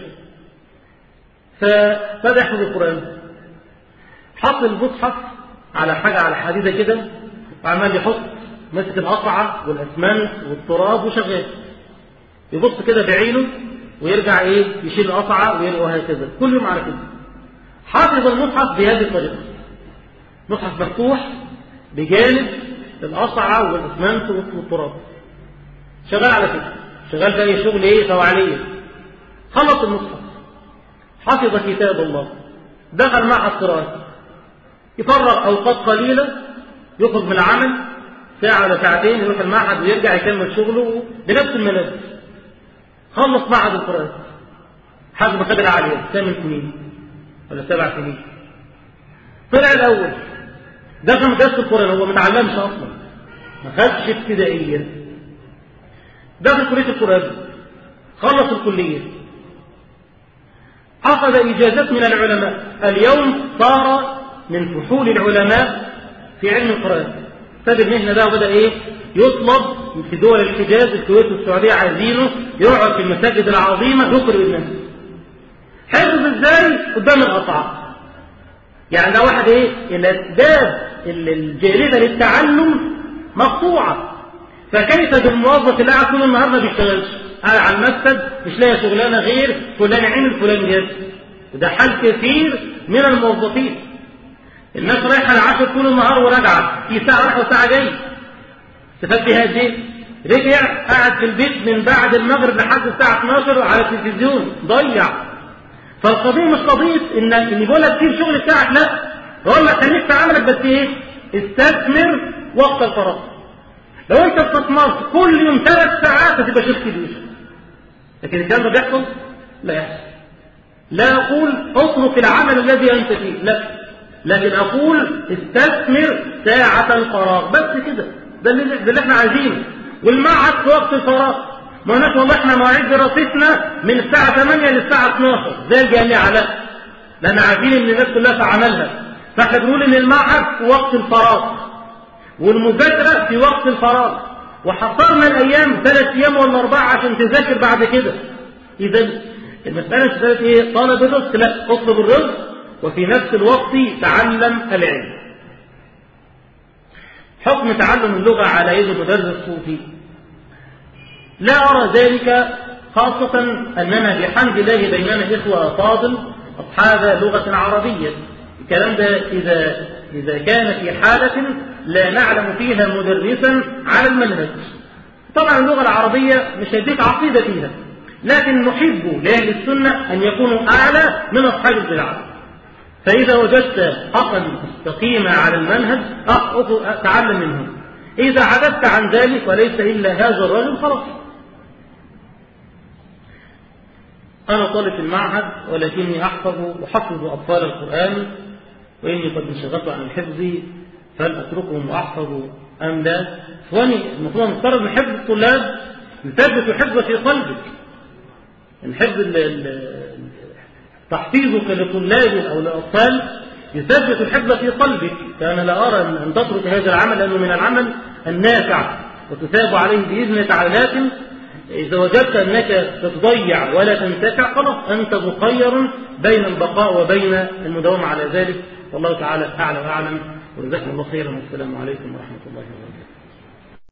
فبدأ يحفظ القرآن، حط المصحف على حاجة على حديدة كده وعمال يحط، ماسك القطعة والأسمنت والتراب وشغال، يبص كده بعينه ويرجع يشيل القطعة وهكذا كل يوم على كده. حافظ المصحف بهذه الطريقة، مصحف مفتوح بجانب القطعة والأسمنت والتراب، شغال على كده، شغال بقى شغل فوعلية. خلص المصحف، حفظ كتاب الله، دخل معهد قراءة، يفرغ أوقات قليلة، يخرج من العمل ساعة ولا ساعتين، يروح المعهد ويرجع يكمل شغله بنفس الملابس. خلص معهد القراءة، حد ما خد العالية 8 سنين ولا 7 سنين، طلع الأول، دخل مدرسة القرآن، هو ما اتعلمش أصلا، ما خدش ابتدائية، دخل كلية القرآن، خلص الكلية، أخذ إجازات من العلماء، اليوم صار من فحول العلماء في علم القرآن. ساب المهنة ده وبدأ يطلب في دول الحجاز، الكويت والسعودية عايزينه يقعد في المساجد العظيمة يقرأ الناس. حفظ ازاي؟ قدام القطعة. يعني ده واحد الأسباب الجالبة للتعلم مقطوعة، فكيف بالموظف اللي قاعد طول النهار ما بيشتغلش، قاعد على المكتب مش لاقي شغلانة غير فلان عمل فلان جاب؟ وده حال كثير من الموظفين. الناس رايحة العشر طول النهار وراجعة، في ساعة رايحة وساعة جاية، استفاد بها قد ايه؟ رجع قاعد في البيت من بعد المغرب لحد الساعة 12 على التلفزيون، ضيع. فالقضية مش قضية ان يقول لك سيب شغل بتاعك، لا، بقول لك خليك في عملك، بس استثمر وقت الفراغ. لو انت استثمرت كل يوم 3 ساعات هتبقى شيخ كبير، لكن الكلام ده بيحصل؟ لا يحصل. لا أقول اترك العمل الذي أنت فيه، لا، لكن أقول استثمر ساعة الفراغ، بس كده، ده اللي احنا عايزينه. والمعهد في وقت الفراغ، ما قلناش والله احنا مواعيد دراستنا من الساعة 8 للساعة 12 زي الجامعة، لا، لأن عارفين ان الناس كلها في عملها، فاحنا بنقول ان المعهد في وقت الفراغ والمذاكرة في وقت الفراغ، وحصرنا الأيام 3 أيام ولا 4 عشان تذاكر بعد كده. إذا المسألة مسألة إيه؟ طالب الرزق، لا، اطلب الرزق وفي نفس الوقت تعلم العلم. حكم تعلم اللغة على يد مدرس صوفي، لا أرى ذلك، خاصة أننا بحمد الله بيننا إخوة فاضل أصحاب لغة عربية. الكلام ده إذا كان في حالة لا نعلم فيها مدرسا على المنهج. طبعا اللغة العربية مش هيديك عقيدة فيها، لكن نحب لأهل السنة أن يكونوا أعلى من أصحاب البدع. فإذا وجدت أخا مستقيم على المنهج تعلم منهم. إذا عددت عن ذلك وليس إلا هذا الرجل خلاص. أنا طالب في المعهد ولكني أحفظ أطفال القرآن، وإني قد انشغلت عن الحفظ، فهل أتركهم وأحفظ أم لا؟ إخواني، المفروض نفترض أن حفظ الطلاب يثبت الحفظ في قلبك. الحفظ تحفيظك لطلاب أو لأطفال يثبت الحفظ في قلبك. فأنا لا أرى أن تترك هذا العمل، لأنه من العمل النافع وتثاب عليه بإذن تعالى. لكن إذا وجدت أنك تتضيع ولا تنتفع، خلاص أنت مخير بين البقاء وبين المداومة على ذلك. والله تعالى أعلى وأعلم، وجزاكم الله خيرا، والسلام عليكم ورحمة الله وبركاته.